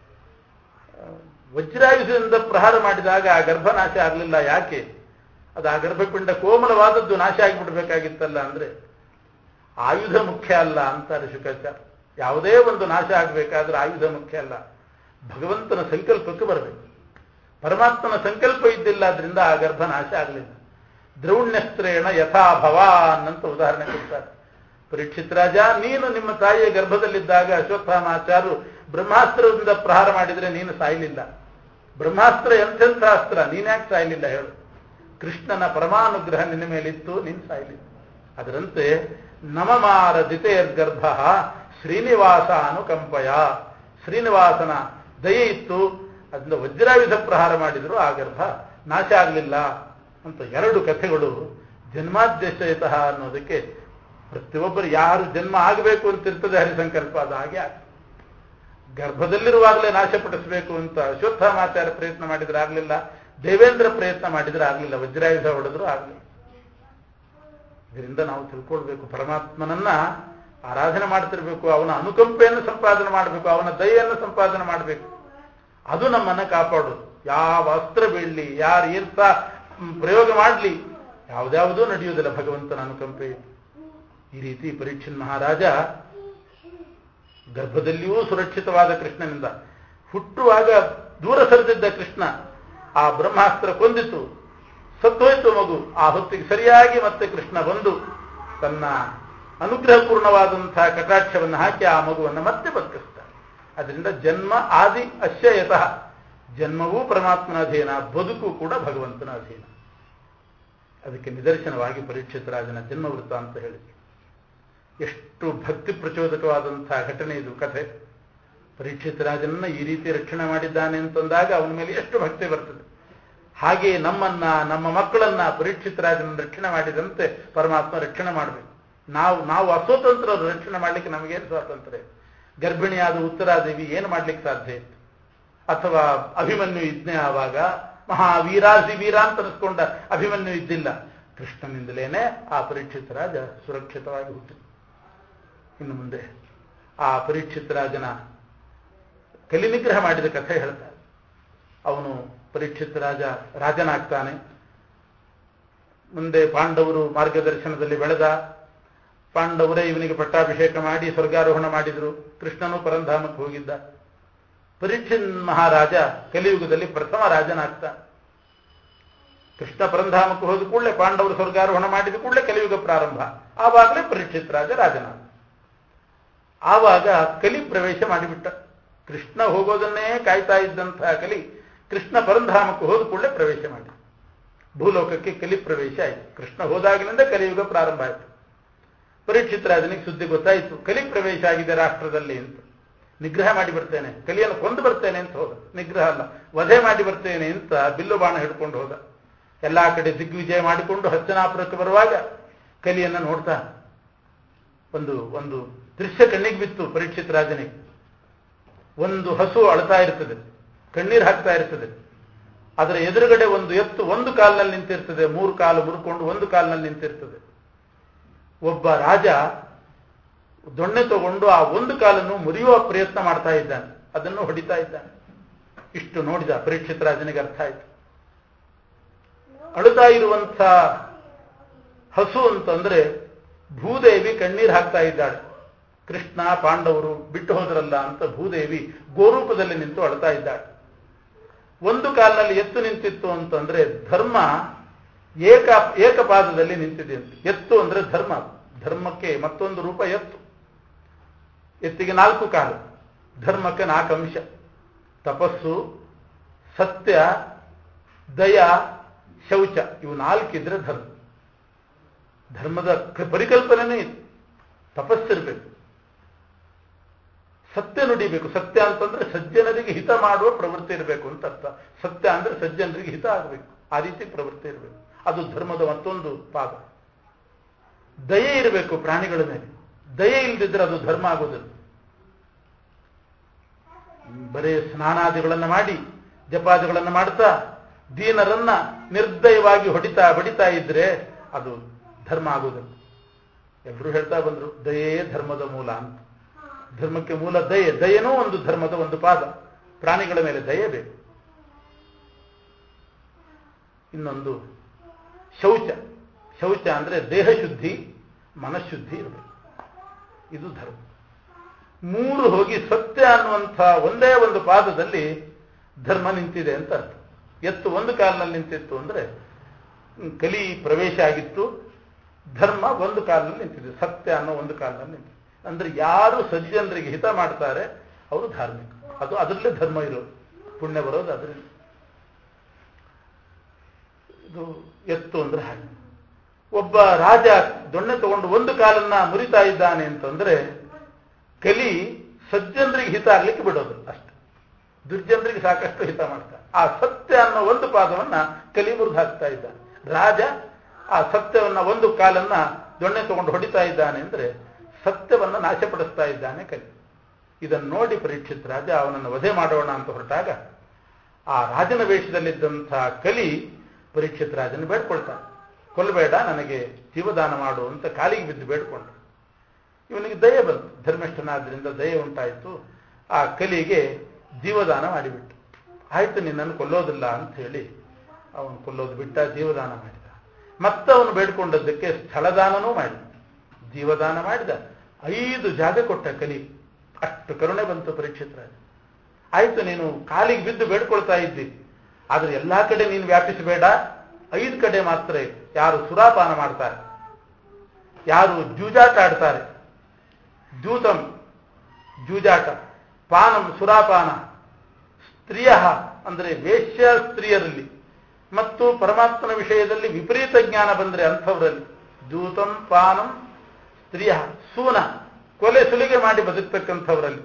Speaker 1: ವಜ್ರಾಯುಧದಿಂದ ಪ್ರಹಾರ ಮಾಡಿದಾಗ ಆ ಗರ್ಭ ನಾಶ ಆಗಲಿಲ್ಲ ಯಾಕೆ? ಅದು ಆ ಗರ್ಭಪಿಂಡ ಕೋಮಲವಾದದ್ದು ನಾಶ ಆಗಿಬಿಡ್ಬೇಕಾಗಿತ್ತಲ್ಲ. ಅಂದ್ರೆ ಆಯುಧ ಮುಖ್ಯ ಅಲ್ಲ ಅಂತಾರೆ ಶುಕಾಚಾರ್ಯ. ಯಾವುದೇ ಒಂದು ನಾಶ ಆಗಬೇಕಾದ್ರೆ ಆಯುಧ ಮುಖ್ಯ ಅಲ್ಲ, ಭಗವಂತನ ಸಂಕಲ್ಪಕ್ಕೆ ಬರಬೇಕು. ಪರಮಾತ್ಮನ ಸಂಕಲ್ಪ ಇದ್ದಿಲ್ಲ, ಅದರಿಂದ ಆ ಗರ್ಭ ನಾಶ ಆಗಲಿಲ್ಲ. ದ್ರೌಣ್ಯಸ್ತ್ರೇಣ ಯಥಾ ಭವಾನ್ ಅಂತ ಉದಾಹರಣೆ ಕೊಡ್ತಾರೆ. ಪರೀಕ್ಷಿತ್ ರಾಜ, ನೀನು ನಿಮ್ಮ ತಾಯಿಯ ಗರ್ಭದಲ್ಲಿದ್ದಾಗ ಅಶ್ವತ್ಥಾಮಾಚಾರ್ಯರು ಬ್ರಹ್ಮಾಸ್ತ್ರದಿಂದ ಪ್ರಹಾರ ಮಾಡಿದರೆ ನೀನು ಸಾಯಲಿಲ್ಲ. ಬ್ರಹ್ಮಾಸ್ತ್ರ ಎಂಥೆಂಥ ಅಸ್ತ್ರ, ನೀನ್ಯಾಕೆ ಸಾಯಲಿಲ್ಲ ಹೇಳು? ಕೃಷ್ಣನ ಪರಮಾನುಗ್ರಹ ನಿನ್ನ ಮೇಲಿತ್ತು, ನೀನು ಸಾಯಲಿಲ್ಲ. ಅದರಂತೆ ನಮಮಾರ ದಿತೇರ್ಗರ್ಭ ಶ್ರೀನಿವಾಸ ಅನುಕಂಪಯ, ಶ್ರೀನಿವಾಸನ ದಯೆ ಇತ್ತು, ಅದರಿಂದ ವಜ್ರಾಯುಧ ಪ್ರಹಾರ ಮಾಡಿದ್ರು, ಆ ಗರ್ಭ ನಾಶ ಆಗಲಿಲ್ಲ ಅಂತ ಎರಡು ಕಥೆಗಳು ಜನ್ಮಾದ್ಯಶಯತಃ ಅನ್ನೋದಕ್ಕೆ ಪ್ರತಿಯೊಬ್ಬರು ಯಾರು ಜನ್ಮ ಆಗಬೇಕು ಅಂತಿರ್ತದೆ ಹರಿಸಂಕಲ್ಪ ಅದು ಹಾಗೆ ಆಗ್ತದೆ. ಗರ್ಭದಲ್ಲಿರುವಾಗಲೇ ನಾಶಪಡಿಸಬೇಕು ಅಂತ ಅಶ್ವತ್ಥಾಮಾಚಾರ್ಯ ಪ್ರಯತ್ನ ಮಾಡಿದ್ರೆ ಆಗಲಿಲ್ಲ, ದೇವೇಂದ್ರ ಪ್ರಯತ್ನ ಮಾಡಿದ್ರೆ ಆಗಲಿಲ್ಲ, ವಜ್ರಾಯುಧ ಹೊಡೆದ್ರು ಆಗಲಿಲ್ಲ. ಇದರಿಂದ ನಾವು ತಿಳ್ಕೊಳ್ಬೇಕು, ಪರಮಾತ್ಮನನ್ನ ಆರಾಧನೆ ಮಾಡ್ತಿರ್ಬೇಕು, ಅವನ ಅನುಕಂಪೆಯನ್ನು ಸಂಪಾದನೆ ಮಾಡಬೇಕು, ಅವನ ದಯೆಯನ್ನು ಸಂಪಾದನೆ ಮಾಡಬೇಕು. ಅದು ನಮ್ಮನ್ನ ಕಾಪಾಡೋದು. ಯಾವ ಅಸ್ತ್ರ ಬೀಳಲಿ, ಯಾರು ಏನ್ಸ ಪ್ರಯೋಗ ಮಾಡಲಿ, ಯಾವುದ್ಯಾವುದೂ ನಡೆಯುವುದಿಲ್ಲ ಭಗವಂತನ ಅನುಕಂಪೆ. ಈ ರೀತಿ ಪರೀಕ್ಷಿತ್ ಮಹಾರಾಜ ಗರ್ಭದಲ್ಲಿಯೂ ಸುರಕ್ಷಿತವಾದ ಕೃಷ್ಣನಿಂದ, ಹುಟ್ಟುವಾಗ ದೂರ ಸರಿದಿದ್ದ ಕೃಷ್ಣ ಆ ಬ್ರಹ್ಮಾಸ್ತ್ರ ಕೊಂದಿತು, ಸತ್ತೋಯ್ತು ಮಗು. ಆ ಹೊತ್ತಿಗೆ ಸರಿಯಾಗಿ ಮತ್ತೆ ಕೃಷ್ಣ ಬಂದು ತನ್ನ ಅನುಗ್ರಹಪೂರ್ಣವಾದಂತಹ ಕಟಾಕ್ಷವನ್ನು ಹಾಕಿ ಆ ಮಗುವನ್ನು ಮತ್ತೆ ಬದುಕಿಸ್ತಾನೆ. ಅದರಿಂದ ಜನ್ಮ ಆದಿ ಅಶ್ಯಯತಃ, ಜನ್ಮವೂ ಪರಮಾತ್ಮನ ಅಧೀನ, ಬದುಕು ಕೂಡ ಭಗವಂತನ ಅಧೀನ. ಅದಕ್ಕೆ ನಿದರ್ಶನವಾಗಿ ಪರೀಕ್ಷಿತ್ ರಾಜನ ಜನ್ಮವೃತ್ತ ಅಂತ ಹೇಳಿದ್ರು. ಎಷ್ಟು ಭಕ್ತಿ ಪ್ರಚೋದಕವಾದಂತಹ ಘಟನೆ ಇದು, ಕಥೆ. ಪರೀಕ್ಷಿತ್ ರಾಜನನ್ನ ಈ ರೀತಿ ರಕ್ಷಣೆ ಮಾಡಿದ್ದಾನೆ ಅಂತಂದಾಗ ಅವನ ಮೇಲೆ ಎಷ್ಟು ಭಕ್ತಿ ಬರ್ತದೆ. ಹಾಗೆ ನಮ್ಮನ್ನ, ನಮ್ಮ ಮಕ್ಕಳನ್ನ ಪರೀಕ್ಷಿತ್ ರಾಜನನ್ನು ರಕ್ಷಣೆ ಮಾಡಿದಂತೆ ಪರಮಾತ್ಮ ರಕ್ಷಣೆ ಮಾಡಬೇಕು. ನಾವು ನಾವು ಅಸ್ವತಂತ್ರರು, ರಕ್ಷಣೆ ಮಾಡ್ಲಿಕ್ಕೆ ನಮಗೇನು ಸ್ವಾತಂತ್ರ್ಯ? ಗರ್ಭಿಣಿಯಾದ ಉತ್ತರಾದೇವಿ ಏನು ಮಾಡ್ಲಿಕ್ಕೆ ಸಾಧ್ಯ ಇತ್ತು? ಅಥವಾ ಅಭಿಮನ್ಯು ಇದ್ನೇ ಆವಾಗ ಮಹಾವೀರಾಸಿ ವೀರ ಅಂತ ಅನಿಸ್ಕೊಂಡ ಅಭಿಮನ್ಯು ಇದ್ದಿಲ್ಲ. ಕೃಷ್ಣನಿಂದಲೇನೆ ಆ ಪರೀಕ್ಷಿತ್ ರಾಜ ಸುರಕ್ಷಿತವಾಗಿ ಹುಟ್ಟಿದ. ಇನ್ನು ಮುಂದೆ ಆ ಪರೀಕ್ಷಿತ್ ರಾಜನ ಕಲಿನಿಗ್ರಹ ಮಾಡಿದ ಕಥೆ ಹೇಳ್ತಾರೆ. ಅವನು ಪರೀಕ್ಷಿತ್ ರಾಜ ರಾಜನಾಗ್ತಾನೆ. ಮುಂದೆ ಪಾಂಡವರು ಮಾರ್ಗದರ್ಶನದಲ್ಲಿ ಬೆಳೆದ. ಪಾಂಡವರೇ ಇವನಿಗೆ ಪಟ್ಟಾಭಿಷೇಕ ಮಾಡಿ ಸ್ವರ್ಗಾರೋಹಣ ಮಾಡಿದರು. ಕೃಷ್ಣನು ಪರಂಧಾಮಕ್ಕೆ ಹೋಗಿದ್ದ. ಪರೀಕ್ಷಿತ್ ಮಹಾರಾಜ ಕಲಿಯುಗದಲ್ಲಿ ಪ್ರಥಮ ರಾಜನಾಗ್ತಾನೆ. ಕೃಷ್ಣ ಪರಂಧಾಮಕ್ಕೆ ಹೋದ ಕೂಡಲೇ ಪಾಂಡವರು ಸ್ವರ್ಗಾರೋಹಣ ಮಾಡಿದ ಕೂಡಲೇ ಕಲಿಯುಗ ಪ್ರಾರಂಭ. ಆವಾಗಲೇ ಪರೀಕ್ಷಿತ್ ರಾಜ ರಾಜನಾದ. ಆವಾಗ ಕಲಿ ಪ್ರವೇಶ ಮಾಡಿಬಿಟ್ಟ. ಕೃಷ್ಣ ಹೋಗೋದನ್ನೇ ಕಾಯ್ತಾ ಇದ್ದಂತಹ ಕಲಿ ಕೃಷ್ಣ ಪರಂಧಾಮಕ್ಕೆ ಹೋದ ಕೂಡಲೇ ಪ್ರವೇಶ ಮಾಡಿ ಭೂಲೋಕಕ್ಕೆ ಕಲಿ ಪ್ರವೇಶ ಆಯಿತು. ಕೃಷ್ಣ ಹೋದಾಗಿನಿಂದ ಕಲಿಯುಗ ಪ್ರಾರಂಭ ಆಯಿತು. ಪರೀಕ್ಷಿತ ರಾಜನಿಗೆ ಸುದ್ದಿ ಗೊತ್ತಾಯಿತು, ಕಲಿ ಪ್ರವೇಶ ಆಗಿದೆ ರಾಷ್ಟ್ರದಲ್ಲಿ ಅಂತ. ನಿಗ್ರಹ ಮಾಡಿ ಬರ್ತೇನೆ, ಕಲಿಯನ್ನು ಕೊಂದು ಬರ್ತೇನೆ ಅಂತ ಹೋದ. ನಿಗ್ರಹ ಅಲ್ಲ, ವಧೆ ಮಾಡಿ ಬರ್ತೇನೆ ಅಂತ ಬಿಲ್ಲು ಬಾಣ ಹಿಡ್ಕೊಂಡು ಹೋದ. ಎಲ್ಲಾ ಕಡೆ ದಿಗ್ವಿಜಯ ಮಾಡಿಕೊಂಡು ಹಸ್ತಿನಾಪುರಕ್ಕೆ ಬರುವಾಗ ಕಲಿಯನ್ನು ನೋಡ್ತಾ ಒಂದು ಒಂದು ದೃಶ್ಯ ಕಣ್ಣಿಗೆ ಬಿತ್ತು ಪರೀಕ್ಷಿತ ರಾಜನಿಗೆ. ಒಂದು ಹಸು ಅಳ್ತಾ ಇರ್ತದೆ, ಕಣ್ಣೀರು ಹಾಕ್ತಾ ಇರ್ತದೆ. ಅದರ ಎದುರುಗಡೆ ಒಂದು ಎತ್ತು ಒಂದು ಕಾಲಿನಲ್ಲಿ ನಿಂತಿರ್ತದೆ, ಮೂರು ಕಾಲು ಮುರುಕೊಂಡು ಒಂದು ಕಾಲಿನಲ್ಲಿ ನಿಂತಿರ್ತದೆ. ಒಬ್ಬ ರಾಜ ದೊಣ್ಣೆ ತಗೊಂಡು ಆ ಒಂದು ಕಾಲನ್ನು ಮುರಿಯುವ ಪ್ರಯತ್ನ ಮಾಡ್ತಾ ಇದ್ದಾನೆ, ಅದನ್ನು ಹೊಡಿತಾ ಇದ್ದಾನೆ. ಇಷ್ಟು ನೋಡಿದ ಪರೀಕ್ಷಿತ ರಾಜನಿಗೆ ಅರ್ಥ ಆಯಿತು. ಅಳುತ್ತಾ ಇರುವಂಥ ಹಸು ಅಂತಂದ್ರೆ ಭೂದೇವಿ ಕಣ್ಣೀರು ಹಾಕ್ತಾ ಇದ್ದಾಳೆ. ಕೃಷ್ಣ ಪಾಂಡವರು ಬಿಟ್ಟು ಹೋದ್ರಲ್ಲ ಅಂತ ಭೂದೇವಿ ಗೋರೂಪದಲ್ಲಿ ನಿಂತು ಅಳ್ತಾ ಇದ್ದಾಳೆ. ಒಂದು ಕಾಲಿನಲ್ಲಿ ಎತ್ತು ನಿಂತಿತ್ತು ಅಂತಂದ್ರೆ ಧರ್ಮ ಏಕ ಏಕಪಾದದಲ್ಲಿ ನಿಂತಿದೆ ಅಂತ. ಎತ್ತು ಅಂದ್ರೆ ಧರ್ಮ, ಧರ್ಮಕ್ಕೆ ಮತ್ತೊಂದು ರೂಪ ಎತ್ತು. ಎತ್ತಿಗೆ ನಾಲ್ಕು ಕಾಲು, ಧರ್ಮಕ್ಕೆ ನಾಲ್ಕು ಅಂಶ: ತಪಸ್ಸು, ಸತ್ಯ, ದಯ, ಶೌಚ. ಇವು ನಾಲ್ಕಿದ್ರೆ ಧರ್ಮ. ಧರ್ಮದ ಪರಿಕಲ್ಪನೆನೇ ಇದು. ತಪಸ್ಸಿರಬೇಕು, ಸತ್ಯ ನುಡಿಬೇಕು. ಸತ್ಯ ಅಂತಂದ್ರೆ ಸಜ್ಜನರಿಗೆ ಹಿತ ಮಾಡುವ ಪ್ರವೃತ್ತಿ ಇರಬೇಕು ಅಂತ ಅರ್ಥ. ಸತ್ಯ ಅಂದ್ರೆ ಸಜ್ಜನರಿಗೆ ಹಿತ ಆಗಬೇಕು, ಆ ರೀತಿ ಪ್ರವೃತ್ತಿ ಇರಬೇಕು. ಅದು ಧರ್ಮದ ಮತ್ತೊಂದು ಪಾದ. ದಯೆ ಇರಬೇಕು ಪ್ರಾಣಿಗಳ ಮೇಲೆ. ದಯೆ ಇಲ್ಲದಿದ್ರೆ ಅದು ಧರ್ಮ ಆಗೋದಿಲ್ಲ. ಬರೇ ಸ್ನಾನಾದಿಗಳನ್ನು ಮಾಡಿ ಜಪಾದಿಗಳನ್ನು ಮಾಡ್ತಾ ದೀನರನ್ನ ನಿರ್ದಯವಾಗಿ ಹೊಡಿತಾ ಬಡಿತಾ ಇದ್ರೆ ಅದು ಧರ್ಮ ಆಗೋದಿಲ್ಲ. ಎಲ್ಲರೂ ಹೇಳ್ತಾ ಬಂದ್ರು ದಯೆಯೇ ಧರ್ಮದ ಮೂಲ ಅಂತ. ಧರ್ಮಕ್ಕೆ ಮೂಲ ದಯೆ. ದಯೆನೂ ಒಂದು ಧರ್ಮದ ಒಂದು ಪಾದ. ಪ್ರಾಣಿಗಳ ಮೇಲೆ ದಯೆ ಬೇಕು. ಇನ್ನೊಂದು ಶೌಚ. ಶೌಚ ಅಂದ್ರೆ ದೇಹ ಶುದ್ಧಿ, ಮನಃಶುದ್ಧಿ ಇರಬೇಕು. ಇದು ಧರ್ಮ. ಮೂರು ಹೋಗಿ ಸತ್ಯ ಅನ್ನುವಂಥ ಒಂದೇ ಒಂದು ಪಾದದಲ್ಲಿ ಧರ್ಮ ನಿಂತಿದೆ ಅಂತ ಅರ್ಥ. ಎತ್ತು ಒಂದು ಕಾಲಿನಲ್ಲಿ ನಿಂತಿತ್ತು ಅಂದ್ರೆ ಕಲಿ ಪ್ರವೇಶ ಆಗಿತ್ತು. ಧರ್ಮ ಒಂದು ಕಾಲಿನಲ್ಲಿ ನಿಂತಿದೆ, ಸತ್ಯ ಅನ್ನೋ ಒಂದು ಕಾಲಿನಲ್ಲಿ ನಿಂತಿದೆ. ಅಂದ್ರೆ ಯಾರು ಸಜ್ಜನರಿಗೆ ಹಿತ ಮಾಡ್ತಾರೆ ಅವರು ಧಾರ್ಮಿಕ. ಅದು ಅದರಲ್ಲೇ ಧರ್ಮ ಇರೋದು, ಪುಣ್ಯ ಬರೋದು ಅದರಲ್ಲಿ. ಇದು ಎತ್ತು ಅಂದ್ರೆ ಹಾಗೆ. ಒಬ್ಬ ರಾಜ ದೊಣ್ಣೆ ತಗೊಂಡು ಒಂದು ಕಾಲನ್ನ ಮುರಿತಾ ಇದ್ದಾನೆ ಅಂತಂದ್ರೆ ಕಲಿ ಸಜ್ಜನರಿಗೆ ಹಿತ ಆಗ್ಲಿಕ್ಕೆ ಬಿಡೋದು ಅಷ್ಟೆ. ದುರ್ಜನರಿಗೆ ಸಾಕಷ್ಟು ಹಿತ ಮಾಡ್ತಾನೆ. ಆ ಸತ್ಯ ಅನ್ನೋ ಒಂದು ಪಾದವನ್ನ ಕಲಿ ಮುರಿದು ಹಾಕ್ತಾ ಇದ್ದಾನೆ. ರಾಜ ಆ ಸತ್ಯವನ್ನ ಒಂದು ಕಾಲನ್ನ ದೊಣ್ಣೆ ತಗೊಂಡು ಹೊಡಿತಾ ಇದ್ದಾನೆ ಅಂದ್ರೆ ಸತ್ಯವನ್ನ ನಾಶಪಡಿಸ್ತಾ ಇದ್ದಾನೆ ಕಲಿ. ಇದನ್ನು ನೋಡಿ ಪರೀಕ್ಷಿತ ರಾಜ ಅವನನ್ನು ವಧೆ ಮಾಡೋಣ ಅಂತ ಹೊರಟಾಗ ಆ ರಾಜನ ವೇಷದಲ್ಲಿದ್ದಂಥ ಕಲಿ ಪರೀಕ್ಷಿತ ರಾಜನ ಬೇಡ್ಕೊಳ್ತಾನೆ, ಕೊಲ್ಲಬೇಡ, ನನಗೆ ಜೀವದಾನ ಮಾಡು ಅಂತ ಕಾಲಿಗೆ ಬಿದ್ದು ಬೇಡ್ಕೊಂಡು. ಇವನಿಗೆ ದಯೆ ಬಂತು, ಧರ್ಮಿಷ್ಠನಾದ್ರಿಂದ ದಯೆ ಉಂಟಾಯಿತು. ಆ ಕಲಿಗೆ ಜೀವದಾನ ಮಾಡಿಬಿಟ್ಟು, ಆಯ್ತು ನಿನ್ನನ್ನು ಕೊಲ್ಲೋದಿಲ್ಲ ಅಂತ ಹೇಳಿ ಅವನು ಕೊಲ್ಲೋದು ಬಿಟ್ಟ, ಜೀವದಾನ ಮಾಡಿದ. ಮತ್ತೆ ಅವನು ಬೇಡ್ಕೊಂಡದ್ದಕ್ಕೆ ಸ್ಥಳದಾನನೂ ಮಾಡಿದ, ಜೀವದಾನ ಮಾಡಿದ. ಐದು ಜಾಗ ಕೊಟ್ಟ ಕಲಿ. ಅಷ್ಟು ಕರುಣೆ ಬಂತು ಪರೀಕ್ಷಿತ ರಾಜ. ಆಯ್ತು ನೀನು ಕಾಲಿಗೆ ಬಿದ್ದು ಬೇಡ್ಕೊಳ್ತಾ ಇದ್ದಿ, ಆದ್ರೆ ಎಲ್ಲಾ ಕಡೆ ನೀನು ವ್ಯಾಪಿಸಬೇಡ. ಐದು ಕಡೆ ಮಾತ್ರ ಯಾರು ಸುರಾಪಾನ ಮಾಡ್ತಾರೆ, ಯಾರು ಜೂಜಾಟ ಆಡ್ತಾರೆ, ಜೂತಂ ಜೂಜಾಟ, ಪಾನಂ ಸುರಾಪಾನ, ಸ್ತ್ರೀಯ ಅಂದ್ರೆ ವೇಶ್ಯ ಸ್ತ್ರೀಯರಲ್ಲಿ ಮತ್ತು ಪರಮಾತ್ಮನ ವಿಷಯದಲ್ಲಿ ವಿಪರೀತ ಜ್ಞಾನ ಬಂದ್ರೆ ಅಂಥವರಲ್ಲಿ, ಜೂತಂ ಪಾನಂ ಸ್ತ್ರೀಯ, ಸೂನ ಕೊಲೆ ಸುಲಿಗೆ ಮಾಡಿ ಬದುಕ್ತಕ್ಕಂಥವರಲ್ಲಿ,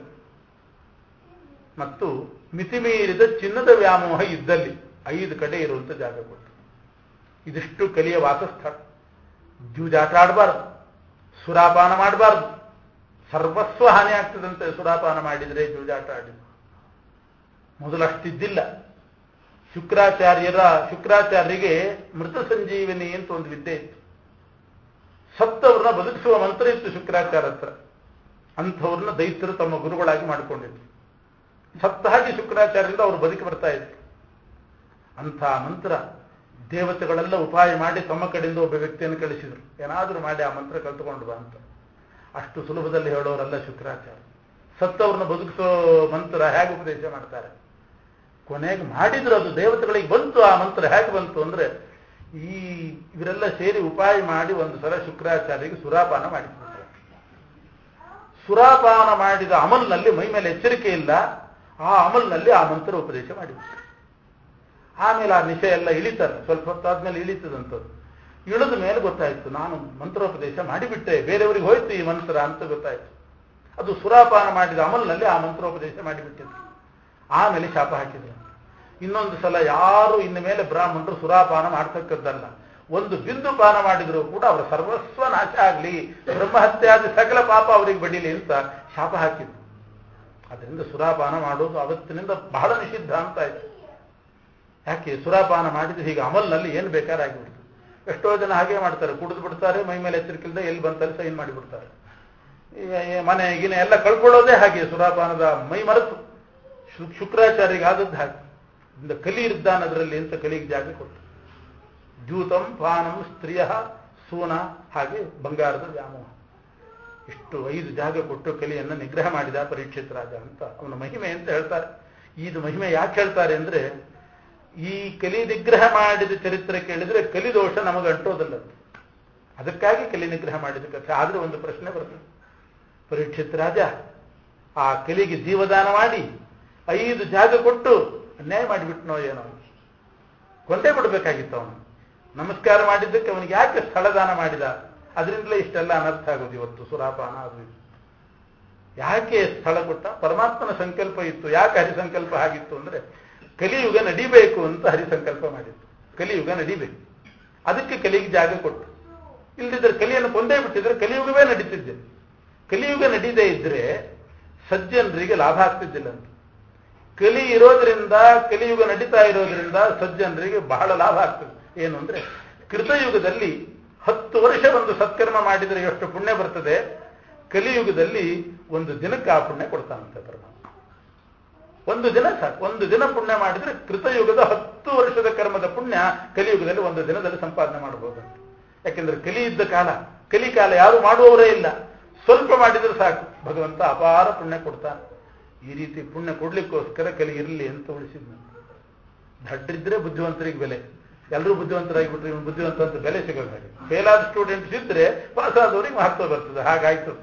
Speaker 1: ಮತ್ತು ಮಿತಿಮೀರಿದ ಚಿನ್ನದ ವ್ಯಾಮೋಹ ಇದ್ದಲ್ಲಿ ಐದು ಕಡೆ ಇರುವಂತ ಜಾಗ ಕೊಟ್ಟು. ಇದಿಷ್ಟು ಕಲಿಯ ವಾಸಸ್ಥಳ. ಜೂಜಾಟ ಆಡಬಾರ್ದು, ಸುರಾಪಾನ ಮಾಡಬಾರ್ದು, ಸರ್ವಸ್ವ ಹಾನಿ ಆಗ್ತದಂತೆ ಸುರಾಪಾನ ಮಾಡಿದರೆ, ಜೂಜಾಟ ಆಡಿದ್ರೆ. ಮೊದಲಷ್ಟಿದ್ದಿಲ್ಲ. ಶುಕ್ರಾಚಾರ್ಯರ ಶುಕ್ರಾಚಾರ್ಯರಿಗೆ ಮೃತ ಸಂಜೀವಿನಿ ಅಂತ ಒಂದು ವಿದ್ಯೆ ಇತ್ತು. ಸತ್ತವ್ರನ್ನ ಬದುಕಿಸುವ ಮಂತ್ರ ಇತ್ತು ಶುಕ್ರಾಚಾರ್ಯ ಹತ್ರ. ಅಂಥವ್ರನ್ನ ದೈತ್ಯರು ತಮ್ಮ ಗುರುಗಳಾಗಿ ಮಾಡಿಕೊಂಡಿದ್ರು. ಸತ್ತ ಹಾಗೆ ಶುಕ್ರಾಚಾರ್ಯರಿಂದ ಅವರು ಬದುಕಿ ಬರ್ತಾ ಇದ್ರು. ಅಂಥ ಮಂತ್ರ ದೇವತೆಗಳೆಲ್ಲ ಉಪಾಯ ಮಾಡಿ ತಮ್ಮ ಕಡೆಯಿಂದ ಒಬ್ಬ ವ್ಯಕ್ತಿಯನ್ನು ಕಳಿಸಿದ್ರು, ಏನಾದರೂ ಮಾಡಿ ಆ ಮಂತ್ರ ಕಲ್ತುಕೊಂಡು ಬಾ ಅಂತ. ಅಷ್ಟು ಸುಲಭದಲ್ಲಿ ಹೇಳೋರಲ್ಲ ಶುಕ್ರಾಚಾರ್ಯ. ಸತ್ತವ್ರನ್ನ ಬದುಕಿಸೋ ಮಂತ್ರ ಹೇಗೆ ಉಪದೇಶ ಮಾಡ್ತಾರೆ. ಕೊನೆಗೆ ಮಾಡಿದ್ರು, ಅದು ದೇವತೆಗಳಿಗೆ ಬಂತು. ಆ ಮಂತ್ರ ಹೇಗೆ ಬಂತು ಅಂದ್ರೆ ಈ ಇವರೆಲ್ಲ ಸೇರಿ ಉಪಾಯ ಮಾಡಿ ಒಂದು ಸಲ ಶುಕ್ರಾಚಾರ್ಯರಿಗೆ ಸುರಾಪಾನ ಮಾಡಿಸ್ಬಿಟ್ರು. ಸುರಾಪಾನ ಮಾಡಿದ ಅಮಲ್ನಲ್ಲಿ ಮೈ ಮೇಲೆ ಎಚ್ಚರಿಕೆ ಇಲ್ಲ, ಆ ಅಮಲ್ನಲ್ಲಿ ಆ ಮಂತ್ರ ಉಪದೇಶ ಮಾಡಿಬಿಟ್ರು. ಆಮೇಲೆ ಆ ನಿಶೆ ಎಲ್ಲ ಇಳಿತಾರೆ, ಸ್ವಲ್ಪ ಹೊತ್ತಾದ್ಮೇಲೆ ಇಳಿತದಂಥದ್ದು. ಇಳಿದ ಮೇಲೆ ಗೊತ್ತಾಯ್ತು, ನಾನು ಮಂತ್ರೋಪದೇಶ ಮಾಡಿಬಿಟ್ಟೆ, ಬೇರೆಯವರಿಗೆ ಹೋಯ್ತು ಈ ಮಂತ್ರ ಅಂತ ಗೊತ್ತಾಯ್ತು. ಅದು ಸುರಾಪಾನ ಮಾಡಿದ ಅಮಲ್ನಲ್ಲಿ ಆ ಮಂತ್ರೋಪದೇಶ ಮಾಡಿಬಿಟ್ಟಿದ್ರು. ಆಮೇಲೆ ಶಾಪ ಹಾಕಿದ್ರು. ಇನ್ನೊಂದು ಸಲ ಯಾರು ಇನ್ನು ಮೇಲೆ ಬ್ರಾಹ್ಮಣರು ಸುರಾಪಾನ ಮಾಡ್ತಕ್ಕದ್ದಲ್ಲ, ಒಂದು ಬಿಂದು ಪಾನ ಮಾಡಿದ್ರು ಕೂಡ ಅವರ ಸರ್ವಸ್ವ ನಾಶ ಆಗಲಿ, ಬ್ರಹ್ಮಹತ್ಯಾದಿ ಸಕಲ ಪಾಪ ಅವರಿಗೆ ಬಡೀಲಿ ಅಂತ ಶಾಪ ಹಾಕಿದ್ರು. ಅದರಿಂದ ಸುರಾಪಾನ ಮಾಡೋದು ಅವತ್ತಿನಿಂದ ಬಹಳ ನಿಷಿದ್ಧ ಅಂತ ಆಯ್ತು. ಯಾಕೆ? ಸುರಾಪಾನ ಮಾಡಿದ್ರೆ ಹೀಗೆ ಅಮಲ್ನಲ್ಲಿ ಏನು ಬೇಕಾರಾಗಿಬಿಡ್ತು. ಎಷ್ಟೋ ಜನ ಹಾಗೆ ಮಾಡ್ತಾರೆ, ಕುಡಿದು ಬಿಡ್ತಾರೆ, ಮೈ ಮೇಲೆ ಎಚ್ಚರಿಕೆಯಿಂದ ಎಲ್ಲಿ ಬಂತಲ್ಲಿ ಸೈನ್ ಮಾಡಿಬಿಡ್ತಾರೆ. ಮನೆ ಗಿನೆ ಎಲ್ಲ ಕಳ್ಕೊಳ್ಳೋದೇ ಹಾಗೆ, ಸುರಾಪಾನದ ಮೈ ಮರೆತು. ಶುಕ್ರಾಚಾರ್ಯರಿಗೆ ಆದದ್ದು ಹಾಗೆ, ಇಂದ ಕಲಿ ಇದ್ದಾನದ್ರಲ್ಲಿ ಅಂತ ಕಲಿಗೆ ಜಾಗ ಕೊಟ್ಟು. ದ್ಯೂತಂ ಪಾನಂ ಸ್ತ್ರೀಯ ಸೂನ, ಹಾಗೆ ಬಂಗಾರದ ವ್ಯಾಮೋಹ, ಇಷ್ಟು ಐದು ಜಾಗ ಕೊಟ್ಟು ಕಲಿಯನ್ನು ನಿಗ್ರಹ ಮಾಡಿದ ಪರೀಕ್ಷಿತ್ ರಾಜ ಅಂತ ಅವನ ಮಹಿಮೆ ಅಂತ ಹೇಳ್ತಾರೆ. ಇದು ಮಹಿಮೆ ಯಾಕೆ ಹೇಳ್ತಾರೆ ಅಂದ್ರೆ, ಈ ಕಲಿ ನಿಗ್ರಹ ಮಾಡಿದ ಚರಿತ್ರೆ ಕೇಳಿದ್ರೆ ಕಲಿದೋಷ ನಮಗೆ ಅಂಟೋದಲ್ಲ, ಅದಕ್ಕಾಗಿ ಕಲಿ ನಿಗ್ರಹ ಮಾಡಿದ ಕಥೆ. ಆದ್ರೆ ಒಂದು ಪ್ರಶ್ನೆ ಬರ್ತದೆ, ಪರೀಕ್ಷಿತ್ ರಾಜ ಆ ಕಲಿಗೆ ಜೀವದಾನ ಮಾಡಿ ಐದು ಜಾಗ ಕೊಟ್ಟು ಅನ್ಯಾಯ ಮಾಡಿಬಿಟ್ನೋ ಏನೋ, ಕೊಂದೇ ಬಿಡಬೇಕಾಗಿತ್ತು ಅವನು. ನಮಸ್ಕಾರ ಮಾಡಿದ್ದಕ್ಕೆ ಅವನಿಗೆ ಯಾಕೆ ಸ್ಥಳದಾನ ಮಾಡಿದ? ಅದರಿಂದಲೇ ಇಷ್ಟೆಲ್ಲ ಅನರ್ಥ ಆಗೋದು ಇವತ್ತು, ಸುರಾಪಾನ ಅದು. ಯಾಕೆ ಸ್ಥಳ ಕೊಟ್ಟ? ಪರಮಾತ್ಮನ ಸಂಕಲ್ಪ ಇತ್ತು. ಯಾಕೆ ಹರಿಸಂಕಲ್ಪ ಆಗಿತ್ತು ಅಂದ್ರೆ, ಕಲಿಯುಗ ನಡಿಬೇಕು ಅಂತ ಹರಿಸಂಕಲ್ಪ ಮಾಡಿತ್ತು. ಕಲಿಯುಗ ನಡಿಬೇಕು, ಅದಕ್ಕೆ ಕಲಿಗೆ ಜಾಗ ಕೊಟ್ಟು. ಇಲ್ದಿದ್ರೆ ಕಲಿಯನ್ನು ಕೊಂದೇ ಬಿಟ್ಟಿದ್ರೆ ಕಲಿಯುಗವೇ ನಡೀತಿದ್ದೆ. ಕಲಿಯುಗ ನಡೀದೇ ಇದ್ರೆ ಸಜ್ಜನರಿಗೆ ಲಾಭ ಆಗ್ತಿದ್ದಿಲ್ಲ ಅಂತ. ಕಲಿ ಇರೋದ್ರಿಂದ, ಕಲಿಯುಗ ನಡೀತಾ ಇರೋದ್ರಿಂದ ಸಜ್ಜನರಿಗೆ ಬಹಳ ಲಾಭ ಆಗ್ತದೆ. ಏನು ಅಂದ್ರೆ, ಕೃತಯುಗದಲ್ಲಿ ಹತ್ತು ವರ್ಷ ಒಂದು ಸತ್ಕರ್ಮ ಮಾಡಿದರೆ ಎಷ್ಟು ಪುಣ್ಯ ಬರ್ತದೆ, ಕಲಿಯುಗದಲ್ಲಿ ಒಂದು ದಿನಕ್ಕೆ ಆ ಪುಣ್ಯ ಕೊಡ್ತಾನಂತೆ ಪರಮಾತ್ಮ. ಒಂದು ದಿನ ಸಾಕು, ಒಂದು ದಿನ ಪುಣ್ಯ ಮಾಡಿದ್ರೆ ಕೃತಯುಗದ ಹತ್ತು ವರ್ಷದ ಕರ್ಮದ ಪುಣ್ಯ ಕಲಿಯುಗದಲ್ಲಿ ಒಂದು ದಿನದಲ್ಲಿ ಸಂಪಾದನೆ ಮಾಡಬಹುದಂತೆ. ಯಾಕೆಂದ್ರೆ ಕಲಿ ಇದ್ದ ಕಾಲ, ಕಲಿಕಾಲ ಯಾರು ಮಾಡುವವರೇ ಇಲ್ಲ, ಸ್ವಲ್ಪ ಮಾಡಿದ್ರೆ ಸಾಕು ಭಗವಂತ ಅಪಾರ ಪುಣ್ಯ ಕೊಡ್ತಾನೆ. ಈ ರೀತಿ ಪುಣ್ಯ ಕೊಡ್ಲಿಕ್ಕೋಸ್ಕರ ಕಲಿ ಇರಲಿ ಅಂತ ಉಳಿಸಿದ್ನು. ದಡ್ರಿದ್ರೆ ಬುದ್ಧಿವಂತರಿಗೆ ಬೆಲೆ, ಎಲ್ಲರೂ ಬುದ್ಧಿವಂತರಾಗಿಬಿಟ್ರೆ ಇವನು ಬುದ್ಧಿವಂತ ಅಂತ ಬೆಲೆ ಸಿಗೋದು ಹಾಗೆ. ಫೇಲ್ ಆದ ಸ್ಟೂಡೆಂಟ್ಸ್ ಇದ್ರೆ ಪಾಸ್ ಆದವ್ರಿಗೆ ಮಹತ್ವ ಬರ್ತದೆ, ಹಾಗಾಯ್ತು.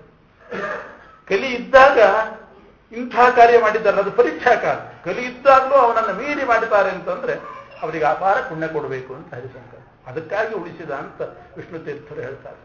Speaker 1: ಕಲಿ ಇದ್ದಾಗ ಇಂಥ ಕಾರ್ಯ ಮಾಡಿದ್ದಾರೆ, ಅದು ಪರೀಕ್ಷಾ ಕಾಲ. ಕಲಿ ಇದ್ದಾಗಲೂ ಅವನನ್ನು ಮೀರಿ ಮಾಡಿದ್ದಾರೆ ಅಂತಂದ್ರೆ ಅವರಿಗೆ ಅಪಾರ ಪುಣ್ಯ ಕೊಡಬೇಕು ಅಂತ ಹರಿಸಂಕಲ್ಪ, ಅದಕ್ಕಾಗಿ ಉಳಿಸಿದ ಅಂತ ವಿಷ್ಣು ತೀರ್ಥರು ಹೇಳ್ತಾರೆ.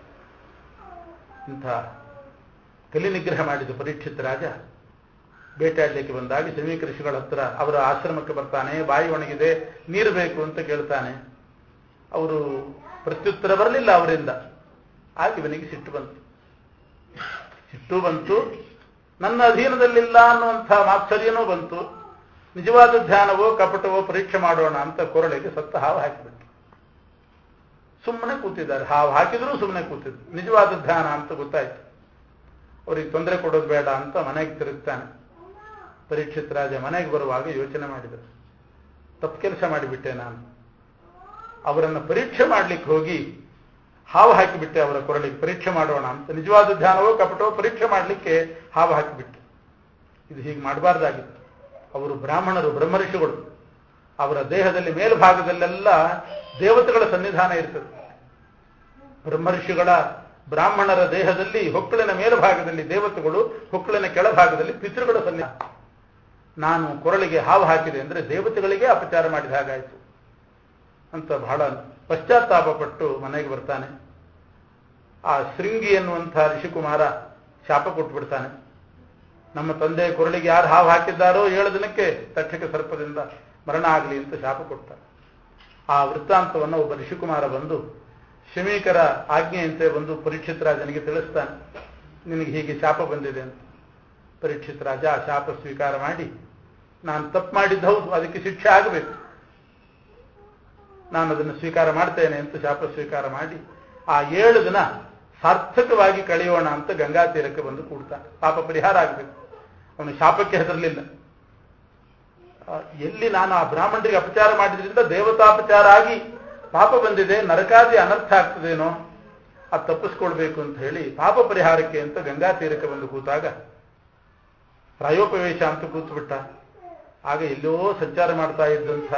Speaker 1: ಇಂಥ ಕಲಿ ನಿಗ್ರಹ ಮಾಡಿದ ಪರೀಕ್ಷಿತ್ ರಾಜ ಬೇಟೆಯಾಡಲಿಕ್ಕೆ ಬಂದಾಗ ಸಮೀಕ ಋಷಿಗಳ ಹತ್ರ ಅವರ ಆಶ್ರಮಕ್ಕೆ ಬರ್ತಾನೆ. ಬಾಯಿ ಒಣಗಿದೆ, ನೀರು ಬೇಕು ಅಂತ ಕೇಳ್ತಾನೆ. ಅವರು ಪ್ರತ್ಯುತ್ತರ ಬರಲಿಲ್ಲ ಅವರಿಂದ. ಆಗ ಇವನಿಗೆ ಸಿಟ್ಟು ಬಂತು. ಸಿಟ್ಟು ಬಂತು, ನನ್ನ ಅಧೀನದಲ್ಲಿಲ್ಲ ಅನ್ನುವಂಥ ಮಾತ್ಸರ್ಯನೂ ಬಂತು. ನಿಜವಾದ ಧ್ಯಾನವೋ ಕಪಟವೋ ಪರೀಕ್ಷೆ ಮಾಡೋಣ ಅಂತ ಕೊರಳಿಗೆ ಸತ್ತ ಹಾವು ಹಾಕಿಬಿಟ್ಟು ಸುಮ್ಮನೆ ಕೂತಿದ್ದಾರೆ. ಹಾವು ಹಾಕಿದ್ರೂ ಸುಮ್ಮನೆ ಕೂತಿದ್ರು. ನಿಜವಾದ ಧ್ಯಾನ ಅಂತ ಗೊತ್ತಾಯ್ತು. ಅವ್ರಿಗೆ ತೊಂದರೆ ಕೊಡೋದು ಬೇಡ ಅಂತ ಮನೆಗೆ ತಿರುಗ್ತಾನೆ. ಪರೀಕ್ಷಿತ್ ರಾಜ ಮನೆಗೆ ಬರುವಾಗ ಯೋಚನೆ ಮಾಡಿದರು, ತಪ್ಪು ಕೆಲಸ ಮಾಡಿಬಿಟ್ಟೆ ನಾನು. ಅವರನ್ನು ಪರೀಕ್ಷೆ ಮಾಡ್ಲಿಕ್ಕೆ ಹೋಗಿ ಹಾವು ಹಾಕಿಬಿಟ್ಟೆ ಅವರ ಕೊರಳಿಗೆ. ಪರೀಕ್ಷೆ ಮಾಡೋಣ ಅಂತ ನಿಜವಾದ ಧ್ಯಾನವೋ ಕಪಟವೋ ಪರೀಕ್ಷೆ ಮಾಡಲಿಕ್ಕೆ ಹಾವು ಹಾಕಿಬಿಟ್ಟೆ. ಇದು ಹೀಗೆ ಮಾಡಬಾರ್ದಾಗಿತ್ತು. ಅವರು ಬ್ರಾಹ್ಮಣರು, ಬ್ರಹ್ಮರ್ಷಿಗಳು. ಅವರ ದೇಹದಲ್ಲಿ ಮೇಲ್ಭಾಗದಲ್ಲೆಲ್ಲ ದೇವತೆಗಳ ಸನ್ನಿಧಾನ ಇರ್ತದೆ. ಬ್ರಹ್ಮರ್ಷಿಗಳ ಬ್ರಾಹ್ಮಣರ ದೇಹದಲ್ಲಿ ಹೊಕ್ಕಳಿನ ಮೇಲ್ಭಾಗದಲ್ಲಿ ದೇವತೆಗಳು, ಹೊಕ್ಕಳಿನ ಕೆಳಭಾಗದಲ್ಲಿ ಪಿತೃಗಳ ಸನ್ನಿಧಾನ. ನಾನು ಕೊರಳಿಗೆ ಹಾವು ಹಾಕಿದೆ ಅಂದ್ರೆ ದೇವತೆಗಳಿಗೆ ಅಪಚಾರ ಮಾಡಿದ ಹಾಗಾಯಿತು ಅಂತ ಬಹಳ ಪಶ್ಚಾತ್ತಾಪ ಪಟ್ಟು ಮನೆಗೆ ಬರ್ತಾನೆ. ಆ ಶೃಂಗಿ ಎನ್ನುವಂಥ ಋಷಿಕುಮಾರ ಶಾಪ ಕೊಟ್ಬಿಡ್ತಾನೆ. ನಮ್ಮ ತಂದೆ ಕೊರಳಿಗೆ ಯಾರು ಹಾವು ಹಾಕಿದ್ದಾರೋ ಏಳು ದಿನಕ್ಕೆ ತಕ್ಷಕ ಸರ್ಪದಿಂದ ಮರಣ ಆಗಲಿ ಅಂತ ಶಾಪ ಕೊಡ್ತಾರೆ. ಆ ವೃತ್ತಾಂತವನ್ನು ಒಬ್ಬ ಋಷಿಕುಮಾರ ಬಂದು ಶಮೀಕರ ಆಜ್ಞೆಯಂತೆ ಬಂದು ಪರೀಕ್ಷಿತ್ ರಾಜನಿಗೆ ತಿಳಿಸ್ತಾನೆ, ನಿನಗೆ ಹೀಗೆ ಶಾಪ ಬಂದಿದೆ ಅಂತ. ಪರೀಕ್ಷಿತ್ ರಾಜ ಆ ಶಾಪ ಸ್ವೀಕಾರ ಮಾಡಿ, ನಾನು ತಪ್ಪು ಮಾಡಿದ್ದು ಹೌದು, ಅದಕ್ಕೆ ಶಿಕ್ಷೆ ಆಗಬೇಕು, ನಾನು ಅದನ್ನು ಸ್ವೀಕಾರ ಮಾಡ್ತೇನೆ ಅಂತ ಶಾಪ ಸ್ವೀಕಾರ ಮಾಡಿ ಆ ಏಳು ದಿನ ಸಾರ್ಥಕವಾಗಿ ಕಳೆಯೋಣ ಅಂತ ಗಂಗಾ ತೀರಕ್ಕೆ ಬಂದು ಕೂಡ್ತಾನೆ. ಪಾಪ ಪರಿಹಾರ ಆಗಬೇಕು. ಅವನು ಶಾಪಕ್ಕೆ ಹೆದರಲಿಲ್ಲ. ಎಲ್ಲಿ ನಾನು ಆ ಬ್ರಾಹ್ಮಣರಿಗೆ ಅಪಚಾರ ಮಾಡಿದ್ರಿಂದ ದೇವತಾಪಚಾರ ಆಗಿ ಪಾಪ ಬಂದಿದೆ, ನರಕಾದಿ ಅನರ್ಥ ಆಗ್ತದೇನೋ, ಅದು ತಪ್ಪಿಸ್ಕೊಳ್ಬೇಕು ಅಂತ ಹೇಳಿ ಪಾಪ ಪರಿಹಾರಕ್ಕೆ ಅಂತ ಗಂಗಾ ತೀರಕ್ಕೆ ಬಂದು ಕೂತಾಗ ಪ್ರಾಯೋಪವೇಶ ಅಂತ ಕೂತ್ಬಿಟ್ಟ. ಆಗ ಎಲ್ಲೋ ಸಂಚಾರ ಮಾಡ್ತಾ ಇದ್ದಂಥ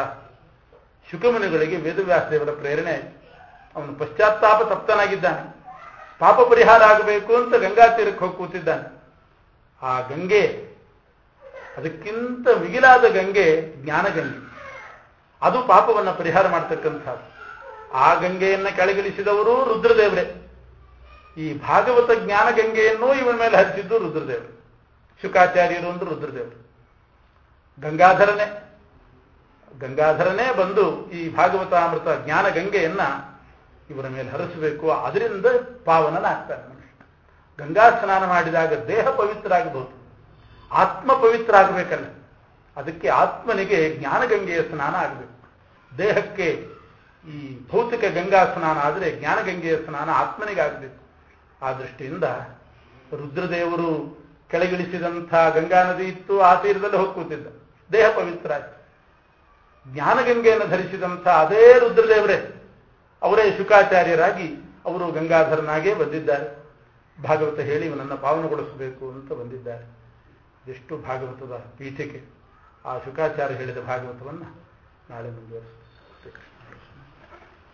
Speaker 1: ಶುಕಮುನಿಗಳಿಗೆ ವೇದವ್ಯಾಸದೇವರ ಪ್ರೇರಣೆ ಆಯಿತು. ಅವನು ಪಶ್ಚಾತ್ತಾಪ ತಪ್ತನಾಗಿದ್ದಾನೆ. ಪಾಪ ಪರಿಹಾರ ಆಗಬೇಕು ಅಂತ ಗಂಗಾ ತೀರಕ್ಕೆ ಹೋಗಿ ಕೂತಿದ್ದಾನೆ. ಆ ಗಂಗೆ, ಅದಕ್ಕಿಂತ ಮಿಗಿಲಾದ ಗಂಗೆ ಜ್ಞಾನಗಂಗೆ. ಅದು ಪಾಪವನ್ನು ಪರಿಹಾರ ಮಾಡ್ತಕ್ಕಂಥದ್ದು. ಆ ಗಂಗೆಯನ್ನ ಕೆಳಗಿಳಿಸಿದವರು ರುದ್ರದೇವರೇ. ಈ ಭಾಗವತ ಜ್ಞಾನ ಗಂಗೆಯನ್ನೂ ಇವನ ಮೇಲೆ ಹರಿಸಿದ್ದು ರುದ್ರದೇವರು. ಶುಕಾಚಾರ್ಯರು ಅಂದ್ರೆ ರುದ್ರದೇವರು. ಗಂಗಾಧರನೇ ಗಂಗಾಧರನೇ ಬಂದು ಈ ಭಾಗವತಾಮೃತ ಜ್ಞಾನ ಗಂಗೆಯನ್ನ ಇವರ ಮೇಲೆ ಹರಿಸಬೇಕು. ಅದರಿಂದ ಪಾವನನಾಗ್ತಾನೆ ಮನುಷ್ಯ. ಗಂಗಾ ಸ್ನಾನ ಮಾಡಿದಾಗ ದೇಹ ಪವಿತ್ರ ಆಗಬಹುದು, ಆತ್ಮ ಪವಿತ್ರ ಆಗಬೇಕಲ್ಲ. ಅದಕ್ಕೆ ಆತ್ಮನಿಗೆ ಜ್ಞಾನಗಂಗೆಯ ಸ್ನಾನ ಆಗಬೇಕು. ದೇಹಕ್ಕೆ ಈ ಭೌತಿಕ ಗಂಗಾ ಸ್ನಾನ ಆದರೆ ಜ್ಞಾನಗಂಗೆಯ ಸ್ನಾನ ಆತ್ಮನಿಗಾಗಬೇಕು. ಆ ದೃಷ್ಟಿಯಿಂದ ರುದ್ರದೇವರು ಕೆಳಗಿಳಿಸಿದಂಥ ಗಂಗಾ ನದಿ ಇತ್ತು, ಆ ತೀರದಲ್ಲಿ ಹೋಗಿ ಕೂತಿದ್ದ, ದೇಹ ಪವಿತ್ರ ಆಯಿತು. ಜ್ಞಾನಗಂಗೆಯನ್ನು ಧರಿಸಿದಂಥ ಅದೇ ರುದ್ರದೇವರೇ, ಅವರೇ ಶುಕಾಚಾರ್ಯರಾಗಿ ಅವರು ಗಂಗಾಧರನಾಗೇ ಬಂದಿದ್ದಾರೆ. ಭಾಗವತ ಹೇಳಿ ಇವನನ್ನು ಪಾವನಗೊಳಿಸಬೇಕು ಅಂತ ಬಂದಿದ್ದಾರೆ. ಎಷ್ಟು ಭಾಗವತದ ಪೀಠಿಕೆ. ಆ ಶುಕಾಚಾರ್ಯ ಹೇಳಿದ ಭಾಗವತವನ್ನು ನಾಳೆ ಮುಂದುವರಿಸುತ್ತೆ.